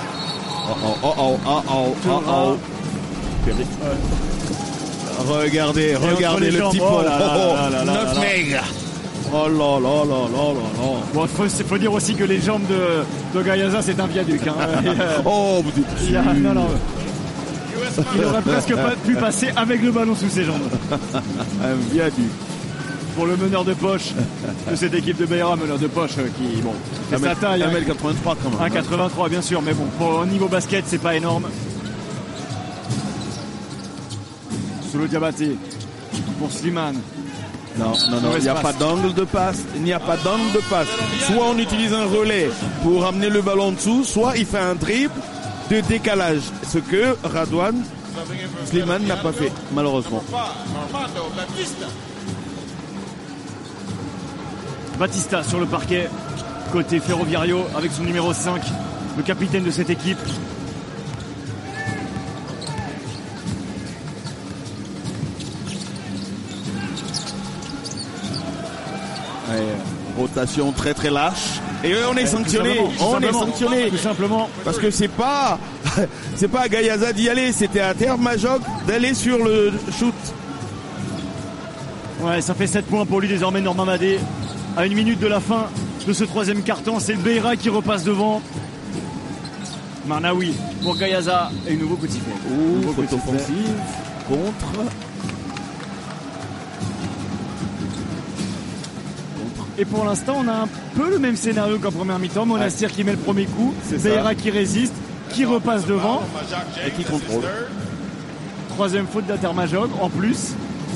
Perry. Regardez le petit pont. 9 mecs. Oh là là là là là. Bon, faut dire aussi que les jambes de Gayaza, c'est un viaduc. Oh, vous êtes non. Il aurait presque pas pu passer avec le ballon sous ses jambes. Un viaduc. Pour le meneur de poche de cette équipe de Beira, meneur de poche qui, bon, c'est sa taille. 1m83 quand même. 1m83 bien sûr, mais bon, pour un niveau basket, c'est pas énorme. Solo Diabaté pour Slimane. Non, il n'y a pas d'angle de passe. Soit on utilise un relais pour amener le ballon en dessous, soit il fait un dribble de décalage. Ce que Radwan Slimane n'a pas fait, malheureusement. Batista sur le parquet, côté Ferroviario, avec son numéro 5, le capitaine de cette équipe. Rotation très très lâche. Et on est sanctionné. Tout simplement. Parce que c'est pas à Gayaza d'y aller, c'était à Atermajok d'aller sur le shoot. Ouais, ça fait 7 points pour lui désormais, Norma Madé. À 1 minute de la fin de ce troisième quart-temps, c'est le Beira qui repasse devant. Marnaoui pour Gayaza et nouveau coup de sifflet. Faute offensive contre. Et pour l'instant, on a un peu le même scénario qu'en première mi-temps. Monastir qui met le premier coup, Beira qui résiste, qui repasse devant et qui contrôle. Troisième faute d'Atermajok en plus.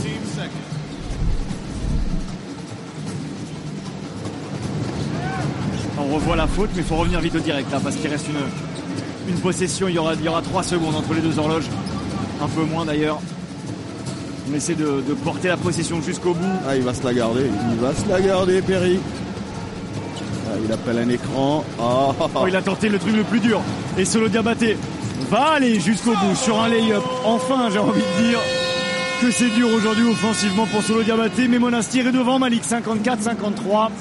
On revoit la faute, mais il faut revenir vite au direct là, parce qu'il reste une possession. Il y aura 3 secondes entre les deux horloges, un peu moins d'ailleurs. On essaie de porter la possession jusqu'au bout. Ah, il va se la garder, Perry. Ah, il appelle un écran. Oh, il a tenté le truc le plus dur. Et Solo Diabaté va aller jusqu'au bout sur un lay-up. Enfin, j'ai envie de dire que c'est dur aujourd'hui offensivement pour Solo Diabaté. Mais Monastir est devant, Malik, 54-53.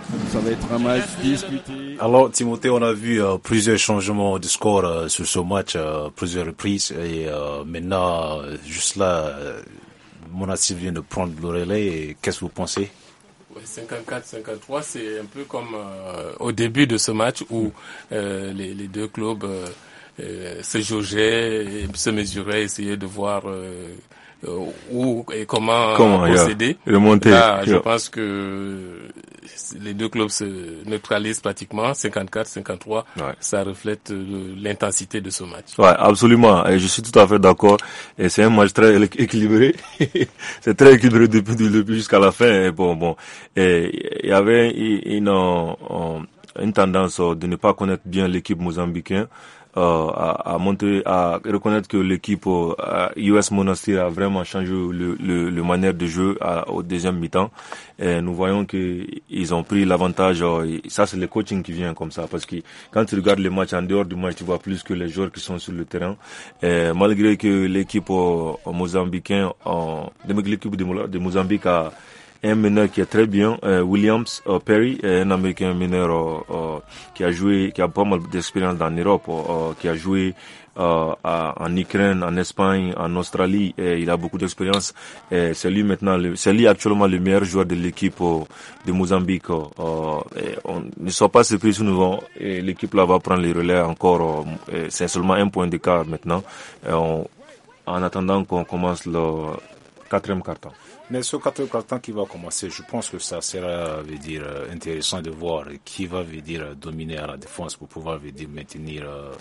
Ça va être un match disputé. Alors, Timothée, on a vu plusieurs changements de score sur ce match, plusieurs reprises. Et maintenant, juste là, Monastir vient de prendre le relais. Et qu'est-ce que vous pensez? 54-53, c'est un peu comme au début de ce match où les deux clubs se jaugeaient, se mesuraient, essayaient de voir où et comment procéder. Remonter. Là, je pense que les deux clubs se neutralisent pratiquement, 54-53. Ouais. Ça reflète l'intensité de ce match. Ouais, absolument. Et je suis tout à fait d'accord. Et c'est un match très équilibré. C'est très équilibré depuis le début jusqu'à la fin. Et bon. Et il y avait une tendance de ne pas connaître bien l'équipe mozambicaine. À reconnaître que l'équipe US Monastir a vraiment changé le manière de jeu au deuxième mi-temps. Et nous voyons que ils ont pris l'avantage. Ça, c'est le coaching qui vient comme ça, parce que quand tu regardes les matchs en dehors du match, tu vois plus que les joueurs qui sont sur le terrain. Et malgré que l'équipe mozambicaine, l'équipe de Mozambique a un meneur qui est très bien, Williams Perry, un Américain meneur qui a pas mal d'expérience dans l'Europe, qui a joué en Ukraine, en Espagne, en Australie, et il a beaucoup d'expérience. C'est lui actuellement le meilleur joueur de l'équipe de Mozambique. On ne soit pas surpris si l'équipe là va prendre les relais encore. C'est seulement un point d'écart maintenant. En attendant qu'on commence le 4e quart-temps. Mais ce 4e quart-temps qui va commencer, je pense que ça sera, intéressant de voir qui va, dominer à la défense pour pouvoir, maintenir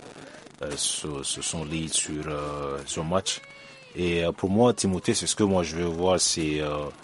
son lead sur ce match. Et pour moi, Timothée, c'est ce que moi je veux voir, c'est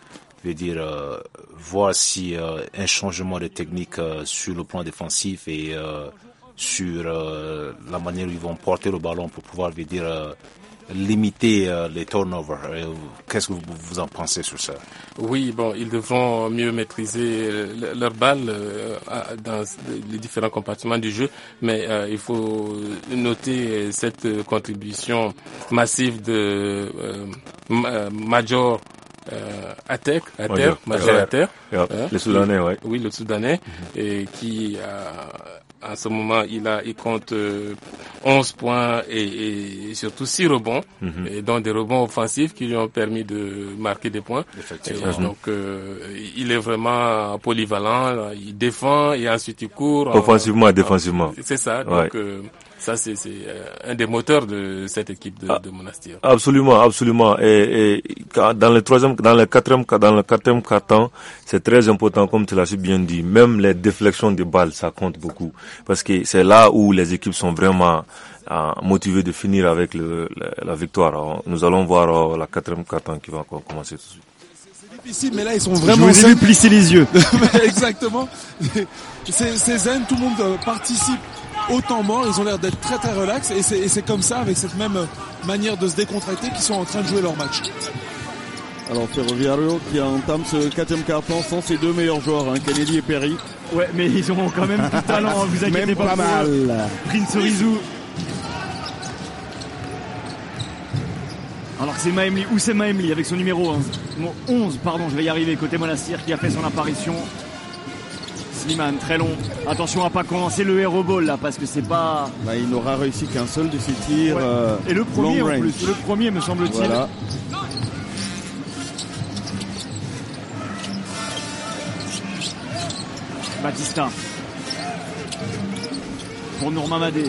voir si un changement de technique sur le plan défensif et sur la manière où ils vont porter le ballon pour pouvoir, limiter les turnovers. Qu'est-ce que vous en pensez sur ça? Oui, ils devront mieux maîtriser leur balle dans les différents compartiments du jeu, mais il faut noter cette contribution massive de Major Atek, le Soudanais, ouais. Oui, le Soudanais, et qui en ce moment, il compte 11 points et surtout 6 rebonds, et dont des rebonds offensifs qui lui ont permis de marquer des points. Donc, il est vraiment polyvalent, il défend et ensuite il court. Offensivement et défensivement. C'est ça, donc ça c'est un des moteurs de cette équipe de Monastir. Absolument. Et dans le quatrième quart-temps, c'est très important, comme tu l'as si bien dit. Même les déflexions de balles, ça compte beaucoup, parce que c'est là où les équipes sont vraiment motivées de finir avec la victoire. Alors, nous allons voir la 4e quart-temps qui va commencer tout de suite. C'est difficile, mais là ils sont vraiment. Je vous ai vu plisser les yeux. Exactement. C'est zen, tout le monde participe au temps mort, ils ont l'air d'être très très relax, et c'est comme ça, avec cette même manière de se décontracter, qu'ils sont en train de jouer leur match. Alors Ferroviario qui entame ce 4e quart-temps sans ses deux meilleurs joueurs, Kennedy et Perry. Ouais, mais ils ont quand même du talent, vous inquiétez même pas mal. Prince Orizou. Alors que c'est Maemli, où c'est Maemli avec son numéro 11, je vais y arriver, côté Monastir, qui a fait son apparition. Slimane, très long. Attention à pas commencer le hero ball là, parce que c'est pas... il n'aura réussi qu'un seul de ses tirs. Et le premier long en range. plus, le premier me semble-t-il. Voilà. Batista. Pour Nour Mamadé.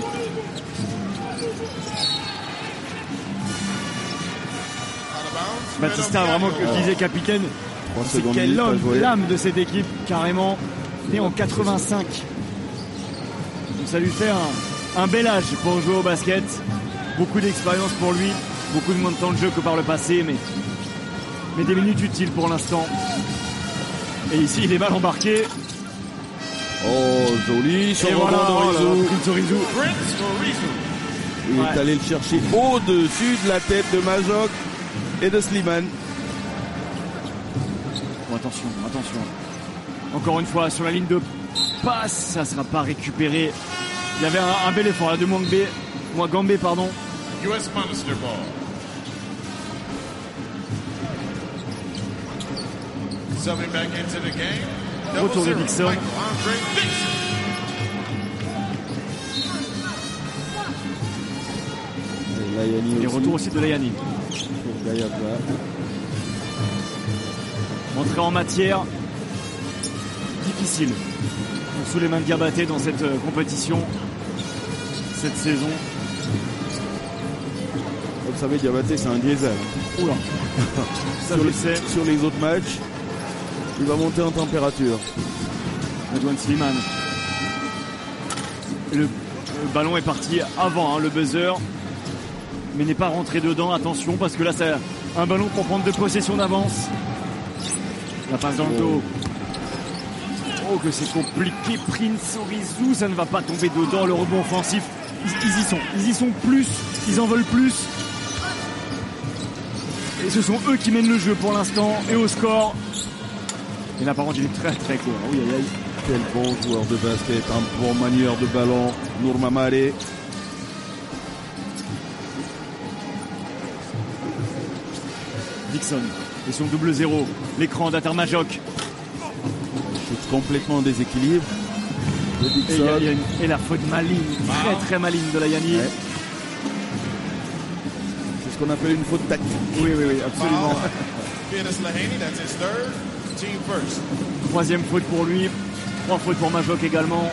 Batista, vraiment, que disait capitaine, c'est quel homme, l'âme de cette équipe, carrément, né en 85. Donc ça lui fait un bel âge pour jouer au basket. Beaucoup d'expérience pour lui, beaucoup de moins de temps de jeu que par le passé, mais des minutes utiles pour l'instant. Et ici, il est mal embarqué. Oh, joli, sur Prince Orizou. Il est allé le chercher au-dessus de la tête de Majok et de Slimane. Bon, attention. Encore une fois, sur la ligne de passe, ça ne sera pas récupéré. Il y avait un bel effort là de Mouagambé, pardon. US Monastir ball. Subbing back into the game. Retour de Dixon. Et retour aussi de Layani. Entrée en matière difficile pour Souleymane Diabaté dans cette compétition, cette saison. Vous savez, Diabaté, c'est un diesel. Oula. Sur les autres matchs, il va monter en température. Redouane Slimane. Le ballon est parti avant le buzzer, mais n'est pas rentré dedans. Attention, parce que là, c'est un ballon pour prendre 2 possessions d'avance. La passe dans le dos. Oh, que c'est compliqué. Prince Orizou, ça ne va pas tomber dedans. Le rebond offensif, ils y sont plus. Ils en veulent plus. Et ce sont eux qui mènent le jeu pour l'instant. Et au score. Et là, par contre, il est très très court. Oui, aïe, aïe. Quel bon joueur de basket, un bon manieur de ballon. Nour Mamadi. Dixon. Et son double 0. L'écran d'Atar Majok. Shoot complètement déséquilibre. Et la faute maligne, très très maligne de Layani. Ouais. C'est ce qu'on appelle une faute tactique. Oui, absolument. 3e faute pour lui. 3 fautes pour Majok également.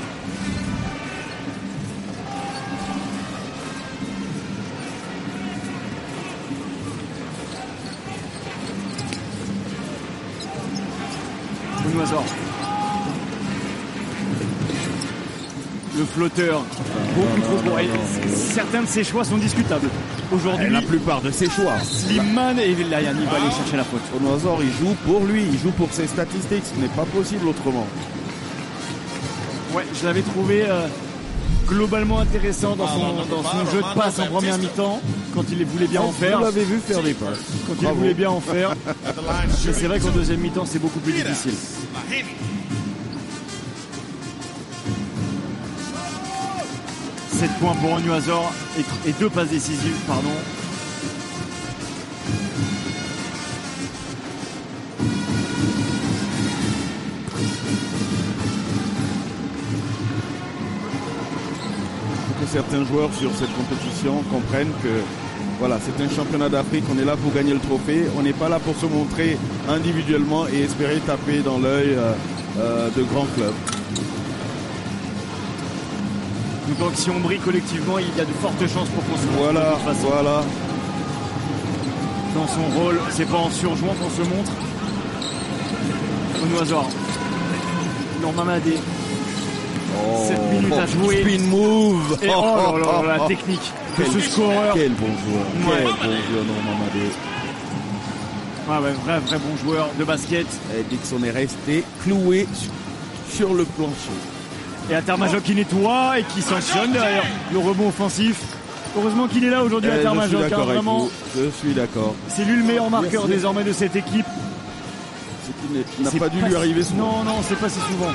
Le flotteur, beaucoup trop court. Certains de ses choix sont discutables. Aujourd'hui, la plupart de ses choix. Slimane et Layani va aller chercher la faute. Onoazor, il joue pour lui, il joue pour ses statistiques. Ce n'est pas possible autrement. Ouais, je l'avais trouvé globalement intéressant dans son jeu de passe en première mi-temps, quand il voulait bien en faire. Vous l'avez vu faire des passes. Quand il voulait bien en faire. Mais c'est vrai qu'en deuxième mi-temps, c'est beaucoup plus difficile. 7 points pour Onuazor et 2 passes décisives, pardon. Que certains joueurs sur cette compétition comprennent que voilà, c'est un championnat d'Afrique, on est là pour gagner le trophée, on n'est pas là pour se montrer individuellement et espérer taper dans l'œil de grands clubs. Donc si on brille collectivement, il y a de fortes chances pour qu'on se montre. Voilà. Dans son rôle, c'est pas en surjouant qu'on se montre. Onuazor. Nour Mamadi. 7 minutes à jouer. Spin move. Et la technique de ce scoreur. Quel bon joueur. Quel bon joueur, Nour Mamadi. Vrai bon joueur de basket. Et Dixon est resté cloué sur le plancher. Et Atar Majok qui nettoie et qui sanctionne derrière le rebond offensif. Heureusement qu'il est là aujourd'hui, Atar Majok. Vraiment, je suis d'accord. C'est lui le meilleur marqueur désormais de cette équipe. Ce qui n'a pas dû lui arriver souvent. Non, c'est pas si souvent.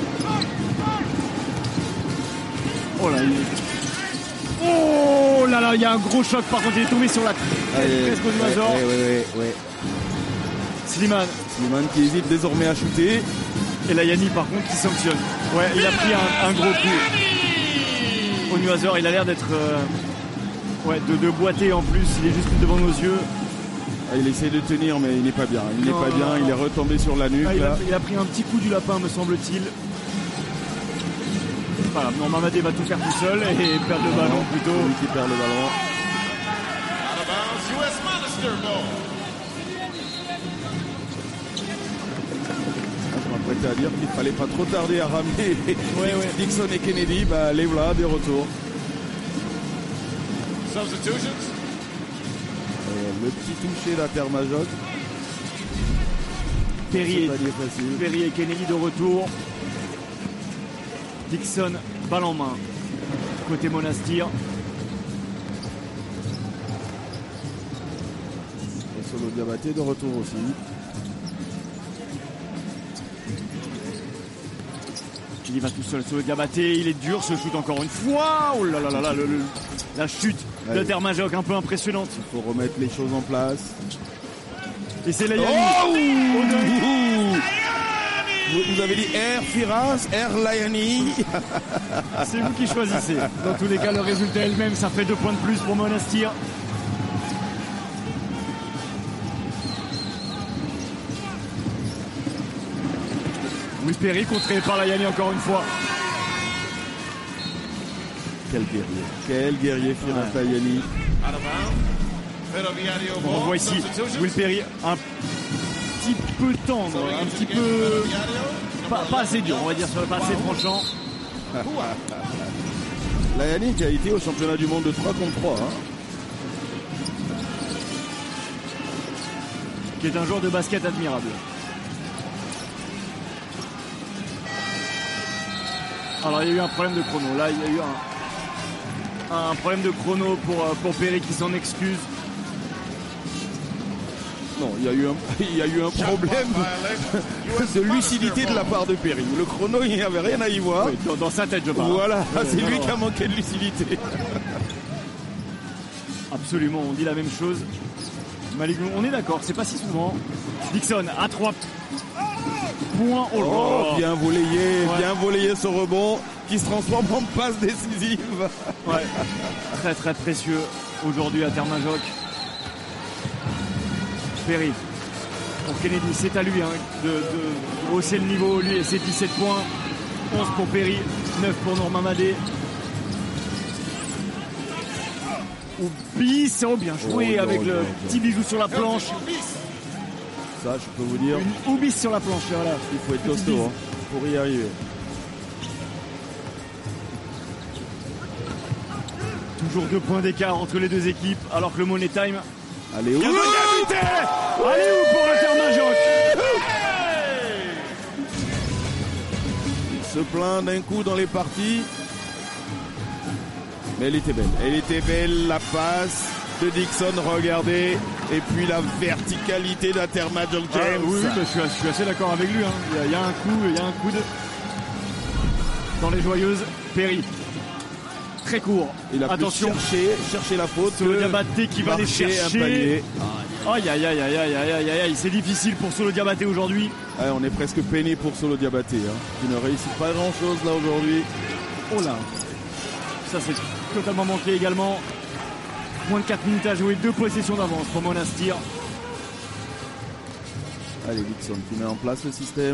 Oh là, il y a un gros choc. Par contre, il est tombé sur la tête presque au Onuazor. Ouais. Slimane qui hésite désormais à shooter. Et Layani par contre qui sanctionne. Ouais, il a pris un gros coup. Onuazor, il a l'air d'être de boiter en plus. Il est juste devant nos yeux. Il essaie de tenir mais il n'est pas bien. Il est retombé sur la nuque. Il a pris un petit coup du lapin, me semble-t-il. Voilà, Nour Mamadi va tout faire tout seul et perdre le ballon plutôt. Lui qui perd le ballon. À dire qu'il ne fallait pas trop tarder à ramener Dixon et Kennedy. Les voilà, des retours. Le petit toucher d'Atar Majok. Perry et Kennedy de retour. Dixon, balle en main. Côté Monastir. Et Solo Diabaté de retour aussi. Il va tout seul sur le Diabaté, il est dur ce shoot encore une fois. Oh là là là là, la chute d'Atar Majok un peu impressionnante. Il faut remettre les choses en place. Et c'est Layani. Vous avez dit Air Firas, Air Layani. C'est vous qui choisissez. Dans tous les cas, le résultat est le même. Ça fait 2 points de plus pour Monastir. Louis Perry contré par Layani encore une fois. Quel guerrier Firas Layani. On voit ici Will Perry un petit peu tendre, un petit peu pas assez dur, on va dire, pas assez tranchant. Layani qui a été au championnat du monde de 3 contre 3. Qui est un joueur de basket admirable. Alors il y a eu un problème de chrono. Là il y a eu un problème de chrono pour Perry qui s'en excuse. Non, il y a eu un problème de lucidité de la part de Perry. Le chrono, il n'y avait rien à y voir. Oui, dans sa tête, je parle. Voilà, c'est lui qui a manqué de lucidité. Absolument, on dit la même chose. Malik, on est d'accord, c'est pas si souvent. Dixon à 3 points. Oh, bien volayé ce rebond qui se transforme en passe décisive. Ouais, très très précieux aujourd'hui à Termajoc. Perry pour Kennedy, c'est à lui de hausser le niveau, lui et ses 17 points. 11 pour Perry, 9 pour Norman Madé. Oubis, oh bien joué avec le petit bisou sur la planche. Ça, je peux vous dire. Une Oubis sur la planche, voilà. Il faut être costaud pour y arriver. Toujours 2 points d'écart entre les deux équipes, alors que le Money Time. Allez où pour le Termajoc. Il se plaint d'un coup dans les parties. Mais elle était belle la passe de Dixon, regardez. Et puis la verticalité d'Atermajoc James. Oui, je suis assez d'accord avec lui. Il y a un coup dans les joyeuses. Perry. Très court. Il a attention, chercher la faute. Solo Diabaté qui va aller chercher. Aïe, c'est difficile pour Solo Diabaté aujourd'hui. Ouais, on est presque peiné pour Solo Diabaté, qui ne réussit pas grand chose là aujourd'hui. Oh là, ça c'est totalement manqué également. Moins de 4 minutes à jouer, 2 possessions d'avance pour Monastir. Allez, Dixon qui met en place le système.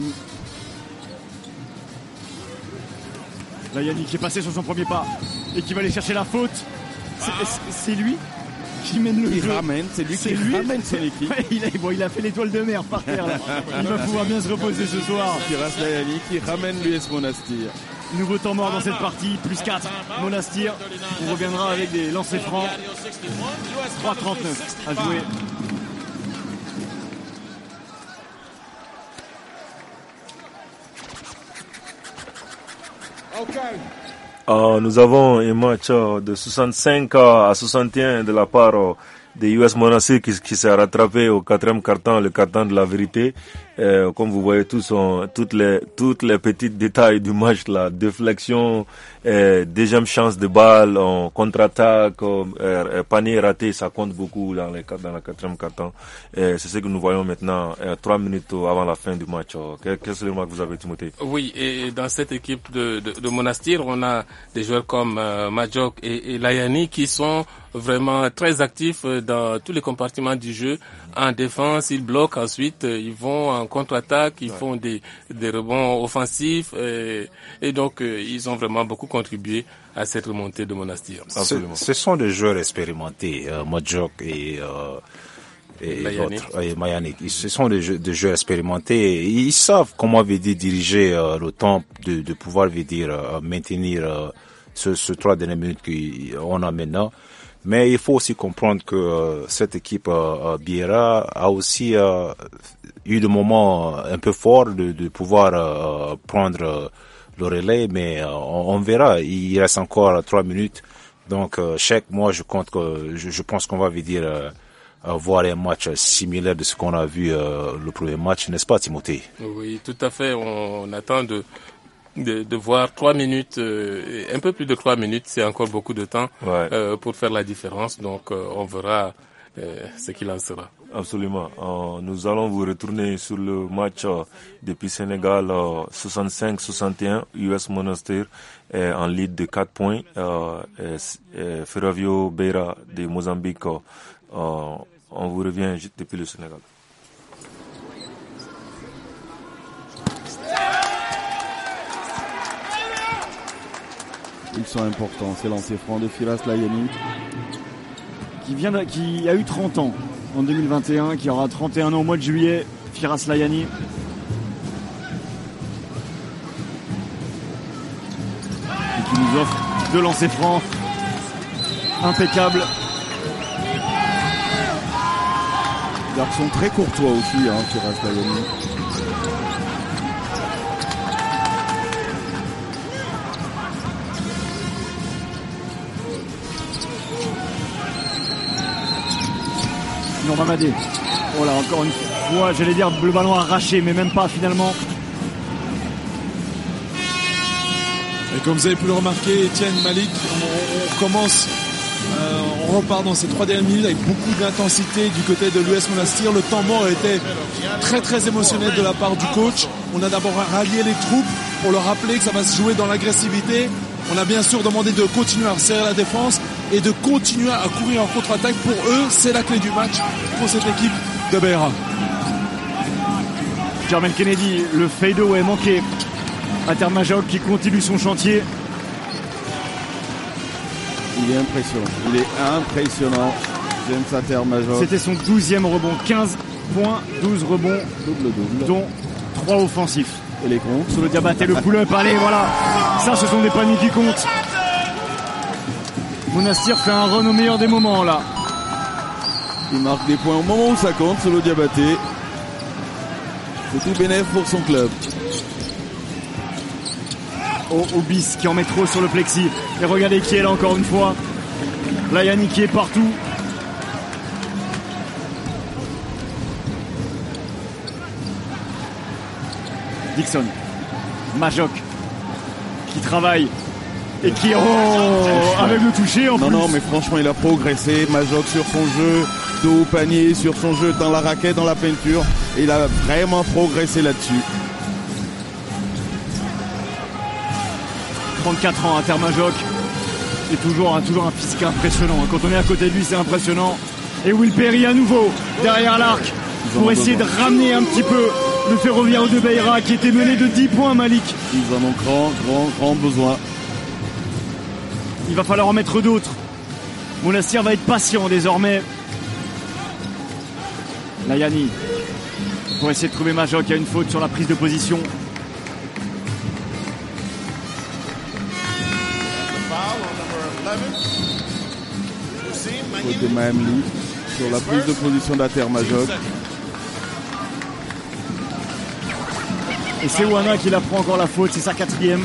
Là, Yannick qui est passé sur son premier pas et qui va aller chercher la faute. C'est lui qui mène le jeu. C'est lui qui ramène son équipe. Il a fait l'étoile de mer par terre. Là. Il va pouvoir bien se reposer ce soir. Firas Layani qui ramène l'US Monastir. Nouveau temps mort dans cette partie, plus 4. Monastir, on reviendra avec des lancers francs. 3:39 à jouer. Nous avons un match de 65 à 61 de la part des US Monastir qui s'est rattrapé au 4e quart-temps, le quart-temps de la vérité. Comme vous voyez tous, toutes les petits détails du match, la déflexion, deuxième chance de balle, contre-attaque, panier raté, ça compte beaucoup dans la 4e quart-temps. C'est ce que nous voyons maintenant, 3 minutes avant la fin du match. Qu'est-ce que vous avez, Timothée? Oui, et dans cette équipe de Monastir, on a des joueurs comme Majok et Layani qui sont vraiment très actifs dans tous les compartiments du jeu. En défense, ils bloquent, ensuite ils vont en contre-attaque, ils font des rebonds offensifs et donc ils ont vraiment beaucoup contribué à cette remontée de Monastir. Ce sont des joueurs expérimentés, Majok et Mayani. Ce sont des joueurs expérimentés. Ils savent comment diriger le temps de pouvoir maintenir ce 3 dernières minutes qu'on a maintenant. Mais il faut aussi comprendre que cette équipe Biera a aussi eu des moments un peu forts de pouvoir prendre le relais, mais on verra. Il reste encore 3 minutes. Donc moi je pense qu'on va voir un match similaire de ce qu'on a vu le premier match, n'est-ce pas, Timothée? Oui, tout à fait. On attend de voir 3 minutes, un peu plus de 3 minutes, c'est encore beaucoup de temps pour faire la différence. Donc on verra ce qu'il en sera. Absolument. Nous allons vous retourner sur le match depuis Sénégal 65-61, US Monastir en lead de 4 points. Ferroviário Beira de Mozambique, on vous revient juste depuis le Sénégal. Ils sont importants, ces lancers francs de Firas Layani. Qui a eu 30 ans en 2021, qui aura 31 ans au mois de juillet, Firas Layani. Et qui nous offre 2 lancers francs impeccables. Garçon très courtois aussi, Firas Layani. Mamadé. Voilà, encore une fois, j'allais dire le ballon arraché, mais même pas finalement. Et comme vous avez pu le remarquer, Etienne, Malik, on repart dans ces 3 dernières minutes avec beaucoup d'intensité du côté de l'US Monastir. Le temps mort était très très émotionnel de la part du coach. On a d'abord rallié les troupes pour leur rappeler que ça va se jouer dans l'agressivité. On a bien sûr demandé de continuer à resserrer la défense et de continuer à courir en contre-attaque. Pour eux, c'est la clé du match pour cette équipe de Beira. Jermaine Kennedy, le fade-away manqué. Atermajok qui continue son chantier. Il est impressionnant. James Atermajok. C'était son 12e rebond, 15 points, 12 rebonds, double. Dont 3 offensifs. Et les comptes. Sur le Diabaté, le pull-up, allez, voilà. Ça, ce sont des paniers qui comptent. Monastir fait un run au meilleur des moments, là. Il marque des points au moment où ça compte, Solo Diabaté. C'est tout bénéf pour son club. Obis qui en met trop sur le plexi. Et regardez qui est là encore une fois. Layani qui est partout. Dixon. Majok qui travaille. Et qui avec le toucher en plus. Non, mais franchement, il a progressé. Majok sur son jeu, dos au panier, sur son jeu dans la raquette, dans la peinture. Et il a vraiment progressé là-dessus. 34 ans, Atermajok. Et toujours un physique impressionnant. Quand on est à côté de lui, c'est impressionnant. Et Will Perry à nouveau, derrière l'arc, pour essayer de ramener un petit peu le Ferroviário de Beira qui était mené de 10 points, Malik. Ils en ont grand besoin. Il va falloir en mettre d'autres. Monastir va être patient désormais. Layani pour essayer de trouver Majok. Il y a une faute sur la prise de position. Faute de Mahamli sur la prise de position d'Atermajok. Et c'est Wana qui la prend encore la faute, c'est sa 4e.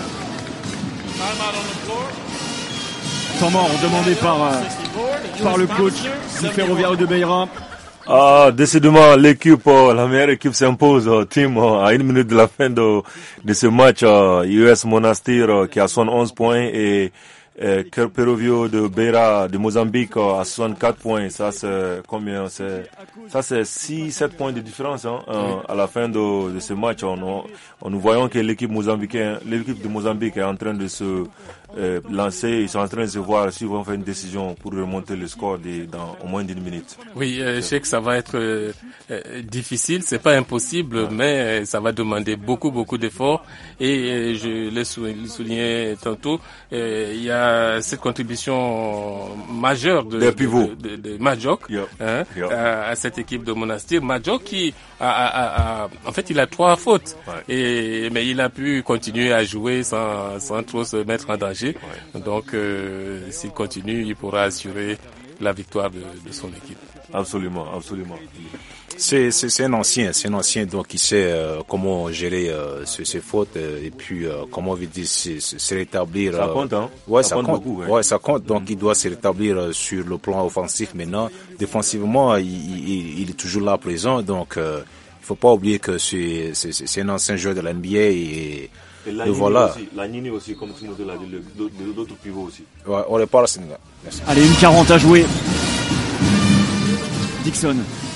Temps mort demandé par le coach du Ferroviário de Beira. Décidément, la meilleure équipe s'impose, team, à 1 minute de la fin de ce match, US Monastir qui a 71 points et Ferroviário de Beira de Mozambique à 64 points. Ça c'est combien? Ça c'est 6-7 points de différence à la fin de ce match. Nous voyons que l'équipe de Mozambique est en train de se lancer. Ils sont en train de se voir s'ils vont faire une décision pour remonter le score dans au moins d'1 minute. Oui, je sais que ça va être difficile, c'est pas impossible, mais ça va demander beaucoup d'efforts. Et je l'ai souligné tantôt, il y a cette contribution majeure de Majok à cette équipe de Monastir. Majok qui en fait il a 3 fautes, mais il a pu continuer à jouer sans trop se mettre en danger. Donc s'il continue, il pourra assurer la victoire de son équipe. Absolument. C'est un ancien donc il sait comment gérer ses fautes et puis comment se rétablir. Ça compte, ça compte beaucoup. Ça compte. Donc il doit se rétablir sur le plan offensif maintenant. Défensivement, il est toujours là présent. Donc il faut pas oublier que c'est un ancien joueur de la NBA et voilà. La Nini aussi, comme Timothée l'a dit, d'autres pivots aussi. Ouais, on les parle Sénégal. Merci. Allez, 1:40 à jouer. Dixon.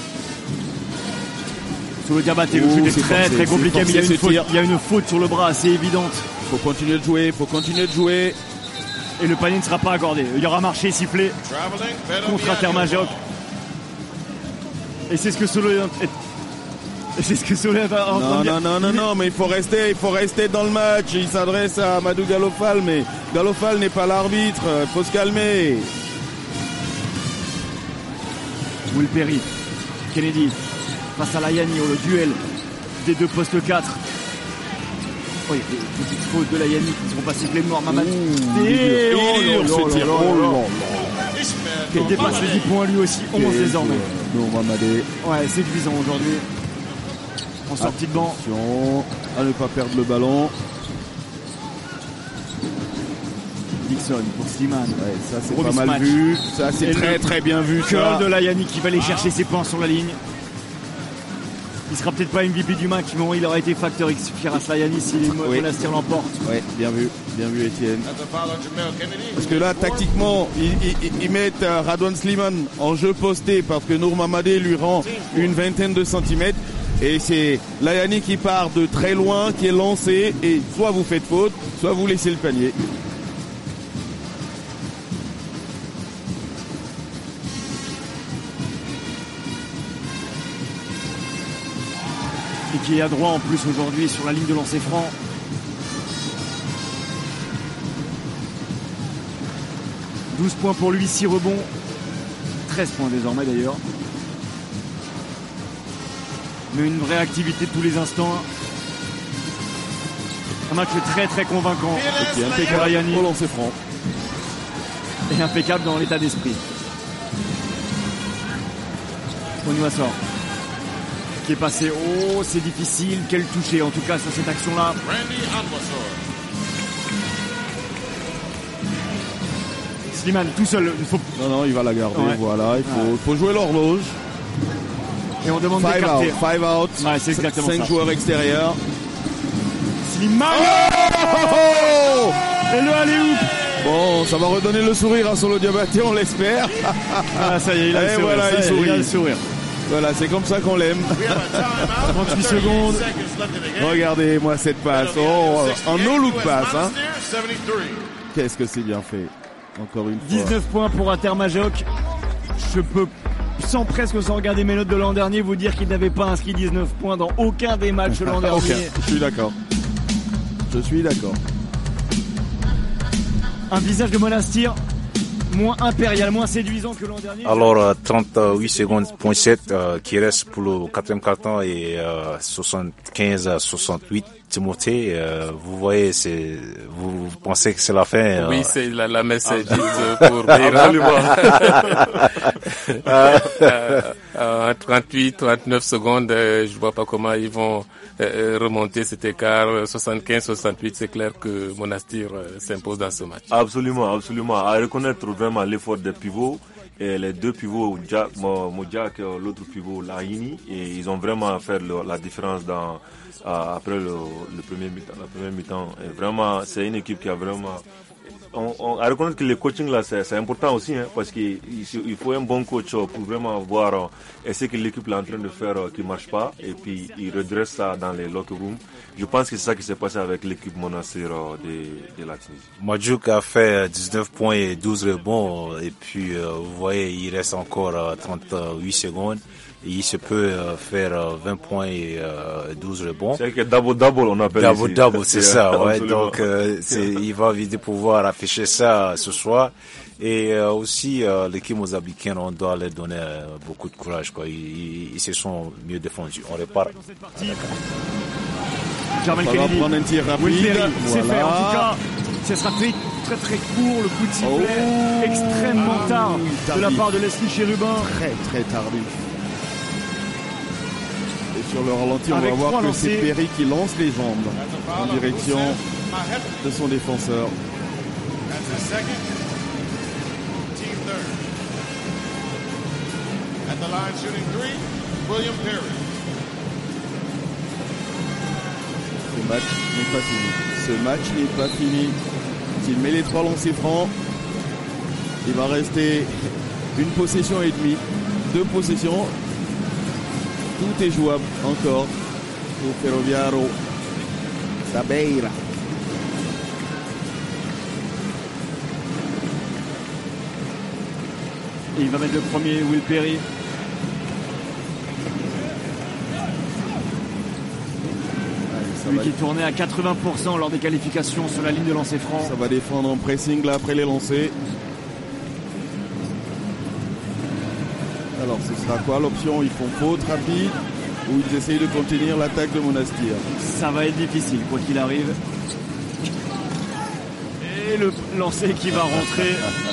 Solo Diabaté, le shoot est très très compliqué, mais il y a une faute sur le bras assez évidente. Faut continuer de jouer. Et le panier ne sera pas accordé. Il y aura marché sifflé contre Intermajok. Et c'est ce que Solo est en train de dire. Non, mais il faut rester dans le match. Il s'adresse à Amadou Galofal, mais Galofal n'est pas l'arbitre. Il faut se calmer. Will Perry, Kennedy face à Layani, le duel des deux postes 4. Oui, petite faute de Layani qui ne seront pas sifflées. Noir Mamad. Il dépasse les 10 points lui aussi, 11 désormais. Nour Mamadé. Ouais, séduisant aujourd'hui. En sortie de banc. Attention à ne pas perdre le ballon. Dixon pour Slimane. Ouais, ça c'est pas mal vu. Ça c'est très bien vu. Curl de Layani qui va aller chercher ses points sur la ligne. Il sera peut-être pas MVP du match, mais il aurait été facteur X Firas Layani si Monastir l'emporte. Ouais, bien vu Étienne. Parce que là, tactiquement, ils mettent Radwan Slimane en jeu posté parce que Nour Mamadé lui rend une vingtaine de centimètres. Et c'est Layani qui part de très loin, qui est lancé, et soit vous faites faute, soit vous laissez le panier. Et qui est à droit en plus aujourd'hui sur la ligne de lancer franc. « 12 points pour lui, 6 rebonds. 13 points désormais d'ailleurs. Mais une vraie activité de tous les instants. Un match très très convaincant. Et puis impeccable au lancer franc. Et impeccable dans l'état d'esprit. Onuasor qui est passé. Oh, c'est difficile. Quel toucher en tout cas sur cette action-là. Slimane tout seul. Non, il va la garder. Ouais. Voilà, il faut jouer l'horloge. Et on demande d'écarter. 5 out. Ouais, c'est exactement 5 joueurs extérieurs. Slimane. Et le alley-oop. Bon, ça va redonner le sourire à Solo Diabaté, on l'espère. Ah, ça y est, il a le sourire. Voilà, il a le sourire. Voilà, c'est comme ça qu'on l'aime. 38 secondes. Regardez-moi cette passe. Oh, en no-look passe. Hein. Qu'est-ce que c'est bien fait. Encore une fois. 19 points pour Intermajok. Je peux, sans regarder mes notes de l'an dernier, vous dire qu'il n'avait pas inscrit 19 points dans aucun des matchs l'an dernier. Je suis d'accord. Un visage de Monastir moins impérial, moins séduisant que l'an dernier. Alors 38 secondes, point 7 qui reste pour le quatrième quart-temps et 75 à 68. Timothée, vous voyez, vous pensez que c'est la fin? Oui, c'est la messe est dite pour Beira. En 38, 39 secondes, je vois pas comment ils vont remonter cet écart. 75-68, c'est clair que Monastir s'impose dans ce match. Absolument. À reconnaître vraiment l'effort des pivots. Et les deux pivots, Modjak et l'autre pivot, Layani, et ils ont vraiment fait la différence après la première mi-temps. Et vraiment, c'est une équipe qui a vraiment... À reconnaître que le coaching là, c'est important aussi, hein, parce qu'il faut un bon coach pour vraiment voir ce que l'équipe est en train de faire qui marche pas, et puis il redresse ça dans les locker rooms. Je pense que c'est ça qui s'est passé avec l'équipe Monastir de la Tunisie. Modjouk a fait 19 points et 12 rebonds, et puis vous voyez, il reste encore 38 secondes. Il se peut faire 20 points et 12 rebonds. C'est que double, on appelle double, c'est ça, ouais. Donc, il va vite pouvoir afficher ça ce soir. Et aussi, l'équipe mozambicaine, on doit leur donner beaucoup de courage, quoi. Ils se sont mieux défendus. On répare. Germain Kennedy, prendre un tir rapide. C'est fait. En tout cas, ce sera très très très court. Le coup de sifflet extrêmement tard de la part de Leslie Chérubin. Très très tardif. Sur le ralenti, on va voir que c'est Perry qui lance les jambes en direction de son défenseur. Ce match n'est pas fini. S'il met les 3 lancers francs, il va rester une possession et demie. 2 possessions. Tout est jouable encore pour Ferroviario da Beira. Et il va mettre le premier, Will Perry. Lui qui tournait à 80% lors des qualifications sur la ligne de lancer franc. Ça va défendre en pressing là après les lancers. Alors ce sera quoi l'option? Ils font faute rapide ou ils essayent de contenir l'attaque de Monastir? Ça va être difficile quoi qu'il arrive. Et le lancer qui va rentrer.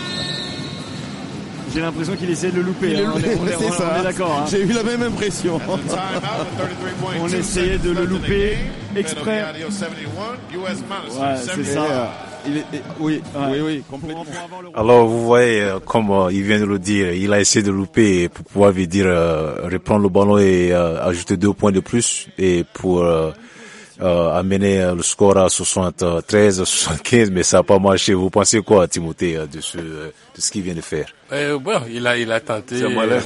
J'ai l'impression qu'il essaie de le louper. On est d'accord. Hein. J'ai eu la même impression. On essayait de le louper exprès. Ouais, c'est ça. Oui, complètement. Alors vous voyez, comme il vient de le dire, il a essayé de louper pour pouvoir lui dire reprendre le ballon et ajouter 2 points de plus et pour amener le score à 73-75, mais ça n'a pas marché. Vous pensez quoi, Timothée, de ce qu'il vient de faire? Bon, il a tenté. C'est malaise,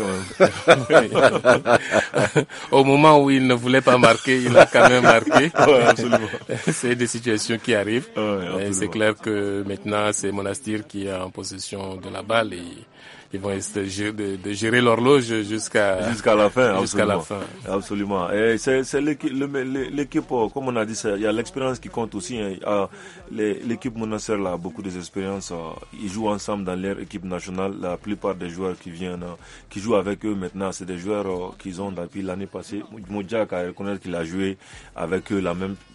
Au moment où il ne voulait pas marquer, il a quand même marqué. Ouais, absolument. C'est des situations qui arrivent. Ouais, c'est clair que maintenant, c'est Monastir qui est en possession de la balle et ils vont essayer de gérer l'horloge jusqu'à la fin. Jusqu'à la fin. Absolument. Et c'est l'équipe, comme on a dit, il y a l'expérience qui compte aussi. Hein. L'équipe Monastir a beaucoup d'expérience. Ils jouent ensemble dans leur équipe nationale. La plupart des joueurs qui jouent avec eux maintenant, c'est des joueurs qu'ils ont depuis l'année passée. Modjak a reconnu qu'il a joué avec eux la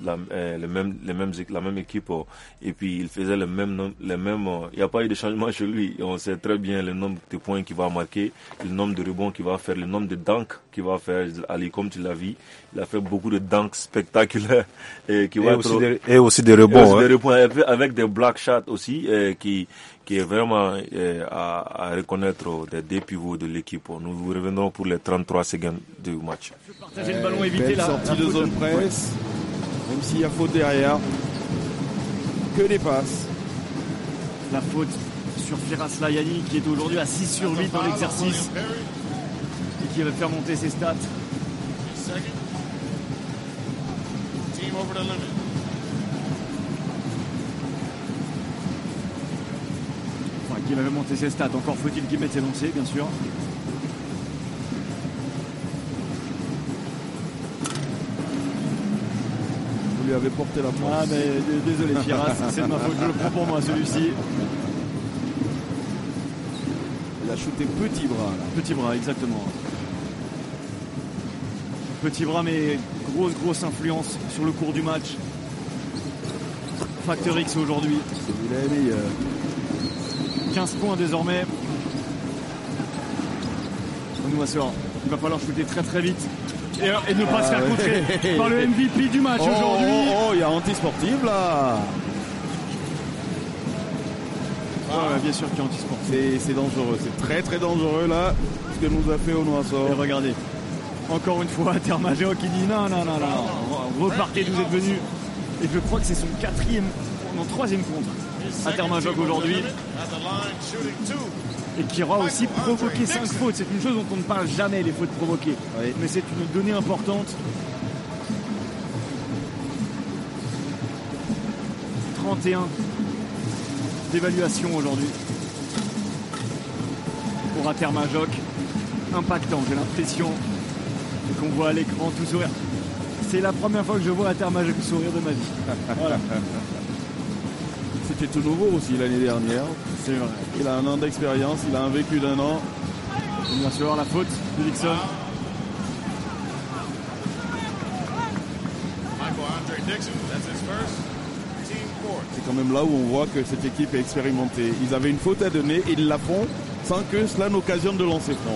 même équipe. Et puis il faisait le même. Il n'y a pas eu de changement chez lui. Et on sait très bien le nombre de points qu'il va marquer, le nombre de rebonds qu'il va faire, le nombre de dunks qu'il va faire. Ali, comme tu l'as vu, il a fait beaucoup de dunks spectaculaires et aussi des rebonds, avec des black shots aussi qui est vraiment à reconnaître des pivots de l'équipe. Nous reviendrons pour les 33 secondes du match. Partager le ballon, éviter la sortie de zone presse, même s'il y a faute derrière. Que des passes. La faute sur Firas Layani qui est aujourd'hui à 6 sur 8 dans l'exercice et qui va faire monter ses stats. Enfin, qui va monter ses stats. Encore faut-il qu'il mette ses lancers, bien sûr. Vous lui avez porté la pointe. Ah mais désolé Firas, c'est de ma faute, je le prends pour moi celui-ci. Il a shooté petit bras. Là. Petit bras, exactement. Petit bras, mais grosse influence sur le cours du match. Facteur X aujourd'hui. Il est meilleur. 15 points désormais. Il va falloir shooter très vite. Et ne pas se faire contrer par le MVP du match aujourd'hui. Il y a anti-sportif là. Ouais, bien sûr qu'il y a anti-sportif. C'est dangereux, c'est très dangereux là, ce que nous a fait Onuaso. Et regardez, encore une fois, Termageo qui dit non, repartez d'où vous êtes venus. Et je crois que c'est son 3e contre à Termageo aujourd'hui. Et qui aura aussi provoqué 5 fautes. C'est une chose dont on ne parle jamais, les fautes provoquées. Oui. Mais c'est une donnée importante. 31 d'évaluation aujourd'hui pour Atermajok. Impactant, j'ai l'impression qu'on voit à l'écran tout sourire. C'est la première fois que je vois Atermajok sourire de ma vie. Voilà. C'était tout nouveau aussi l'année dernière. C'est vrai. Il a un an d'expérience, il a un vécu d'1 an. Il va se voir la faute de Dixon. C'est quand même là où on voit que cette équipe est expérimentée. Ils avaient une faute à donner et ils la font sans que cela n'occasionne de lancer franc.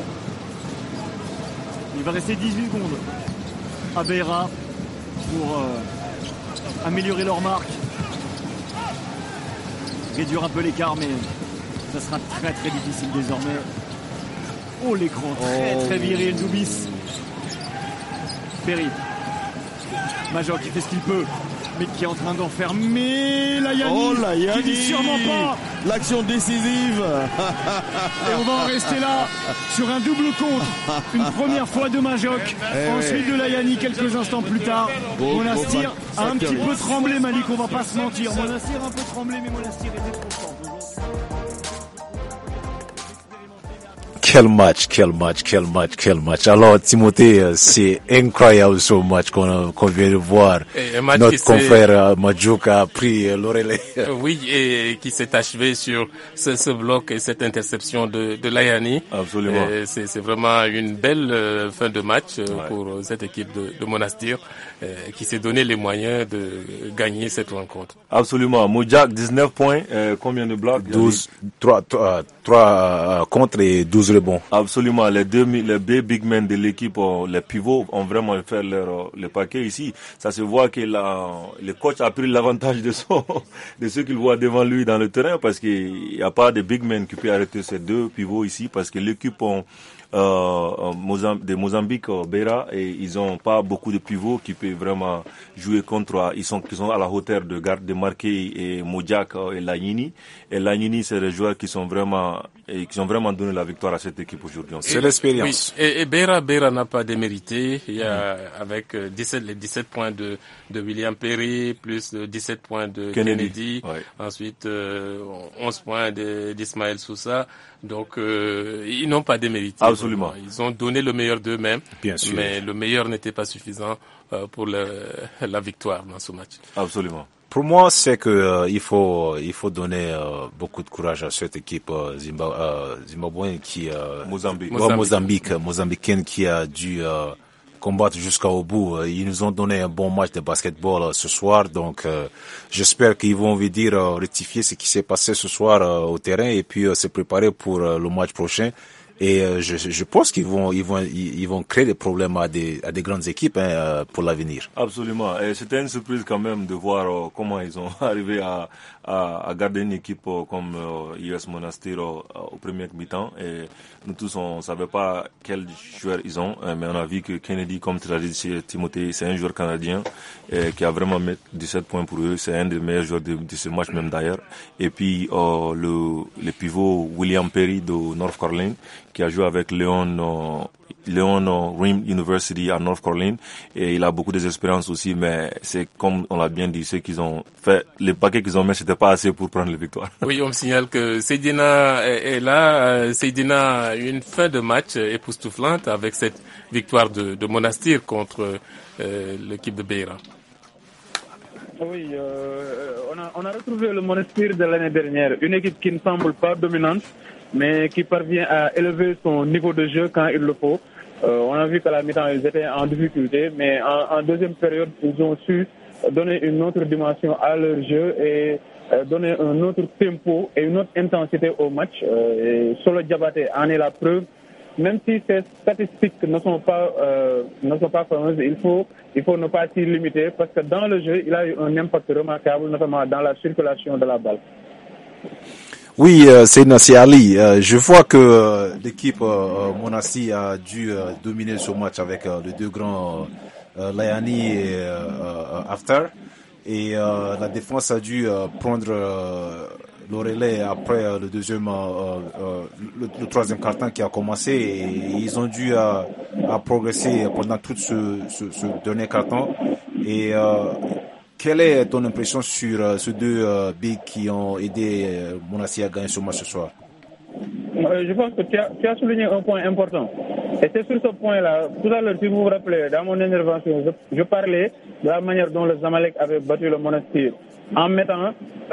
Il va rester 18 secondes à Beira pour améliorer leur marque. Réduire un peu l'écart, mais ça sera très difficile désormais. Oh, l'écran très viril, Zoubis. Perry. Major qui fait ce qu'il peut. mais qui est en train d'enfermer Layani, qui dit sûrement pas. L'action décisive. Et on va en rester là sur un double contre. Une première fois de Majok, ensuite de Layani quelques instants plus tard. Monastir a un petit peu tremblé, Malik, on va pas se mentir. Monastir a un peu tremblé, mais Monastir était trop fort. Quel match. Alors, Timothée, c'est incroyable ce match qu'on vient de voir. Notre confrère Majok a pris l'oreille. Oui, et qui s'est achevé sur ce bloc et cette interception de Layani. Absolument. C'est vraiment une belle fin de match pour cette équipe de Monastir qui s'est donné les moyens de gagner cette rencontre. Absolument. Mojak, 19 points. Combien de blocs? 3 contre et 12 rebonds. Absolument. Les deux big men de l'équipe, les pivots, ont vraiment fait le paquet ici. Ça se voit que le coach a pris l'avantage de ceux qu'il voit devant lui dans le terrain, parce qu'il n'y a pas de big men qui peut arrêter ces deux pivots ici, parce que l'équipe de Mozambique, Beira, et ils ont pas beaucoup de pivots qui peuvent vraiment jouer contre, qui sont à la hauteur de marquer et Mojak et Layani. Et Layani, c'est les joueurs qui ont vraiment donné la victoire à cette équipe aujourd'hui. C'est l'expérience. Oui. Et Beira n'a pas démérité. Il y a avec les 17 points de William Perry, plus 17 points de Kennedy. Ensuite 11 points d'Ismaël Sousa. Donc ils n'ont pas démérité. Absolument. Ils ont donné le meilleur d'eux-mêmes, mais le meilleur n'était pas suffisant pour la victoire dans ce match. Absolument. Pour moi, c'est que il faut donner beaucoup de courage à cette équipe zimbabwéenne mozambicaine qui a dû combattre jusqu'au bout. Ils nous ont donné un bon match de basketball ce soir, donc j'espère qu'ils vont rectifier ce qui s'est passé ce soir au terrain et puis se préparer pour le match prochain. Et je pense qu'ils vont créer des problèmes à des grandes équipes pour l'avenir. Absolument. Et c'était une surprise quand même de voir comment ils ont arrivé à garder une équipe comme US Monastir au premier mi-temps. Et nous tous, on savait pas quels joueurs ils ont, mais on a vu que Kennedy, comme tu l'as dit, Timothée, c'est un joueur canadien qui a vraiment mis 17 points pour eux. C'est un des meilleurs joueurs de ce match même d'ailleurs. Et puis le pivot William Perry de North Carolina, qui a joué avec Leon Rim University à North Carolina, et il a beaucoup d'expérience aussi, mais c'est comme on l'a bien dit, ce qu'ils ont fait, les paquets qu'ils ont mis, c'était pas assez pour prendre les victoires. Oui, on me signale que Seydina est là. Seydina a une fin de match époustouflante avec cette victoire de Monastir contre l'équipe de Beira. Oui, on a retrouvé le Monastir de l'année dernière, une équipe qui ne semble pas dominante, mais qui parvient à élever son niveau de jeu quand il le faut. On a vu qu'à la mi-temps, ils étaient en difficulté, mais en deuxième période, ils ont su donner une autre dimension à leur jeu et donner un autre tempo et une autre intensité au match. Et Solo Diabaté en est la preuve. Même si ces statistiques ne sont pas fameuses, il faut ne pas s'y limiter, parce que dans le jeu, il a eu un impact remarquable, notamment dans la circulation de la balle. Oui, c'est Nassi Ali. Je vois que l'équipe Monastir a dû dominer ce match avec les deux grands Layani et After. Et la défense a dû prendre le relais après le troisième quart-temps qui a commencé. Et ils ont dû progresser pendant tout ce dernier quart-temps. Et quelle est ton impression sur ces deux bigs qui ont aidé Monastir à gagner ce match ce soir? Je pense que tu as souligné un point important. Et c'est sur ce point-là, tout à l'heure, si vous vous rappelez, dans mon intervention, je parlais de la manière dont le Zamalek avait battu le Monastir en mettant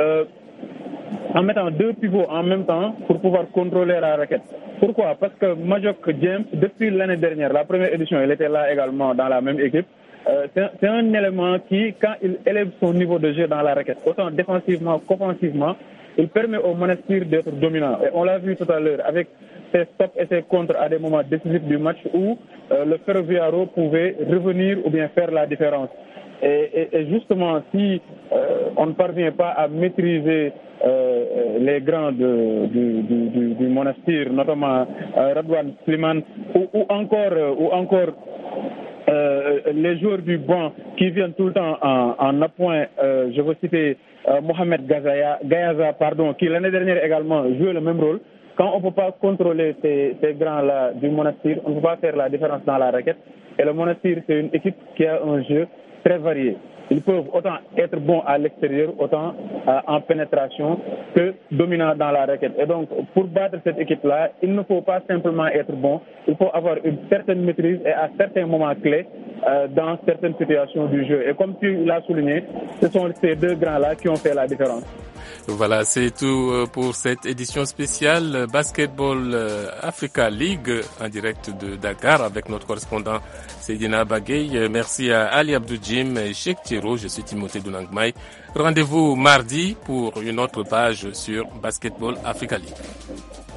deux pivots en même temps pour pouvoir contrôler la raquette. Pourquoi? Parce que Majok James, depuis l'année dernière, la première édition, il était là également dans la même équipe. C'est un élément qui, quand il élève son niveau de jeu dans la raquette, autant défensivement qu'offensivement, il permet au Monastir d'être dominant. Et on l'a vu tout à l'heure avec ses stops et ses contres à des moments décisifs du match où le Ferroviaro pouvait revenir ou bien faire la différence. Et justement, si on ne parvient pas à maîtriser les grands du Monastir, notamment Radwan Sliman ou encore les joueurs du banc qui viennent tout le temps en appoint. Je veux citer Mohamed Gayaza, qui l'année dernière également jouait le même rôle. Quand on ne peut pas contrôler ces grands-là du Monastir, on ne peut pas faire la différence dans la raquette. Et le Monastir, c'est une équipe qui a un jeu très varié. Ils peuvent autant être bons à l'extérieur, autant en pénétration que dominants dans la raquette. Et donc, pour battre cette équipe-là, il ne faut pas simplement être bon, il faut avoir une certaine maîtrise et à certains moments clés dans certaines situations du jeu. Et comme tu l'as souligné, ce sont ces deux grands-là qui ont fait la différence. Voilà, c'est tout pour cette édition spéciale Basketball Africa League en direct de Dakar avec notre correspondant Seydina Bagay. Merci à Ali Abdou-Jim et Cheikh Thiro. Je suis Timothée Dounangmaï. Rendez-vous mardi pour une autre page sur Basketball Africa League.